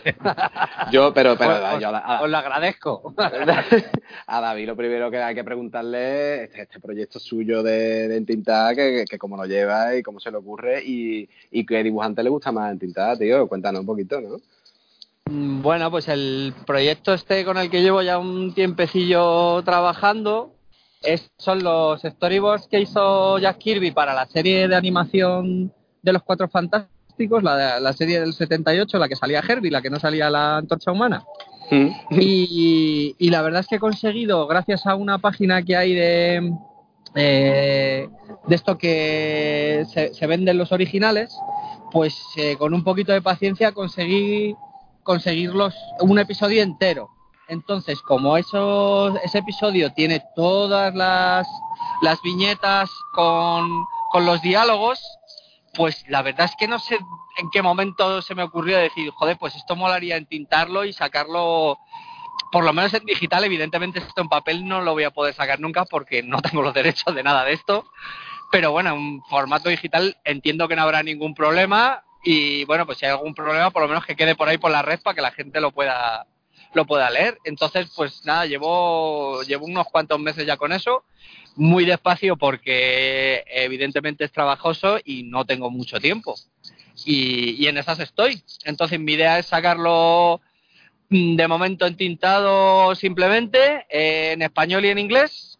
S1: Yo, pero... pero
S4: os,
S1: yo, a, a,
S4: os lo agradezco.
S1: A David lo primero que hay que preguntarle es este, este proyecto suyo de, de entintar, que, que, que cómo lo lleva y cómo se le ocurre y, y qué dibujante le gusta más entintar, tío. Cuéntanos un poquito, ¿no?
S4: Bueno, pues el proyecto este con el que llevo ya un tiempecillo trabajando es, son los storyboards que hizo Jack Kirby para la serie de animación de los Cuatro Fantásticos, la, la serie del setenta y ocho, la que salía Herbie, la que no salía la Antorcha Humana. Mm. Y, y la verdad es que he conseguido, gracias a una página que hay de, eh, de esto que se, se venden los originales, pues eh, con un poquito de paciencia conseguí conseguirlos un episodio entero. Entonces, como eso, ese episodio tiene todas las, las viñetas con, con los diálogos, pues la verdad es que no sé en qué momento se me ocurrió decir, joder, pues esto molaría entintarlo y sacarlo, por lo menos en digital. Evidentemente esto en papel no lo voy a poder sacar nunca porque no tengo los derechos de nada de esto, pero bueno, en formato digital entiendo que no habrá ningún problema. Y bueno, pues si hay algún problema, por lo menos que quede por ahí por la red para que la gente lo pueda lo pueda leer. Entonces, pues nada, llevo llevo unos cuantos meses ya con eso, muy despacio porque evidentemente es trabajoso y no tengo mucho tiempo. Y, y en esas estoy. Entonces mi idea es sacarlo de momento entintado simplemente, eh, en español y en inglés.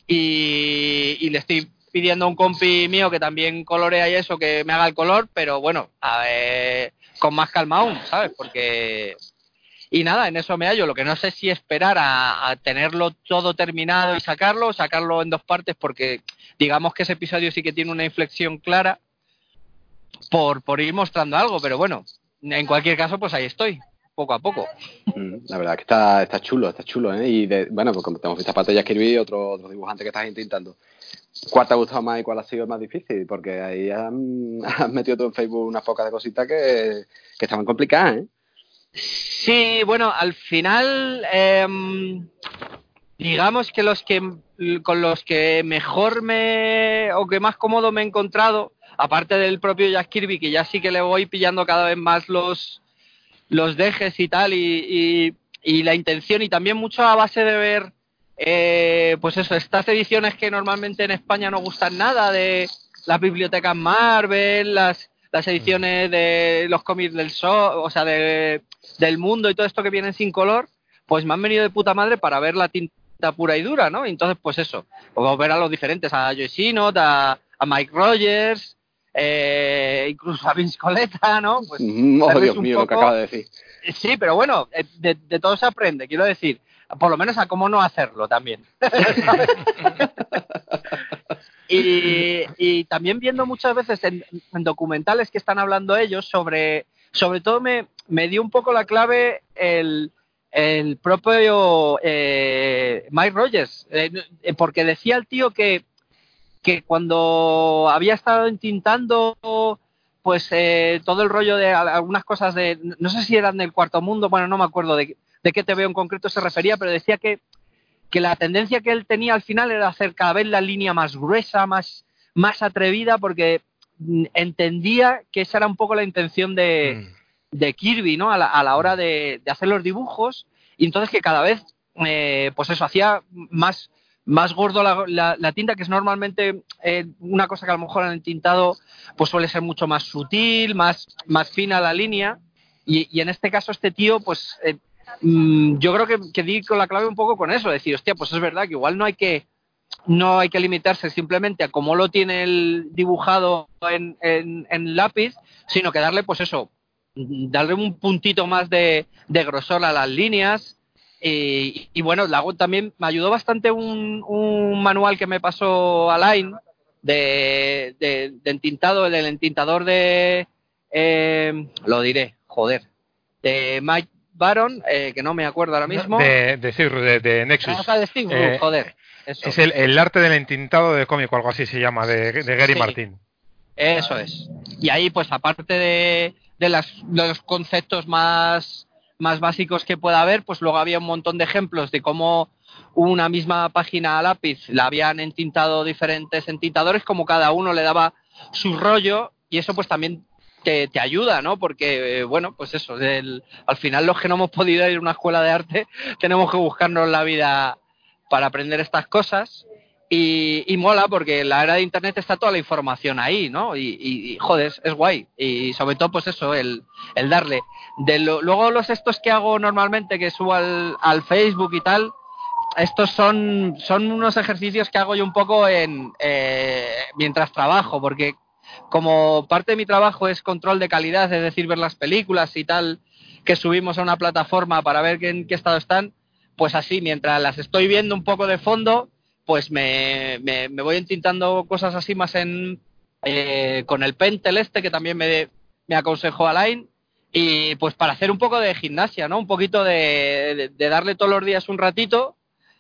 S4: Y, y le estoy pidiendo a un compi mío que también colorea y eso, que me haga el color, pero bueno, a ver, con más calma aún, ¿sabes? Porque y nada, en eso me hallo. Lo que no sé es si esperar a, a tenerlo todo terminado y sacarlo, o sacarlo en dos partes, porque digamos que ese episodio sí que tiene una inflexión clara por, por ir mostrando algo, pero bueno, en cualquier caso, pues ahí estoy, poco a poco.
S1: La verdad que está, está chulo, está chulo, ¿eh? Y de, bueno, pues como tenemos visto aparte de Jack Kirby, otro, otro dibujante que estás intentando. ¿Cuál te ha gustado más y cuál ha sido el más difícil? Porque ahí han, han metido tú en Facebook unas pocas de cositas que, que estaban complicadas, ¿eh?
S4: Sí, bueno, al final, eh, digamos que los que con los que mejor me o que más cómodo me he encontrado, aparte del propio Jack Kirby, que ya sí que le voy pillando cada vez más los los dejes y tal, y, y, y la intención, y también mucho a base de ver, eh, pues eso, estas ediciones que normalmente en España no gustan nada, de las bibliotecas Marvel, las las ediciones de los cómics del show, o sea, de, del mundo y todo esto que vienen sin color, pues me han venido de puta madre para ver la tinta pura y dura, ¿no? Y entonces, pues eso, podemos ver a los diferentes, a Joe Sinot, a, a Mike Rogers, eh, incluso a Vince Coletta, ¿no? Pues,
S1: oh, Dios mío, poco... lo que acaba de decir.
S4: Sí, pero bueno, de, de todo se aprende, quiero decir, por lo menos a cómo no hacerlo también. y, y también viendo muchas veces en, en documentales que están hablando ellos sobre, sobre todo me, me dio un poco la clave el, el propio eh, Mike Rogers, eh, porque decía el tío que, que cuando había estado entintando pues eh, todo el rollo de algunas cosas de, no sé si eran del Cuarto Mundo, bueno, no me acuerdo de, de qué T V en concreto se refería, pero decía que, que la tendencia que él tenía al final era hacer cada vez la línea más gruesa, más, más atrevida, porque entendía que esa era un poco la intención de, mm. de Kirby, ¿no? A la, a la hora de, de hacer los dibujos, y entonces que cada vez, eh, pues eso, hacía más... más gordo la, la, la tinta, que es normalmente eh, una cosa que a lo mejor en el tintado pues suele ser mucho más sutil, más, más fina la línea, y, y en este caso este tío pues eh, mmm, yo creo que, que di con la clave un poco con eso, decir, hostia, pues es verdad que igual no hay que no hay que limitarse simplemente a cómo lo tiene el dibujado en, en, en lápiz, sino que darle pues eso, darle un puntito más de, de grosor a las líneas. Y, y bueno, también me ayudó bastante un, un manual que me pasó Alain de, de, de entintado, el entintador de, eh, lo diré, joder, de Mike Baron, eh, que no me acuerdo ahora mismo.
S3: De, de, de, de Nexus.
S4: Ah, de Steve Ruth, eh, joder. Eso.
S3: Es el, el arte del entintado de cómic o algo así se llama, de, de Gary sí, Martin.
S4: Eso es. Y ahí, pues aparte de, de, las, de los conceptos más... más básicos que pueda haber, pues luego había un montón de ejemplos de cómo una misma página a lápiz la habían entintado diferentes entintadores, como cada uno le daba su rollo, y eso pues también te, te ayuda, ¿no? Porque, eh, bueno, pues eso, el, al final los que no hemos podido ir a una escuela de arte tenemos que buscarnos la vida para aprender estas cosas. Y, y mola porque en la era de internet está toda la información ahí, ¿no? Y, y, y joder, es guay. Y sobre todo, pues eso, el, el darle. De lo, luego los estos que hago normalmente, que subo al, al Facebook y tal, estos son, son unos ejercicios que hago yo un poco en eh, mientras trabajo, porque como parte de mi trabajo es control de calidad, es decir, ver las películas y tal, que subimos a una plataforma para ver qué, en qué estado están, pues así, mientras las estoy viendo un poco de fondo, pues me, me, me voy entintando cosas así más en eh, con el Pentel este que también me, me aconsejó Alain, y pues para hacer un poco de gimnasia, ¿no? Un poquito de, de, de darle todos los días un ratito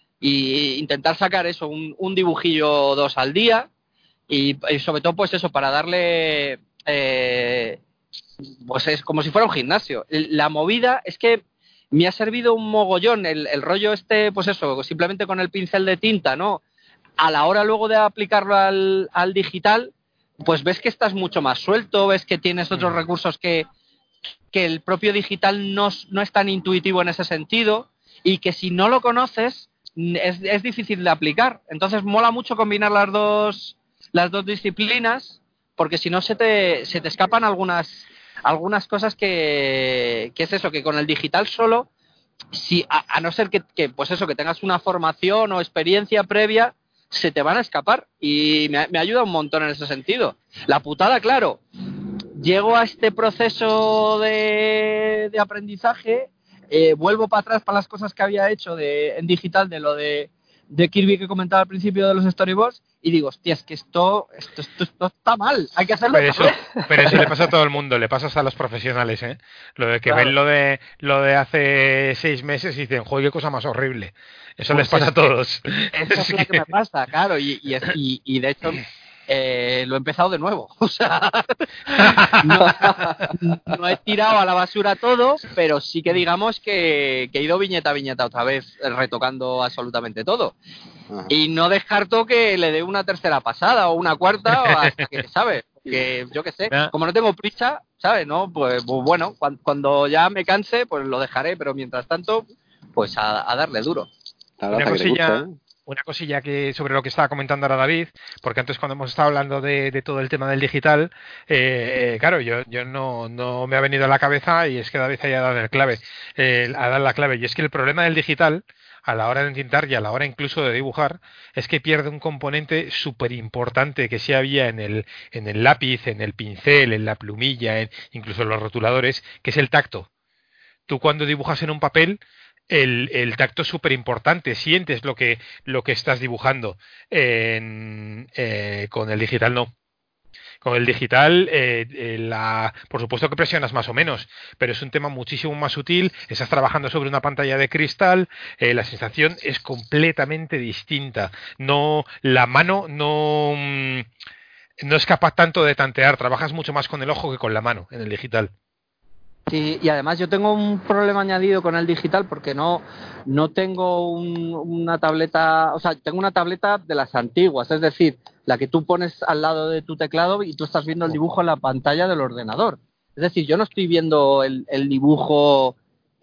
S4: y intentar sacar eso, un, un dibujillo o dos al día, y, y sobre todo pues eso, para darle eh, pues es como si fuera un gimnasio. La movida es que me ha servido un mogollón el, el rollo este, pues eso, simplemente con el pincel de tinta, ¿no? A la hora luego de aplicarlo al, al digital, pues ves que estás mucho más suelto, ves que tienes otros mm. recursos que, que el propio digital no, no es tan intuitivo en ese sentido, y que si no lo conoces es, es difícil de aplicar. Entonces mola mucho combinar las dos, las dos disciplinas, porque si no se te, se te escapan algunas... algunas cosas que, que es eso, que con el digital solo, si a, a no ser que, que, pues eso, que tengas una formación o experiencia previa, se te van a escapar, y me, me ayuda un montón en ese sentido. La putada, claro, llego a este proceso de, de aprendizaje eh, vuelvo para atrás para las cosas que había hecho de, en digital, de lo de, de Kirby que comentaba al principio de los storyboards, y digo, hostia, es que esto, esto, esto, esto está mal, hay que hacerlo
S3: Pero
S4: otra
S3: eso,
S4: vez.
S3: pero eso le pasa a todo el mundo, le pasa hasta a los profesionales, ¿eh? Lo de que
S4: Claro.
S3: ven lo de lo de hace seis meses y dicen, joder, qué cosa más horrible. Eso
S4: Pues
S3: les pasa
S4: es
S3: a todos.
S4: Esa es la que me pasa, claro, y, y, es- y, y de hecho eh, lo he empezado de nuevo. O sea, no, no he tirado a la basura todo, pero sí que digamos que, que he ido viñeta a viñeta otra vez, eh, retocando absolutamente todo.
S1: Ajá.
S4: Y no descarto que le dé una tercera pasada o una cuarta o hasta que, ¿sabes? Que yo qué sé,
S3: Ya.
S4: como no tengo prisa, ¿sabes? ¿No? Pues, pues bueno, cuando, cuando ya me canse, pues lo dejaré, pero mientras tanto, pues a, a darle duro.
S1: La verdad
S3: Una
S1: es que te
S3: cosilla,
S1: gusta, ¿eh?
S3: una cosilla que sobre lo que estaba comentando ahora David, porque antes cuando hemos estado hablando de, de todo el tema del digital, eh, eh, claro, yo, yo no, no me ha venido a la cabeza y es que David haya dado el clave, eh, ha dado la clave, y es que el problema del digital a la hora de entintar y a la hora incluso de dibujar es que pierde un componente súper importante que sí había en el, en el lápiz, en el pincel, en la plumilla, en, incluso en los rotuladores, que es el tacto. Tú cuando dibujas en un papel, el, el tacto es súper importante, sientes lo que, lo que estás dibujando. En, eh, con el digital no. Con el digital, eh, eh, la, por supuesto que presionas más o menos, pero es un tema muchísimo más sutil. Estás trabajando sobre una pantalla de cristal, eh, la sensación es completamente distinta. No, la mano no, mm, no es capaz tanto de tantear, trabajas mucho más con el ojo que con la mano en el digital.
S4: Sí, y además yo tengo un problema añadido con el digital porque no, no tengo un- una tableta, o sea, tengo una tableta de las antiguas, es decir, la que tú pones al lado de tu teclado y tú estás viendo el dibujo en la pantalla del ordenador. Es decir, yo no estoy viendo el, el dibujo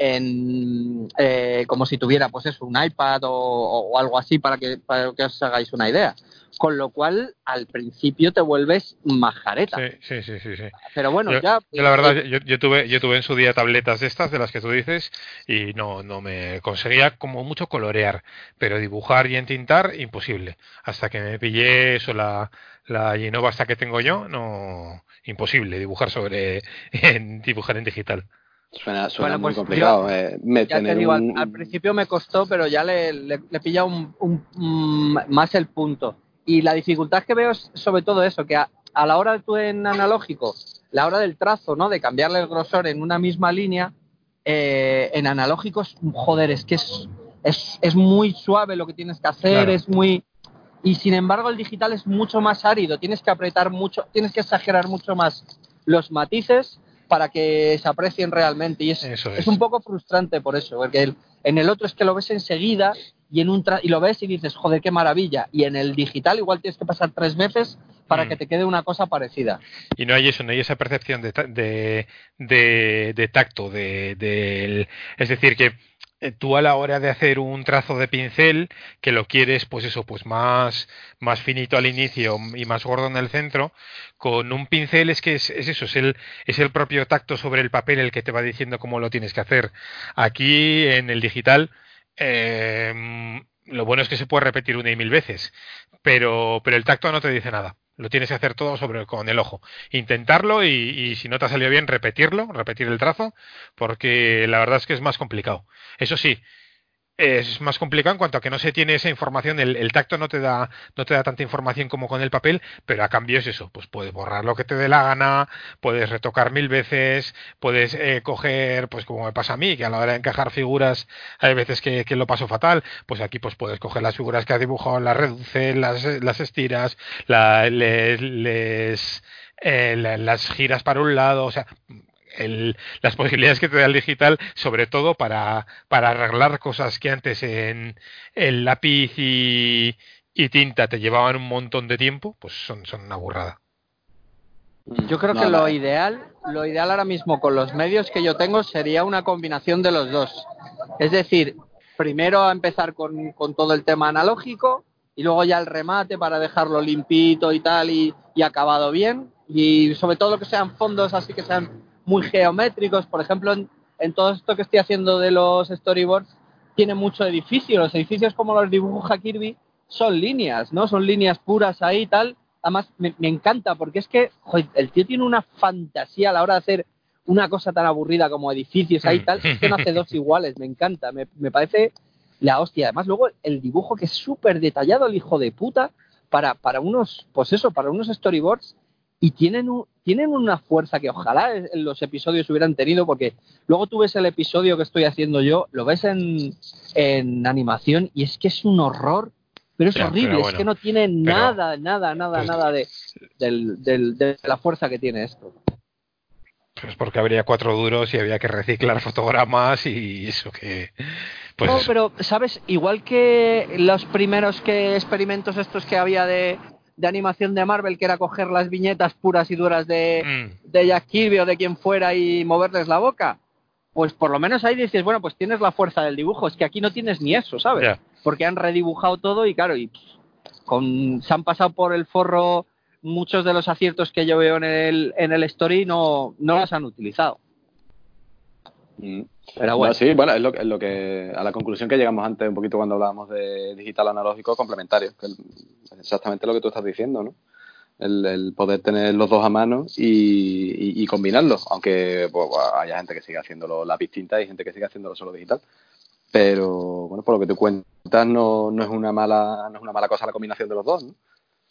S4: en, eh, como si tuviera, pues eso, un iPad o, o algo así para que, para que os hagáis una idea. Con lo cual, al principio te vuelves majareta.
S3: Sí, sí, sí, sí, sí.
S4: Pero bueno,
S3: Yo,
S4: ya...
S3: yo la
S4: eh,
S3: verdad,
S4: eh,
S3: yo, yo tuve, yo tuve en su día tabletas de estas, de las que tú dices, y no, no me conseguía como mucho colorear, pero dibujar y entintar, imposible. Hasta que me pillé eso, la, la Genova esta que tengo yo, no, imposible dibujar sobre, en, dibujar en digital.
S1: Suena, suena
S4: bueno,
S1: muy
S4: pues
S1: complicado.
S4: yo...
S1: Eh, me-
S4: Ya te
S1: tener
S4: digo, al, al
S1: un...
S4: principio me costó, pero ya le, le, le pilla un, un, un- más el punto. Y la dificultad que veo es sobre todo eso, que a, a la hora de tú en analógico, la hora del trazo, ¿no? De cambiarle el grosor en una misma línea, eh, en analógicos, joder, es que es, es, es muy suave lo que tienes que hacer,
S3: Claro.
S4: es muy... Y sin embargo el digital es mucho más árido, tienes que apretar mucho, tienes que exagerar mucho más los matices para que se aprecien realmente. Y es,
S3: Eso
S4: es
S3: es.
S4: un poco frustrante por eso, porque el, en el otro es que lo ves enseguida y, en un tra y lo ves y dices, joder, qué maravilla. Y en el digital igual tienes que pasar tres veces para
S3: Mm.
S4: que te quede una cosa parecida.
S3: Y no hay eso, no hay esa percepción de, ta- de, de, de tacto, de, del- es decir, que eh, tú a la hora de hacer un trazo de pincel, que lo quieres, pues eso, pues más, más finito al inicio y más gordo en el centro, con un pincel es que es, es eso, es el, es el propio tacto sobre el papel el que te va diciendo cómo lo tienes que hacer. Aquí en el digital, eh, lo bueno es que se puede repetir una y mil veces, pero, pero el tacto no te dice nada. Lo tienes que hacer todo sobre con el ojo. Intentarlo y, y si no te ha salido bien, repetirlo, repetir el trazo, porque la verdad es que es más complicado. Eso sí, es más complicado en cuanto a que no se tiene esa información, el, el tacto no te da, no te da tanta información como con el papel, pero a cambio es eso, pues puedes borrar lo que te dé la gana, puedes retocar mil veces, puedes eh, coger, pues como me pasa a mí, que a la hora de encajar figuras hay veces que, que lo paso fatal, pues aquí pues puedes coger las figuras que has dibujado, las reduces, las, las estiras, la, les, les eh, la- las giras para un lado, o sea, el, las posibilidades que te da el digital, sobre todo para, para arreglar cosas que antes en el lápiz y, y tinta te llevaban un montón de tiempo, pues son, son una burrada.
S4: Yo creo
S1: No,
S4: que lo
S1: la-
S4: ideal, lo ideal ahora mismo con los medios que yo tengo sería una combinación de los dos. Es decir, primero a empezar con, con todo el tema analógico y luego ya el remate para dejarlo limpito y tal y, y acabado bien. Y sobre todo que sean fondos así que sean muy geométricos. Por ejemplo, en, en todo esto que estoy haciendo de los storyboards, tiene mucho edificio. Los edificios como los dibuja Kirby son líneas, ¿no? Son líneas puras ahí y tal. Además, me, me encanta porque es que joder, el tío tiene una fantasía a la hora de hacer una cosa tan aburrida como edificios ahí tal, es que no hace dos iguales, me encanta, me, me parece la hostia. Además luego el dibujo que es súper detallado, el hijo de puta, para, para unos, pues eso, para unos storyboards, y tienen, un, tienen una fuerza que ojalá en los episodios hubieran tenido, porque luego tú ves el episodio que estoy haciendo yo, lo ves en, en animación y es que es un horror, pero es ya, horrible, pero bueno, es que no tiene pero, nada, nada, nada, pues, nada de, del, del, de la fuerza que tiene esto.
S3: Pues porque habría cuatro duros y había que reciclar fotogramas y eso que... Pues
S4: no,
S3: eso.
S4: Pero, ¿sabes? Igual que los primeros que experimentos estos que había de, de animación de Marvel, que era coger las viñetas puras y duras de, mm. de Jack Kirby o de quien fuera y moverles la boca, pues por lo menos ahí dices, bueno, pues tienes la fuerza del dibujo. Es que aquí no tienes ni eso, ¿sabes? Yeah. Porque han redibujado todo y claro, y con, se han pasado por el forro muchos de los aciertos que yo veo en el, en el story, no, no los han utilizado.
S1: Mm. Pero bueno. No, sí, bueno, es lo, es lo que a la conclusión que llegamos antes un poquito cuando hablábamos de digital analógico complementario, que es exactamente lo que tú estás diciendo, ¿no? El, el poder tener los dos a mano y, y, y combinarlos, aunque pues, haya gente que siga haciéndolo lápiz tinta y gente que siga haciéndolo solo digital. Pero bueno, por lo que tú cuentas no, no es una mala no es una mala cosa la combinación de los dos, ¿no?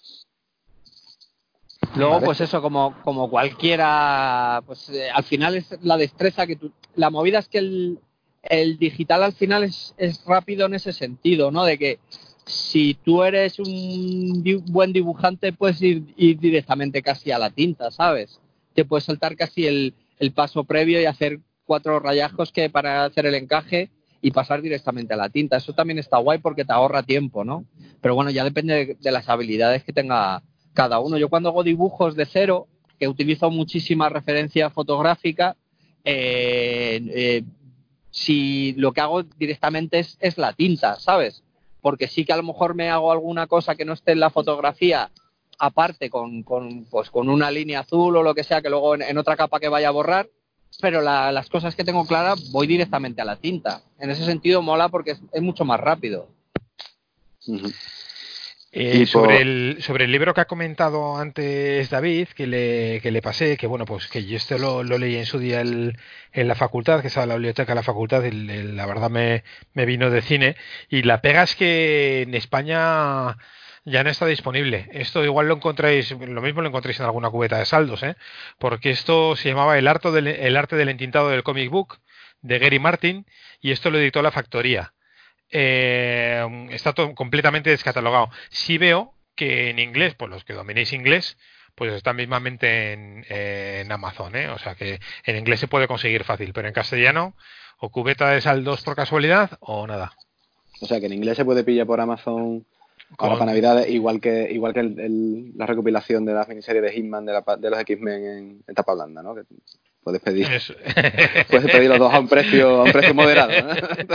S4: Luego, vale. Pues eso, como, como cualquiera, pues eh, al final es la destreza que tú... La movida es que el, el digital al final es, es rápido en ese sentido, ¿no? De que si tú eres un di- buen dibujante, puedes ir, ir directamente casi a la tinta, ¿sabes? Te puedes saltar casi el, el paso previo y hacer cuatro rayajos que para hacer el encaje y pasar directamente a la tinta. Eso también está guay porque te ahorra tiempo, ¿no? Pero bueno, ya depende de, de las habilidades que tenga cada uno. Yo cuando hago dibujos de cero, que utilizo muchísima referencia fotográfica, eh, eh, si lo que hago directamente es, es la tinta, ¿sabes? Porque sí que a lo mejor me hago alguna cosa que no esté en la fotografía, aparte con, con, pues con una línea azul o lo que sea, que luego en, en otra capa que vaya a borrar, pero la, las cosas que tengo claras voy directamente a la tinta. En ese sentido mola porque es, es mucho más rápido.
S3: Uh-huh. Eh, sobre el sobre el libro que ha comentado antes David, que le, que le pasé, que bueno, pues que yo esto lo, lo leí en su día el, en la facultad, que estaba en la biblioteca de la facultad, el, el, la verdad me, me vino de cine, y la pega es que en España ya no está disponible. Esto igual lo encontráis, lo mismo lo encontráis en alguna cubeta de saldos, ¿eh? Porque esto se llamaba El arte del, el arte del entintado del comic book, de Gary Martin, y esto lo editó La Factoría. Eh, está todo completamente descatalogado. Sí veo que en inglés, pues los que dominéis inglés, pues están mismamente en, eh, en Amazon, ¿eh? O sea que en inglés se puede conseguir fácil, pero en castellano o cubeta de saldos por casualidad o nada.
S1: O sea que en inglés se puede pillar por Amazon ahora Con... para Navidad, igual que igual que el, el, la recopilación de la miniserie de Hitman de, la, de los X-Men en, en tapa blanda, ¿no? Que puedes pedir puedes pedir los dos a un precio a un precio moderado, ¿no?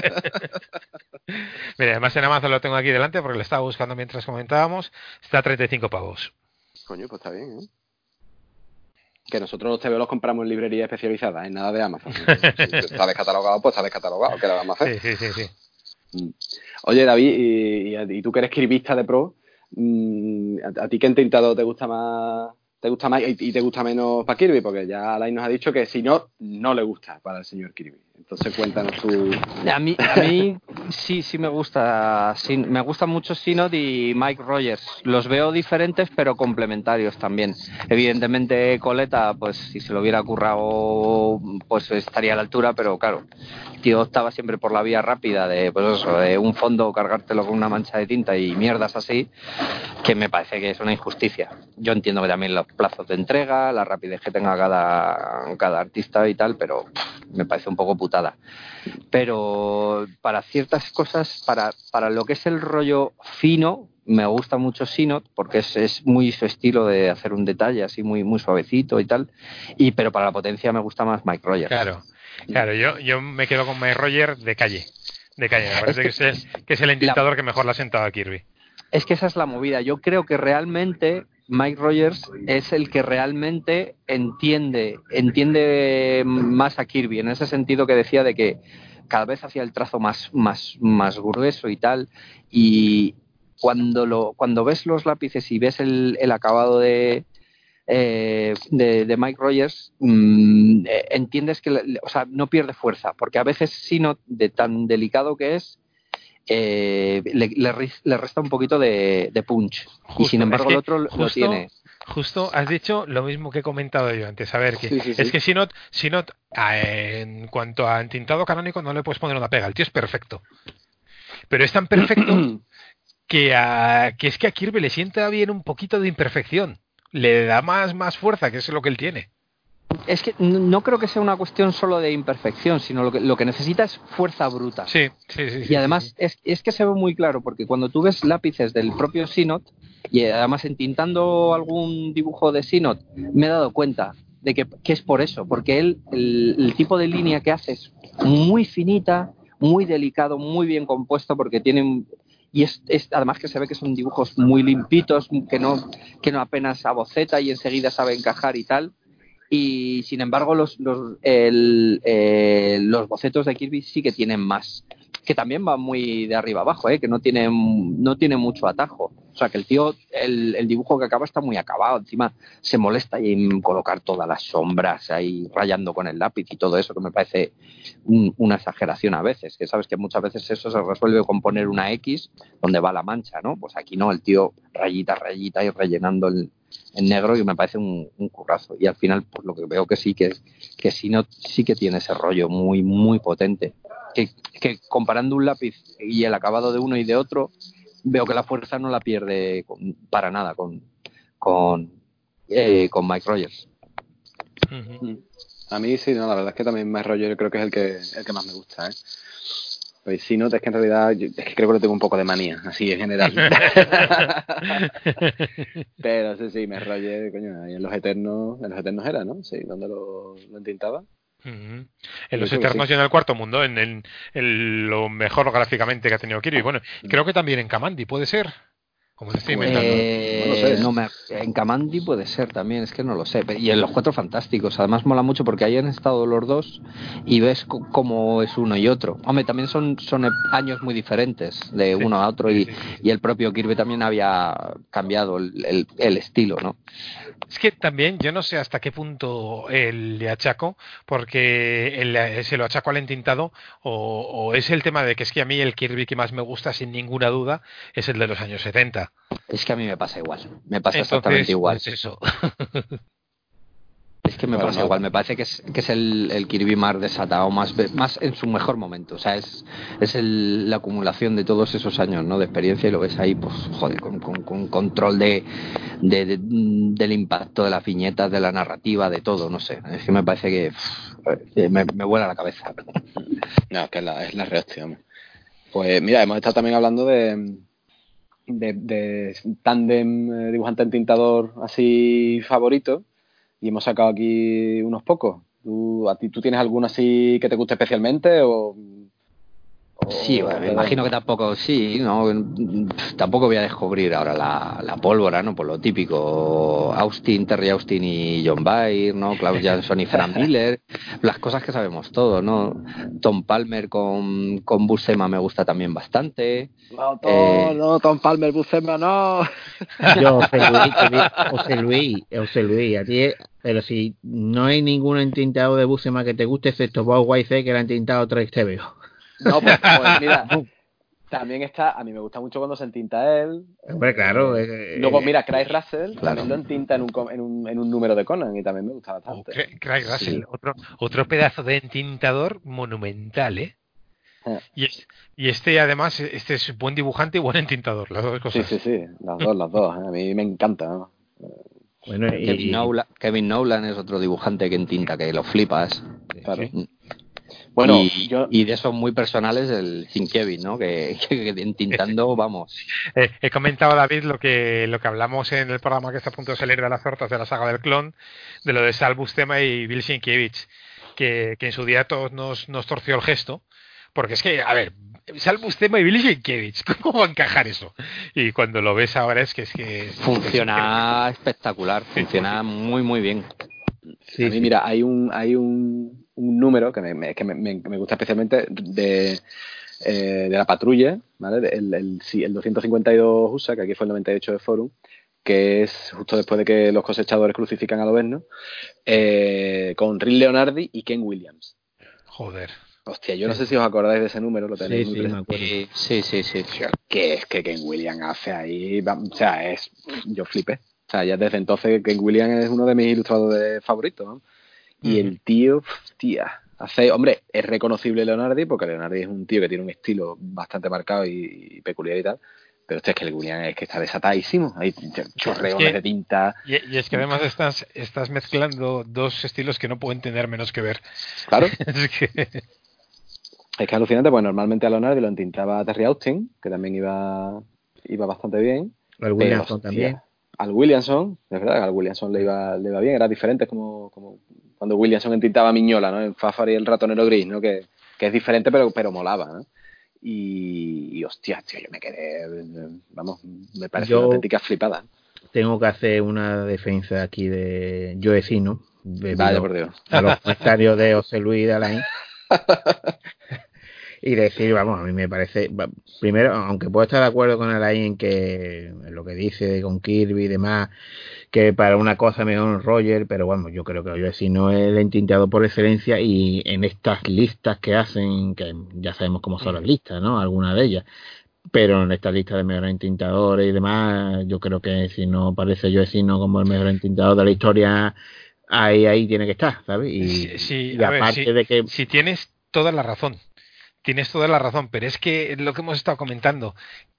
S3: Mira, además en Amazon lo tengo aquí delante porque lo estaba buscando mientras comentábamos. Está a treinta y cinco pavos.
S1: Coño, pues está bien, ¿eh? Que nosotros los T V los compramos en librerías especializadas, en nada de Amazon. Si está descatalogado, pues está descatalogado. ¿Qué le vamos a hacer?
S3: Sí, sí, sí, sí.
S1: Oye, David, y, y, y tú que eres escribista de pro, ¿a, a ti qué entintado te gusta más? ¿Te gusta más y te gusta menos para Kirby? Porque ya Alain nos ha dicho que si no, no le gusta para el señor Kirby. Entonces cuéntanos tú.
S4: A mí, a mí sí, sí me gusta. Sí, me gusta mucho Synod y Mike Rogers. Los veo diferentes pero complementarios también. Evidentemente Coleta, pues si se lo hubiera currado, pues estaría a la altura, pero claro, el tío optaba siempre por la vía rápida de, pues eso, de un fondo, cargártelo con una mancha de tinta y mierdas así, que me parece que es una injusticia. Yo entiendo que también los plazos de entrega, la rapidez que tenga cada, cada artista y tal, pero pff, me parece un poco putada. Pero para ciertas cosas, para, para lo que es el rollo fino, me gusta mucho Synod porque es, es muy su estilo de hacer un detalle así muy, muy suavecito y tal, y pero para la potencia me gusta más Mike Rogers.
S3: Claro, claro, yo, yo me quedo con Mike Rogers de calle, de calle, me parece es que, que, es el, que es el entintador la... que mejor le ha sentado a Kirby.
S4: Es que esa es la movida. Yo creo que realmente Mike Rogers es el que realmente entiende entiende más a Kirby, en ese sentido que decía de que cada vez hacía el trazo más, más, más grueso y tal, y cuando lo cuando ves los lápices y ves el, el acabado de, eh, de, de Mike Rogers, mmm, eh, entiendes que, le, o sea, no pierde fuerza, porque a veces Synod, de tan delicado que es, eh, le, le, le resta un poquito de, de punch. Justo, y sin embargo es que el otro justo, lo tiene.
S3: Justo has dicho lo mismo que he comentado yo antes. A ver, que sí, sí, sí. es que Synod, Synod eh, en cuanto a entintado canónico no le puedes poner una pega. El tío es perfecto. Pero es tan perfecto que, a, que es que a Kirby le sienta bien un poquito de imperfección. Le da más, más fuerza, que es lo que él tiene.
S4: Es que no creo que sea una cuestión solo de imperfección, sino lo que, lo que necesita es fuerza bruta.
S3: Sí, sí, sí.
S4: Y
S3: sí,
S4: además
S3: sí, sí.
S4: Es, es que se ve muy claro, porque cuando tú ves lápices del propio Synod, y además entintando algún dibujo de Synod, me he dado cuenta de que, que es por eso, porque él, el, el tipo de línea que hace es muy finita, muy delicado, muy bien compuesto, porque tienen... Y es, es además que se ve que son dibujos muy limpitos, que no, que no apenas aboceta y enseguida sabe encajar y tal. Y sin embargo los los, el, eh, los bocetos de Kirby sí que tienen más, que también van muy de arriba abajo, ¿eh? Que no tienen no tiene mucho atajo, o sea que el tío el, el dibujo que acaba está muy acabado, encima se molesta en colocar todas las sombras ahí rayando con el lápiz y todo eso, que me parece un, una exageración a veces, que sabes que muchas veces eso se resuelve con poner una X donde va la mancha, ¿no? Pues aquí no, el tío rayita rayita y rellenando el en negro, y me parece un, un currazo. Y al final, pues lo que veo que sí, que, que sí, no, sí que tiene ese rollo muy, muy potente. Que, que comparando un lápiz y el acabado de uno y de otro, veo que la fuerza no la pierde con, para nada con, con, eh, con Mike Rogers.
S1: Uh-huh. A mí sí, no, la verdad es que también Mike Rogers creo que es el que, el que más me gusta, ¿eh? Pues sí, no, es que en realidad yo, es que creo que lo tengo un poco de manía, así en general. Pero sí, sí, me rayé, coño, ahí en Los Eternos, en Los Eternos era, ¿no? Sí, donde lo, lo entintaba.
S3: Uh-huh. En Los Eternos sí. Y en el Cuarto Mundo, en, en, en lo mejor gráficamente que ha tenido Kirby. Bueno, uh-huh. Creo que también en Kamandi, ¿puede ser? Como te estoy inventando.
S4: Eh, no lo sé. ¿eh? No me, en Kamandi puede ser también, es que no lo sé. Y en Los Cuatro Fantásticos, además mola mucho porque ahí han estado los dos y ves c- cómo es uno y otro. Hombre, también son, son años muy diferentes de sí, uno a otro y, sí, sí, sí. y el propio Kirby también había cambiado el, el, el estilo, ¿no?
S3: Es que también yo no sé hasta qué punto el le achaco, porque el, se lo achaco al entintado, o, o es el tema de que es que a mí el Kirby que más me gusta, sin ninguna duda, es el de los años setenta.
S4: Es que a mí me pasa igual, me pasa
S3: Entonces,
S4: exactamente igual.
S3: Pues eso.
S4: Es que me bueno, pasa no. igual, me parece que es, que es el, el Kirby más desatado, más, más en su mejor momento. O sea, es, es el, la acumulación de todos esos años, ¿no? De experiencia, y lo ves ahí, pues, joder, con, con, con control de, de, de, del impacto de las viñetas, de la narrativa, de todo, no sé. Es que me parece que pff, me, me vuela la cabeza.
S1: No, es que es la, es la rehostia, hombre. Pues mira, hemos estado también hablando de, de, de tándem dibujante entintador así favorito. Y hemos sacado aquí unos pocos. ¿Tú, a ti, ¿Tú tienes alguno así que te guste especialmente? O,
S4: o sí, bueno, me imagino que tampoco, sí, no, tampoco voy a descubrir ahora la, la pólvora, ¿no? Por lo típico, Austin, Terry Austin y John Byrne, ¿no? Klaus Jansson y Frank Miller, las cosas que sabemos todos, ¿no? Tom Palmer con, con Buscema me gusta también bastante.
S1: No, Tom, eh, no, Tom Palmer, Buscema, no.
S2: Yo, José Luis, José Luis, José Luis, a ti, pero si no hay ningún entintado de Buscema que te guste, excepto Bob White, que era entintado tres T V O.
S1: No, pues, pues mira, también está, a mí me gusta mucho cuando se entinta él.
S2: Hombre, eh, claro.
S1: Eh, luego, mira, Craig Russell claro. también lo entinta en un, en, un, en un número de Conan y también me gusta bastante.
S3: Oh, Craig Russell, sí. otro, otro pedazo de entintador monumental, ¿eh? Ah. Y, es, y este, además, este es buen dibujante y buen entintador, las dos cosas.
S1: Sí, sí, sí, las dos, las dos. ¿eh? A mí me encanta, ¿no?
S4: Bueno, y... Kevin, Nolan, Kevin Nolan es otro dibujante que entinta, que lo flipas.
S1: Claro.
S4: Sí.
S1: Bueno,
S4: y,
S1: yo...
S4: y de esos muy personales el Sin Kevin, ¿no? Que, que, que entintando, vamos.
S3: Eh, he comentado a David lo que lo que hablamos en el programa que está a punto de salir de las hortas de la saga del clon, de lo de Sal Buscema y Bill Sienkiewicz, que, que en su día todos nos, nos torció el gesto, porque es que, a ver, Sal Buscema y Bill Sienkiewicz, ¿cómo va a encajar eso? Y cuando lo ves ahora es que es que... Es,
S4: funciona
S3: es
S4: espectacular, funciona sí, sí, sí. muy, muy bien.
S1: Sí, a mí, sí. mira, hay un hay un, un número que, me, que me, me, me gusta especialmente de, eh, de la patrulla, ¿vale? El, el, el doscientos cincuenta y dos U S A, que aquí fue el noventa y ocho de Forum, que es justo después de que los cosechadores crucifican a Lobezno, eh, con Rick Leonardi y Ken Williams.
S3: Joder.
S1: Hostia, yo no sé si os acordáis de ese número, lo tenéis
S2: Sí,
S1: muy
S2: sí, me
S1: presente.
S2: acuerdo.
S4: Sí, sí, sí. sí.
S1: Que es que Ken Williams hace ahí, o sea, es, yo flipé. O sea, ya desde entonces Ken Williams es uno de mis ilustradores favoritos, ¿no? Y
S3: Ujú.
S1: el tío, tía, hace, hombre, es reconocible Leonardi, porque Leonardi es un tío que tiene un estilo bastante marcado y, y peculiar y tal, pero hostia, es que el Williams es que está desatadísimo, hay chorreones
S3: Es que,
S1: de tinta.
S3: y, y es que además estás, estás mezclando dos estilos que no pueden tener menos que ver.
S1: Claro,
S3: Es que,
S1: es que es alucinante, pues normalmente a Leonardi lo entintaba Terry Austin, que también iba, iba bastante bien.
S2: El Williamson también.
S1: Al Williamson, es verdad, al Williamson le iba, le iba bien, era diferente, como, como cuando Williamson entintaba a Miñola, ¿no? En Fafari y el ratonero gris, ¿no? Que, que es diferente, pero, pero molaba, ¿no? Y, y hostia, tío, yo me quedé, vamos, me pareció
S2: Yo-
S1: una auténtica flipada.
S2: Tengo que hacer una defensa aquí de Joecino, debido
S1: Vaya por Dios.
S2: a los comentarios de José Luis y de Alain. Y decir, vamos, a mí me parece, va, primero, aunque puedo estar de acuerdo con Alain en que en lo que dice con Kirby y demás, que para una cosa mejor Roger, pero bueno, yo creo que Joecino es el entintado por excelencia, y en estas listas que hacen, que ya sabemos cómo son las listas, ¿no? Algunas de ellas, pero en esta lista de mejores entintadores y demás, yo creo que si no aparece Joecino como el mejor entintador de la historia, ahí ahí tiene que estar, ¿sabes? Y,
S3: sí, sí,
S2: y
S3: a ver,
S2: aparte
S3: sí,
S2: de que
S3: si tienes toda la razón. Tienes toda la razón, pero es que lo que hemos estado comentando,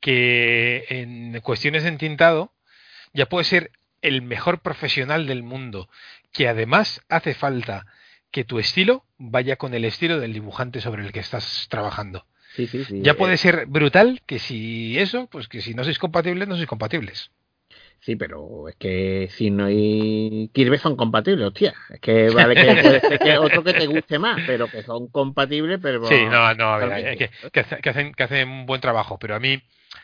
S3: que en cuestiones de entintado ya puede ser el mejor profesional del mundo, que además hace falta que tu estilo vaya con el estilo del dibujante sobre el que estás trabajando.
S2: sí, sí, sí,
S3: Ya
S2: eh,
S3: puede ser brutal que si eso, pues que si no sois compatibles, no sois compatibles.
S2: sí, pero es que si no hay Kirby son compatibles, hostia. Es que vale que puede ser que otro que te guste más, pero que son compatibles, pero
S3: Sí, no, no, a ver,
S2: totalmente.
S3: eh, que, que, hace- que hacen, que hacen un buen trabajo, pero a mí,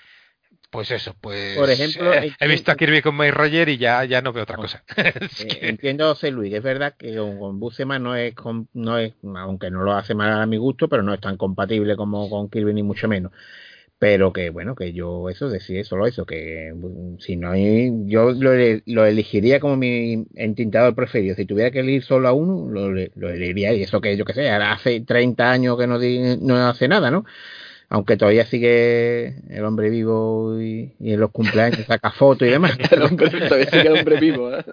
S3: pues eso, pues
S2: Por ejemplo,
S3: eh, he
S2: enti-
S3: visto a Kirby con Mike Roger y ya, ya no veo otra cosa. Es
S2: eh,
S3: que-
S2: entiendo a José Luis, que es verdad que con, con Buscema no es, com- no es, aunque no lo hace mal a mi gusto, pero no es tan compatible como con Kirby ni mucho menos. Pero que bueno, que yo eso decía solo eso, que mm, si no hay, yo lo, ele- lo elegiría como mi entintador preferido. Si tuviera que elegir solo a uno, lo, lo elegiría. Y eso que yo que sé, ahora hace treinta años que no, di- no hace nada, ¿no? Aunque todavía sigue el hombre vivo y, y en los cumpleaños saca fotos y demás.
S1: El hombre, todavía sigue el hombre vivo, ¿eh?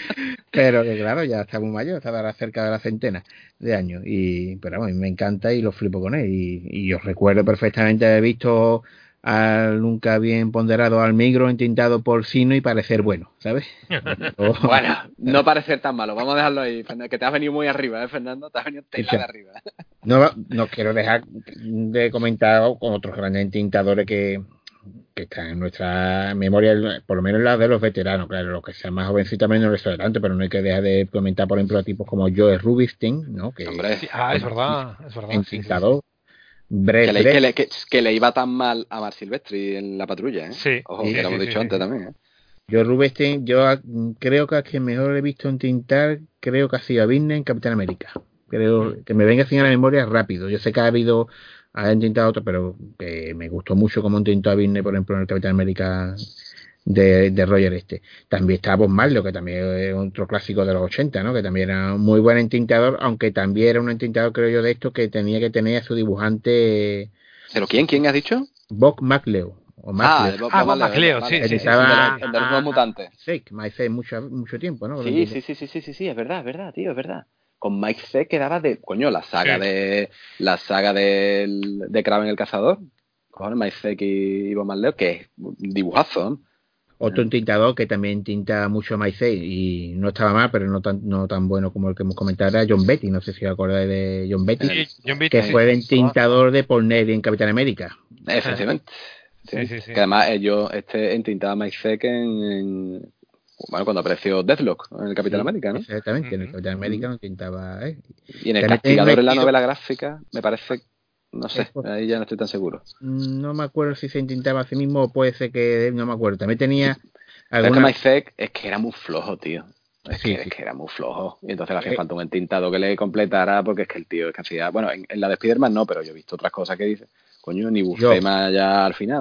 S2: Pero que claro, ya está muy mayor, está ahora cerca de la centena de años. Y, pero bueno, a mí me encanta y lo flipo con él. Y, y yo recuerdo perfectamente haber visto al nunca bien ponderado Almigro entintado por Sino y parecer bueno, ¿sabes? O-
S1: Bueno, no parece tan malo, vamos a dejarlo ahí, Fernando, que te has venido muy arriba, ¿eh, Fernando? Te has venido tela de arriba.
S2: no, no quiero dejar de comentar con otros grandes entintadores que, que están en nuestra memoria, por lo menos las de los veteranos, claro, los que sean más jovencitos también no les suena tanto, pero no hay que dejar de comentar, por ejemplo, a tipos como Joe Rubinstein, ¿no? Que
S1: Hombre,
S3: Sí, ah, es verdad, es verdad. Sí, sí, sí.
S2: entintador, Brett
S1: que le,
S2: Brett,
S1: que, le, que, que le iba tan mal a Mar Silvestri en la patrulla, ¿eh?
S3: Sí,
S1: Ojo,
S3: sí,
S1: que lo hemos
S3: sí,
S1: dicho
S3: sí,
S1: antes
S3: sí.
S1: también, ¿eh?
S2: Joe Rubinstein, yo a- creo que a quien mejor he visto entintar, creo que ha sido a Disney en Capitán América. Creo
S3: Mm.
S2: que me venga así a la memoria rápido. Yo sé que ha habido, ha entintado otro, pero que me gustó mucho como entintó a Disney, por ejemplo, en el Capitán América de, de Roger este. También está Bob Marley, que también es otro clásico de los ochenta, ¿no? Que también era un muy buen entintador, aunque también era un entintador, creo yo, de esto que tenía que tener a su dibujante
S1: ¿Pero quién? ¿Quién has dicho?
S2: Bob McLeod. O
S1: Ah,
S2: McLeod.
S1: de Bob,
S3: Ah,
S1: Bob
S3: Bob
S1: Marley,
S3: McLeod,
S1: vale,
S3: sí,
S1: sí,
S3: sí,
S1: sí,
S3: sí,
S1: el,
S3: sí,
S1: de
S3: sí.
S1: los, el de los nuevos mutantes.
S2: Fake, My Fake, mucho, mucho tiempo, ¿no?
S1: Sí, sí, sí, sí, sí, sí, sí, es verdad, es verdad, tío, es verdad. Con Mike C quedaba de, coño, la saga
S3: Sí.
S1: de, la saga del, de Kraven el Cazador. Cojones, Mike C y Bob Marley, que es un dibujazo, ¿no?
S2: Otro entintador que también tinta mucho a Maicey y no estaba mal, pero no tan, no tan bueno como el que hemos comentado, era John Betty. No sé si os acordáis de John Betty,
S1: En el-
S3: Sí, John Beat,
S2: que
S3: sí,
S2: fue el
S3: es verdad.
S2: entintador de Paul Neary en Capitán América.
S1: Efectivamente.
S3: Sí, sí, sí.
S1: Que además ellos este entintaba a Mike Zeck en, en- bueno, cuando apareció Deathlock en el Capitán
S2: Sí,
S1: América, ¿no?
S2: exactamente, en el
S3: Ujú.
S2: Capitán América no tintaba. ¿eh?
S1: Y en el
S2: También tenía un
S1: Castigador en la
S2: estilo-
S1: novela gráfica, me parece, no sé,
S2: Eso.
S1: ahí ya no estoy tan seguro.
S2: No me acuerdo si se intentaba a sí mismo o puede ser que no me acuerdo. También tenía
S1: Pero es que
S2: alguna.
S1: Mike Zeck es que era muy flojo, tío. Es,
S2: Sí,
S1: que,
S2: sí.
S1: es que era muy flojo. Y entonces le hacía
S2: Eh.
S1: falta un entintado que le completara, porque es que el tío es cantidad. Bueno, en, en la de Spiderman no, pero yo he visto otras cosas que dice. Coño, ni Buscema ya al final, ¿no?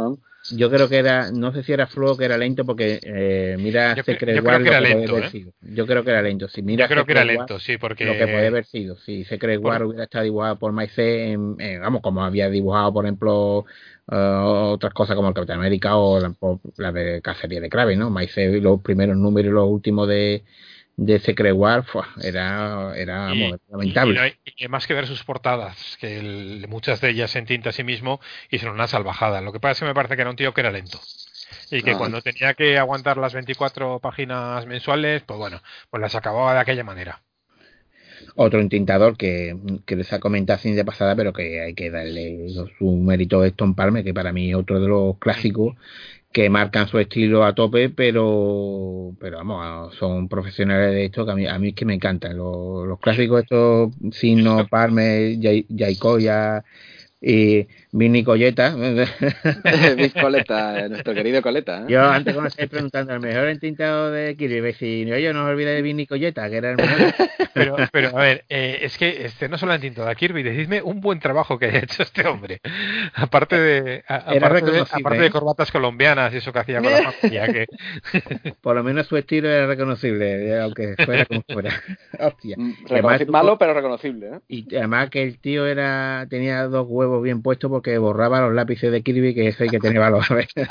S2: yo creo que era, no sé si era flojo o que era lento, porque eh, mira
S3: Yo,
S2: Secret
S3: yo
S2: War
S3: creo que era
S2: lo que puede
S3: lento,
S2: haber
S3: ¿eh?
S2: sido. Yo creo que era lento. Si mira
S3: Yo creo que era
S2: Secret War,
S3: lento, sí, porque...
S2: lo que puede haber sido. Si Secret
S3: por-
S2: War hubiera estado dibujado por Maicé, en, en, vamos, como había dibujado, por ejemplo, uh, otras cosas como el Capitán América o la, la de Cacería de Kraven, ¿no? Maicé, los primeros números y los últimos de de Secret War, fua, era, era
S3: Y,
S2: vamos,
S3: y, y no
S2: lamentable.
S3: hay, y más que ver sus portadas, que el- muchas de ellas en tinta a sí mismo y son una salvajada. Lo que pasa es que me parece que era un tío que era lento. Y que
S1: Ah,
S3: cuando tenía que aguantar las veinticuatro páginas mensuales, pues bueno, pues las acababa de aquella manera.
S2: Otro intentador que, que les ha comentado así de pasada, pero que hay que darle su mérito a Tom Palmer, que para mí es otro de los clásicos que marcan su estilo a tope, pero pero vamos, son profesionales de esto que a mí, a mí es que me encantan. Los, los clásicos estos, Signo, Palmer, Jaicoya y Vinny Colleta.
S1: Vince Coleta, nuestro querido Coleta. ¿eh?
S2: Yo antes cuando estáis preguntando el mejor entintado de Kirby, si oye, no os olvidéis de Vinny Colleta, que era el mejor.
S3: Pero, pero a ver, eh, es que este no solo ha entintado a Kirby, decidme un buen trabajo que haya hecho este hombre. Aparte de, a-
S2: Era
S3: aparte de,
S2: reconocible,
S3: aparte de
S2: ¿eh?
S3: corbatas colombianas y eso que hacía con la familia, que
S2: Por lo menos su estilo era reconocible, aunque fuera como fuera. Hostia. Y además,
S1: Reconoci-
S2: tuvo-
S1: Malo, pero reconocible. ¿eh?
S2: y además que el tío era tenía dos huevos bien puestos porque borraba los lápices de Kirby, que eso hay que tener valor.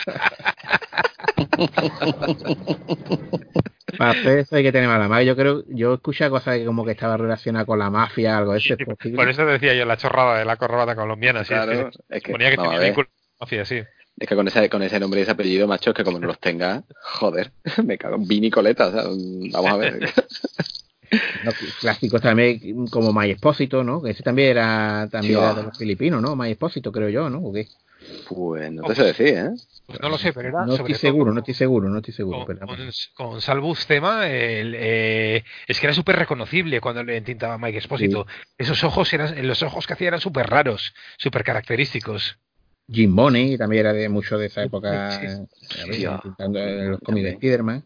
S2: Para hacer eso hay que tener valor. Además, yo creo, yo escuché cosas que como que estaba relacionada con la mafia, algo de eso,
S3: sí,
S2: es
S3: sí,
S2: posible.
S3: por eso decía yo la chorrada de la corbata colombiana, sí,
S1: Claro,
S3: es que
S1: es que,
S3: suponía que
S1: vamos
S3: tenía
S1: a ver.
S3: vínculo con la mafia, sí.
S1: Es que con ese, con ese nombre y ese apellido, macho, es que como no los tenga, joder, me cago en Vinny Coleta, o sea, vamos a ver.
S2: No, clásicos también como My Expósito, ¿no? Que ese también era también
S1: Tío.
S2: era de los filipinos, ¿no? My Expósito, creo yo, ¿no? ¿O qué?
S1: Pues no te sé decir, ¿eh?
S3: Pues no lo sé, pero era
S2: No
S3: sobre
S2: estoy seguro,
S3: todo
S2: no estoy seguro, no estoy seguro.
S3: con,
S2: Pero
S3: con,
S2: vamos.
S3: con Salvus Tema, el, eh, es que era súper reconocible cuando le entintaba Mike Expósito.
S2: Sí.
S3: Esos ojos eran, los ojos que hacía eran súper raros, súper característicos.
S2: Jim Money también era de mucho de esa época,
S3: Sí,
S2: a
S3: sí,
S2: ver,
S3: sí.
S2: intentando en los cómics de
S1: También.
S2: Spiderman.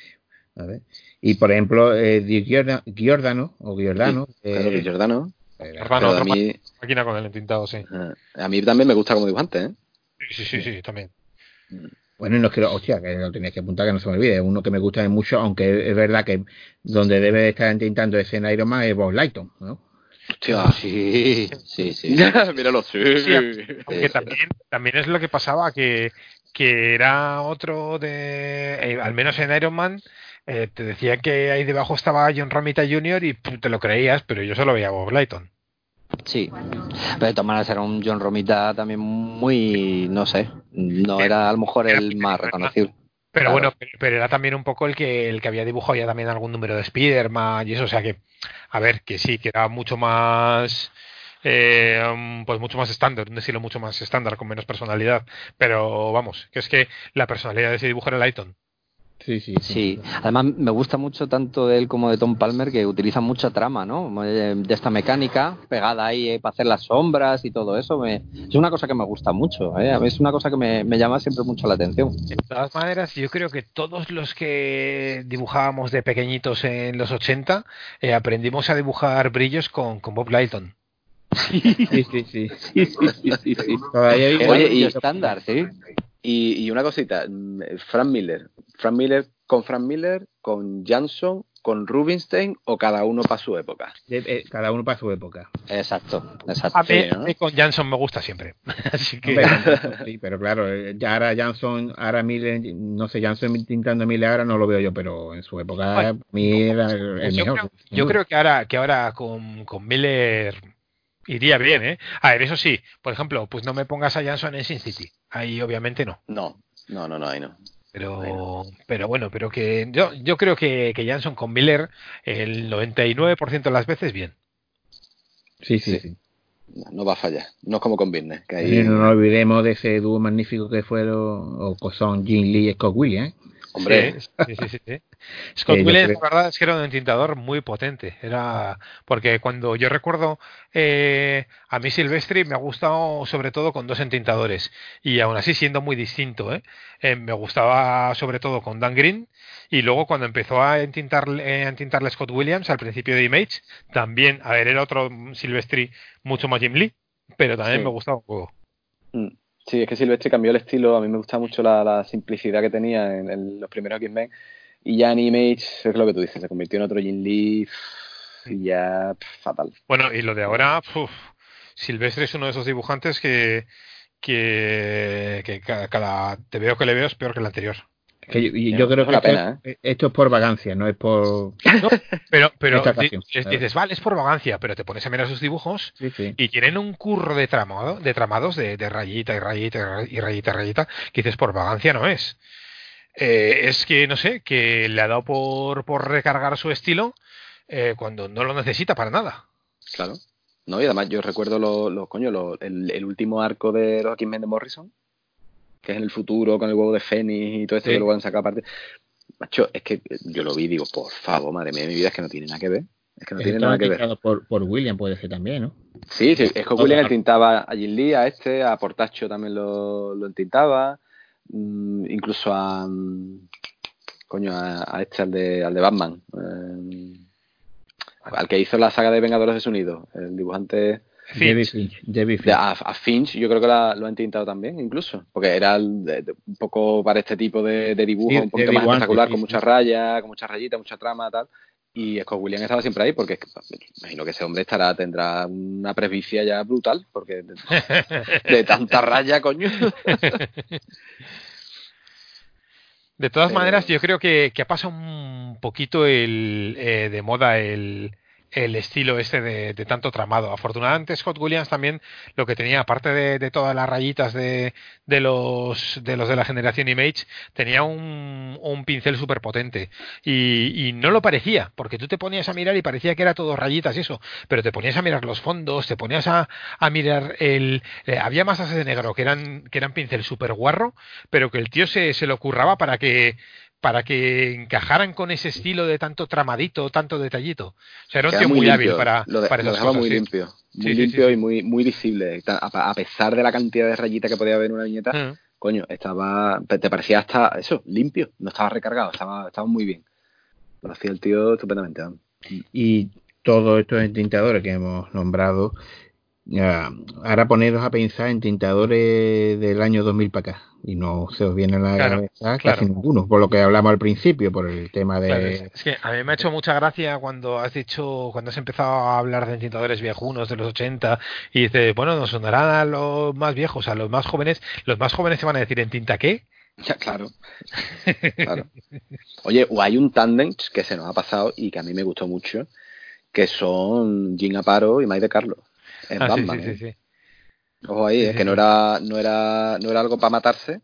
S2: A ver. Y por ejemplo, eh, Di Giorda- Giordano, o Giordano,
S1: Claro,
S2: eh,
S1: de Giordano.
S2: era-
S3: Urbano,
S1: Pero a
S3: otra
S1: mí,
S3: máquina con el entintado, sí.
S1: eh, a mí también me gusta como dibujante, ¿eh?
S3: Sí, sí, sí, sí, también.
S2: bueno, y no quiero, hostia, que lo tenías que apuntar, que no se me olvide, uno que me gusta mucho, aunque es verdad que donde debe de estar intentando ese en Iron Man es Bob Lighton, ¿no?
S1: Hostia.
S4: Sí, sí, sí.
S1: Míralo, sí.
S3: Sí, aunque también, también es lo que pasaba, que, que era otro de, eh, al menos en Iron Man, eh, te decía que ahí debajo estaba John Romita junior y pum, te lo creías, pero yo solo veía a Bob Lighton.
S4: Sí, pero de todas maneras era un John Romita también muy, no sé, no era a lo mejor
S3: Era
S4: el más
S3: pequeñito,
S4: reconocible.
S3: Pero
S4: Claro.
S3: bueno, pero, pero era también un poco el que el que había dibujado ya también algún número de Spider-Man y eso, o sea que, a ver, que sí, que era mucho más, eh, um, pues mucho más estándar, un estilo mucho más estándar, con menos personalidad. Pero vamos, que es que la personalidad de ese dibujo era Lighton.
S2: Sí, sí,
S4: Sí, además me gusta mucho tanto de él como de Tom Palmer que utilizan mucha trama, ¿no? Eh, De esta mecánica pegada ahí eh, para hacer las sombras y todo eso. Me, es una cosa que me gusta mucho, ¿eh? A mí es una cosa que me, me llama siempre mucho la atención.
S3: De todas maneras, yo creo que todos los que dibujábamos de pequeñitos en los ochenta eh, aprendimos a dibujar brillos con, con Bob Lighton.
S2: sí, sí, sí.
S4: Sí, sí, sí, sí, sí.
S2: Todavía hay
S4: Era
S1: Oye,
S4: el
S1: y-
S4: estándar, sí.
S1: Y, y una cosita, mm, Frank Miller. Frank Miller con Frank Miller, con Jansson, con Rubinstein o cada uno para su época.
S2: De- eh, cada uno para su época.
S4: Exacto, exacto.
S3: A mí,
S1: Sí, ¿no?
S3: a mí con Jansson me gusta siempre. Así que
S2: Hombre, con Jansson sí, pero claro, eh, ya ahora Jansson, ahora Miller, no sé, Jansson tintando Miller ahora no lo veo yo, pero en su época
S3: bueno,
S2: para mí era el, el
S3: pues yo,
S2: mejor.
S3: creo, yo creo que ahora que ahora con, con Miller iría bien, ¿eh? A ver, eso sí, por ejemplo, pues no me pongas a Jansson en Sin City. Ahí obviamente no.
S1: No, no, no, no, ahí no.
S3: Pero,
S1: Bueno.
S3: pero bueno, pero que yo, yo creo que, que Jansson con Miller el noventa y nueve por ciento de las veces bien.
S2: Sí, sí,
S1: Sí.
S2: sí.
S1: No, no va a fallar. No es como con Business, que
S2: Y
S1: ahí...
S2: no nos olvidemos de ese dúo magnífico que fueron, o que son Jim Lee y Scott Williams.
S1: Hombre,
S3: Sí, sí, sí, sí, sí. Scott
S2: yo
S3: Williams,
S2: creo-
S3: la verdad es que era un entintador muy potente. Era porque cuando yo recuerdo eh, a mí Silvestri me ha gustado sobre todo con dos entintadores y aún así siendo muy distinto, ¿eh? Eh, me gustaba sobre todo con Dan Green y luego cuando empezó a entintar, eh, a entintarle Scott Williams al principio de Image también, a ver, era otro Silvestri mucho más Jim Lee, pero también
S1: Sí.
S3: me gustaba un poco.
S1: mm, Sí, es que Silvestri cambió el estilo. A mí me gusta mucho la, la simplicidad que tenía en, en los primeros X-Men. Y ya en Image, es lo que tú dices, se convirtió en otro Jim Lee y ya pff, fatal.
S3: Bueno, y lo de ahora, uf, Silvestre es uno de esos dibujantes que, que, que cada, cada te veo que le veo es peor que el anterior.
S2: Que yo, yo creo que esto, pena, ¿eh? esto es por vagancia, no es por...
S3: No, pero pero
S2: ocasión,
S3: di, dices, vale, es por vagancia, pero te pones a mirar sus dibujos
S2: sí, sí.
S3: y tienen un curro de tramado, de tramados de, de rayita y rayita y rayita y rayita, que dices, por vagancia no es. Eh, es que, no sé, que le ha dado por, por recargar su estilo eh, cuando no lo necesita para nada.
S1: Claro. No, y además yo recuerdo lo, lo, coño, lo, el, el último arco de los X-Men de Morrison, que es en el futuro con el huevo de Fénix y todo esto, sí, que luego han sacado aparte. Macho, es que yo lo vi y digo, por favor, madre mía de mi vida, es que no tiene nada que ver. Es que no tiene nada que ver.
S2: Por, por William puede ser también, ¿no?
S1: Sí, sí, es que William claro. entintaba a Jim Lee, a este, a Portacho también lo, lo entintaba, mmm, incluso a coño, a, a este, al de, al de Batman, eh, al que hizo la saga de Vengadores de su Nido, el dibujante
S2: Finch. Finch. Finch.
S1: De, a, a Finch yo creo que la, lo han tintado también incluso, porque era el, de, de, un poco para este tipo de, de dibujo, sí, un poquito más espectacular, sí, con sí. muchas rayas, con muchas rayitas, mucha trama, tal. Y Scott Williams estaba siempre ahí, porque imagino que ese hombre estará tendrá una presbicia ya brutal, porque de, de tanta raya, coño.
S3: De todas Pero... maneras, yo creo que, que ha pasado un poquito el eh, de moda el el estilo este de, de tanto tramado. Afortunadamente Scott Williams también lo que tenía, aparte de, de todas las rayitas de, de los de los de la generación Image, tenía un, un pincel súper potente y, y no lo parecía, porque tú te ponías a mirar y parecía que era todo rayitas y eso, pero te ponías a mirar los fondos, te ponías a, a mirar el... Eh, había masas de negro que eran que eran pincel súper guarro, pero que el tío se, se lo curraba para que para que encajaran con ese estilo de tanto tramadito, tanto detallito. O sea, era un tío muy, muy hábil para,
S1: lo de,
S3: para esas
S1: lo dejaba
S3: cosas.
S1: muy
S3: sí.
S1: limpio, muy
S3: sí,
S1: limpio
S3: sí, sí,
S1: y muy muy visible. A, a pesar de la cantidad de rayitas que podía haber en una viñeta, uh-huh. coño, estaba, te parecía hasta eso, limpio, no estaba recargado, estaba, estaba muy bien. Lo hacía el tío estupendamente. ¿no?
S2: Y todos estos entintadores que hemos nombrado, ya, ahora poneros a pensar en tintadores del año dos mil para acá y no se os viene a la
S3: claro,
S2: cabeza
S3: claro.
S2: casi ninguno, por lo que hablamos al principio, por el tema de...
S3: Claro, es, es que a mí me ha hecho mucha gracia cuando has dicho, cuando has empezado a hablar de entintadores viejunos de los ochenta y dices, bueno, nos sonarán a los más viejos, a los más jóvenes, los más jóvenes se van a decir, ¿en tinta qué?
S1: Ya, claro. claro. Oye, o hay un tándem que se nos ha pasado y que a mí me gustó mucho, que son Jim Aparo y Mike de Carlos. En
S3: ah,
S1: Batman,
S3: sí, sí,
S1: ¿eh?
S3: sí, sí.
S1: Ojo ahí,
S3: sí,
S1: ¿eh?
S3: sí,
S1: que
S3: sí.
S1: no era, no era, no era algo para matarse,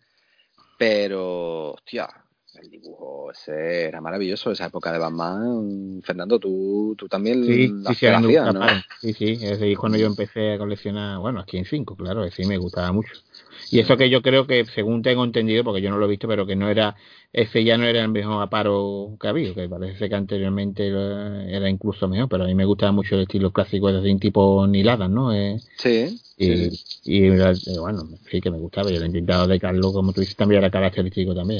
S1: pero hostia, el dibujo ese era maravilloso, esa época de Batman. Fernando, tú, tú también
S2: sí,
S1: la,
S2: sí, sí,
S1: la hacías, ¿no?
S2: Sí, sí, es ahí cuando yo empecé a coleccionar, bueno, aquí en cinco, claro, que sí me gustaba mucho. Y eso que yo creo que, según tengo entendido, porque yo no lo he visto, pero que no era, ese ya no era el mejor Aparo que había, que parece que anteriormente era incluso mejor, pero a mí me gustaba mucho el estilo clásico de un tipo Niladas, ¿no? Eh,
S1: sí,
S2: y,
S1: sí.
S2: Y, y bueno, sí que me gustaba, y el intentado de Carlos, como tú dices, también era característico también.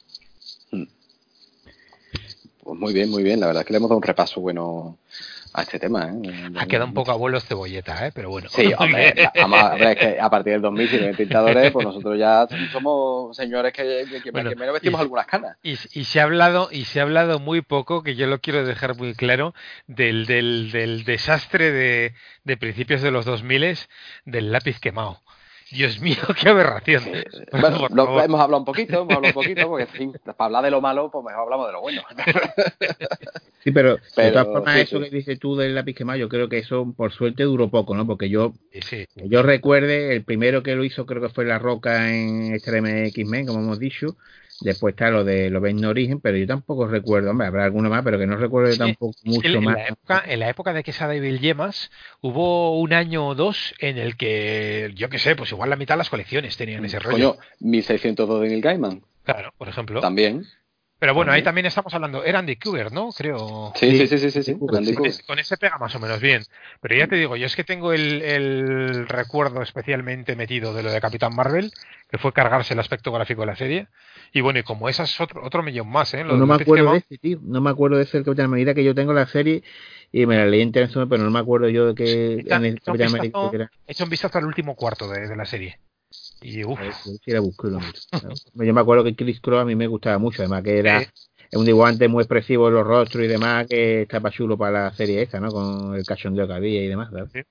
S1: Pues muy bien, muy bien, la verdad es que le hemos dado un repaso bueno a este tema, ¿eh?
S3: Ha quedado un poco abuelo cebolleta, ¿eh? Pero bueno.
S1: Sí, hombre, a, ver, es que a partir del dos mil, si no hay tintadores, pues nosotros ya somos señores que, que, que, bueno, que menos vestimos y, algunas canas.
S3: Y, y se ha hablado y se ha hablado muy poco, que yo lo quiero dejar muy claro, del, del, del desastre de, de principios de los dos mil del lápiz quemado. Dios mío, qué aberración.
S1: Sí, bueno, lo, hemos hablado un poquito, hemos hablado un poquito, porque en fin, para hablar de lo malo, pues mejor hablamos de lo bueno.
S2: Sí, pero,
S1: pero
S2: de todas formas,
S1: sí,
S2: eso
S1: sí.
S2: que dices tú del lápiz quemado, yo creo que eso, por suerte, duró poco, ¿no? Porque yo,
S3: sí, sí.
S2: yo recuerde, el primero que lo hizo creo que fue La Roca en Extreme X-Men, como hemos dicho. Después está lo de lo ven no origen, pero yo tampoco recuerdo, hombre, habrá alguno más, pero que no recuerdo sí, tampoco mucho
S3: en,
S2: más.
S3: En la, época, en la época de Quesada y Villemas hubo un año o dos en el que, yo qué sé, pues igual la mitad de las colecciones tenían ese rollo.
S1: Coño, mil seiscientos dos de Neil Gaiman.
S3: Claro, por ejemplo.
S1: También.
S3: Pero bueno,
S1: también.
S3: ahí también estamos hablando, era Andy Kubert, ¿no? Creo.
S1: Sí, sí, sí, sí, sí, sí.
S2: sí.
S3: Con, ese, con ese pega más o menos bien. Pero ya te digo, yo es que tengo el, el recuerdo especialmente metido de lo de Capitán Marvel, que fue cargarse el aspecto gráfico de la serie. Y bueno, y como esas, otro, otro millón más, ¿eh? Lo
S2: no me acuerdo de ese, tío. No me acuerdo de ese el Capitán América, que yo tengo la serie y me la leí entera, pero no me acuerdo yo de que
S3: Está,
S2: en el
S3: hecho, un
S2: Capitán
S3: vistazo,
S2: América era.
S3: He hecho un vistazo al último cuarto de, de la serie. Y uff.
S2: Yo me acuerdo que Chris Cross a mí me gustaba mucho, además que era... Sí. Es un dibujante muy expresivo en los rostros y demás, que estaba chulo para la serie esta, ¿no? Con el cachondeo que había y demás, ¿sabes? Sí.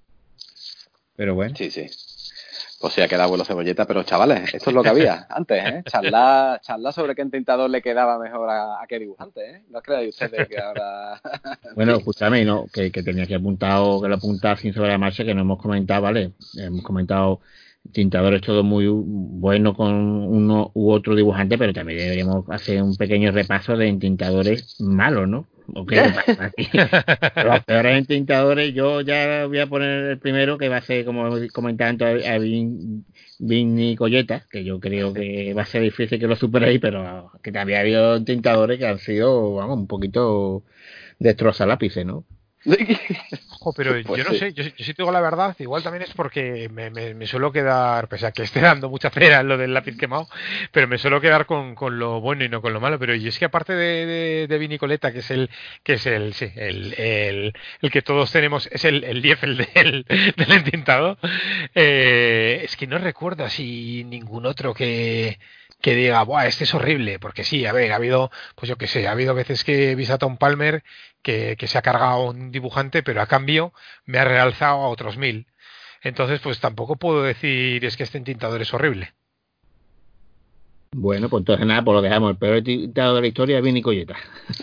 S2: Pero bueno.
S1: Sí, sí. Pues sí, ha quedado abuelo cebolleta, pero chavales, esto es lo que había antes, ¿eh? Charlar, charlar sobre qué entintador le quedaba mejor a, a qué dibujante, ¿eh? No creáis ustedes que ahora...
S2: Bueno, escúchame, ¿no? Que, que tenía que apuntado, que lo apuntaba sin sobre la marcha, que no hemos comentado, ¿vale? Hemos comentado tintadores todos muy buenos con uno u otro dibujante, pero también deberíamos hacer un pequeño repaso de entintadores malos, ¿no? ¿O qué pasa aquí? Los peores entintadores, yo ya voy a poner el primero, que va a ser, como comentando a Vin, Vin y Colleta, que yo creo que va a ser difícil que lo superéis, pero que también ha habido entintadores que han sido, vamos, un poquito destroza lápices, ¿no?
S3: Ojo, pero pues yo no sí. sé, yo, yo sí te digo la verdad, igual también es porque me, me, me suelo quedar, pese a que esté dando mucha cera en lo del lápiz quemado, pero me suelo quedar con, con lo bueno y no con lo malo. Pero y es que aparte de, de, de Vinicoleta, que es el que es el sí, el, el, el que todos tenemos, es el, el diez el del, del entintado, eh, es que no recuerdo así ningún otro que que diga, buah, este es horrible, porque sí, a ver, ha habido, pues yo qué sé, ha habido veces que he visto a Tom Palmer que, que se ha cargado un dibujante, pero a cambio me ha realzado a otros mil. Entonces, pues tampoco puedo decir es que este entintador es horrible.
S2: Bueno, pues entonces nada, pues lo dejamos. El peor entintador de la historia es Vini Colleta.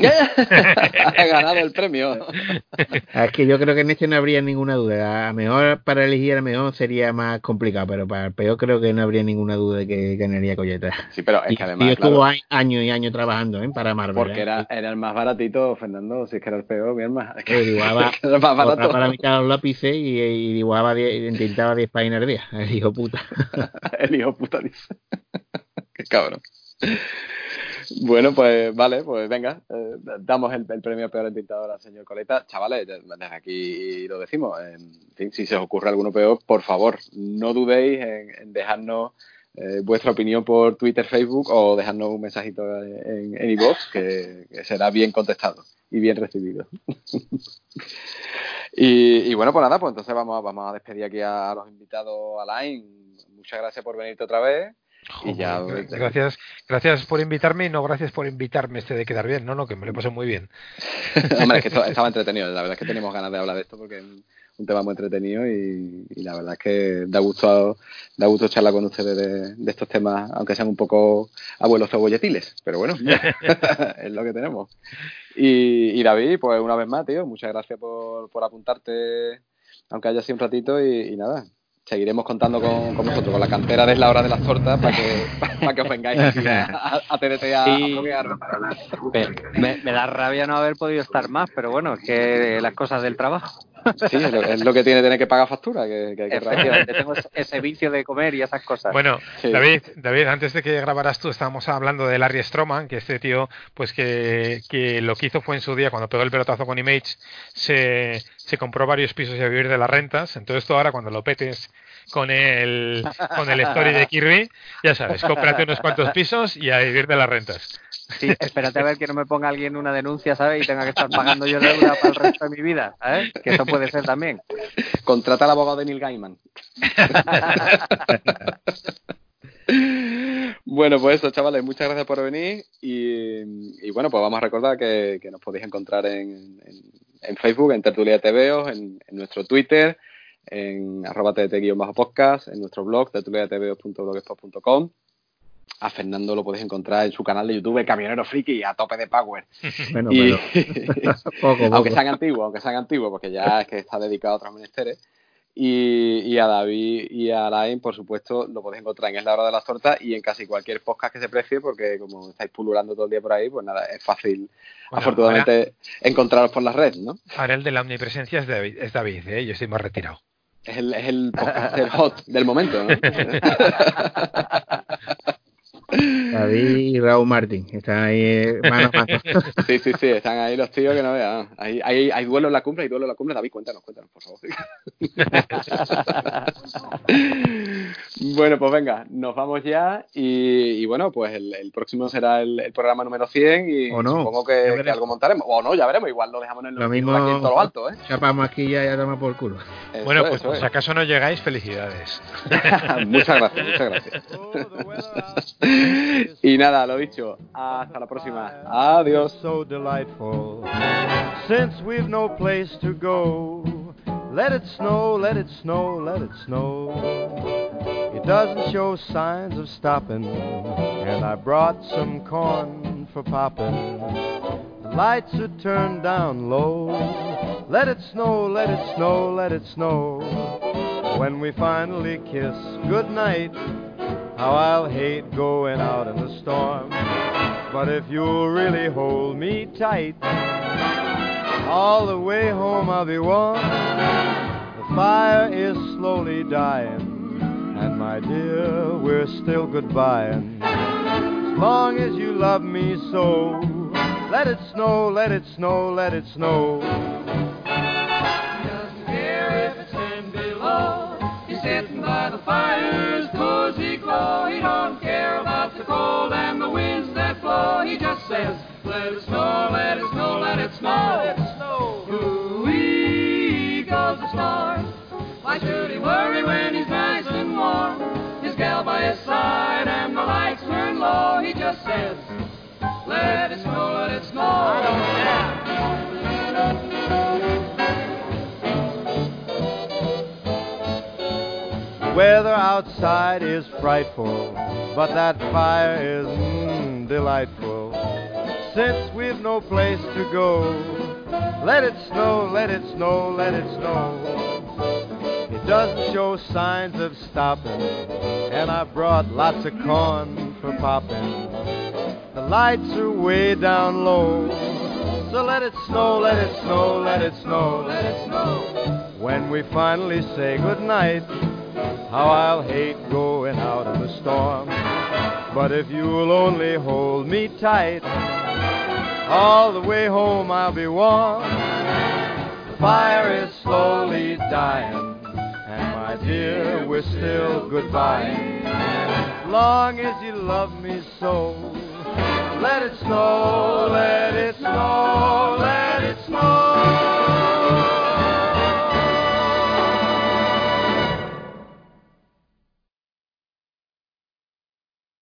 S1: Ha ganado el premio.
S2: Es que yo creo que en este no habría ninguna duda. A lo mejor para elegir a lo mejor sería más complicado, pero para el peor creo que no habría ninguna duda de que ganaría Colleta.
S1: Sí, pero es que además,
S2: y yo
S1: claro,
S2: estuvo años y años trabajando, ¿eh? Para Marvel.
S1: Porque
S2: ¿eh?
S1: era, era el más baratito, Fernando, si es que era el peor, mi hermano. Es
S2: que dibujaba,
S1: era el más barato.
S2: Para la mitad de los lápices y, y dibujaba, diez, intentaba diez páginas al día. El hijo puta.
S1: El hijo puta dice. Qué cabrón. Bueno, pues vale, pues venga, eh, damos el, el premio peor entintador al señor Coleta. Chavales, desde aquí lo decimos, en fin, si se os ocurre alguno peor, por favor, no dudéis en, en dejarnos eh, vuestra opinión por Twitter, Facebook o dejarnos un mensajito en, en iVoox, que, que será bien contestado y bien recibido. y, y bueno, pues nada, pues entonces vamos, vamos a despedir aquí a, a los invitados a Line. Muchas gracias por venirte otra vez.
S3: Y ya, gracias, gracias por invitarme y no gracias por invitarme este de quedar bien, no, no, que me lo pasé muy bien.
S1: Hombre, es que esto, estaba entretenido, la verdad es que tenemos ganas de hablar de esto porque es un tema muy entretenido y, y la verdad es que da gusto da gusto charlar con ustedes de, de estos temas, aunque sean un poco abuelos cebolletiles, pero bueno, es lo que tenemos. Y, y David, pues una vez más, tío, muchas gracias por, por apuntarte, aunque haya sido un ratito y, y nada. Seguiremos contando con, con vosotros, con la cantera de la hora de las tortas, para que, para que os vengáis aquí a, a T D T a,
S4: sí,
S1: a foguear.
S4: Me, me da rabia no haber podido estar más, pero bueno, es que las cosas del trabajo.
S1: Sí, es lo, es lo que tiene tener que pagar factura, que, que hay que
S4: Efectivamente, tengo ese vicio de comer y esas cosas.
S3: Bueno, sí. David, David, antes de que grabaras tú, estábamos hablando de Larry Stroman, que este tío, pues que, que lo que hizo fue en su día, cuando pegó el pelotazo con Image, se, se compró varios pisos y a vivir de las rentas. Entonces tú ahora, cuando lo petes con el, con el story de Kirby, ya sabes, cómprate unos cuantos pisos y a vivir de las rentas.
S4: Sí, espérate a ver que no me ponga alguien una denuncia, ¿sabes? Y tenga que estar pagando yo deuda para el resto de mi vida, ¿sabes? Que eso puede ser también.
S1: Contrata al abogado de Neil Gaiman. Bueno, pues eso, chavales, muchas gracias por venir y, y bueno, pues vamos a recordar que, que nos podéis encontrar en, en, en Facebook, en Tertulia T V Os, en, en nuestro Twitter, en arroba tdt-podcast, en nuestro blog, tertuliatvos punto blogspot punto com. A Fernando lo podéis encontrar en su canal de YouTube, Camionero Friki, a tope de power.
S2: Bueno,
S1: y,
S2: pero... poco, poco.
S1: Aunque sean antiguos, aunque sean antiguos, porque ya es que está dedicado a otros menesteres. Y, y a David y a Alain, por supuesto, lo podéis encontrar en Es la Hora de las Tortas y en casi cualquier podcast que se precie, porque como estáis pululando todo el día por ahí, pues nada, es fácil, bueno, afortunadamente, ahora, encontraros por las redes, ¿no?
S3: Ahora el de la omnipresencia es David, es David, ¿eh? Yo estoy más retirado.
S1: Es el, es el podcast del hot del momento, ¿no?
S2: David y Raúl Martín están ahí eh, mano a mano.
S1: Sí, sí, sí, están ahí los tíos que no vean. Hay, hay, hay duelo en la cumbre, hay duelo en la cumbre. David, cuéntanos, cuéntanos, por favor. Bueno, pues venga, nos vamos ya y, y bueno, pues el, el próximo será el, el programa número cien y
S2: o no,
S1: supongo que, que algo montaremos. O no, ya veremos, igual lo dejamos en
S2: lo
S1: el
S2: mismo
S1: aquí en todo lo alto, ¿eh?
S2: Chapamos aquí ya y ya toma por culo.
S1: Eso
S3: bueno,
S1: es,
S3: pues
S1: eso
S3: si acaso no llegáis, felicidades.
S1: Muchas gracias, muchas gracias. Y nada, lo dicho, hasta la próxima. Adiós.
S5: So delightful. Since we've no place to go, let it snow, let it snow, let it snow. It doesn't show signs of stopping, and I brought some corn for popping. The lights are turned down low. Let it snow, let it snow, let it snow. When we finally kiss goodnight, how I'll hate going out in the storm. But if you'll really hold me tight, all the way home I'll be warm. The fire is slowly dying, and my dear, we're still goodbying. As long as you love me so, let it snow, let it snow, let it snow. He doesn't care if it's ten below. He's sitting by the fire's cozy glow. He don't care about the cold and the winds that blow. He just says, let it snow, let it snow, let it snow, let it snow. Ooh-wee goes the star. Why should he worry when he's nice and warm? His gal by his side and the lights turn low. He just says, let it snow, let it snow. I don't care. The weather outside is frightful, but that fire is mm, delightful. Since we've no place to go, let it snow, let it snow, let it snow. It doesn't show signs of stopping, and I brought lots of corn for popping. The lights are way down low, so let it snow, let it snow, let it snow, let it snow. When we finally say goodnight, how I'll hate going out in the storm. But if you'll only hold me tight, all the way home I'll be warm. The fire is slowly dying, and my dear, we're still goodbying. As long as you love me so, let it snow, let it snow.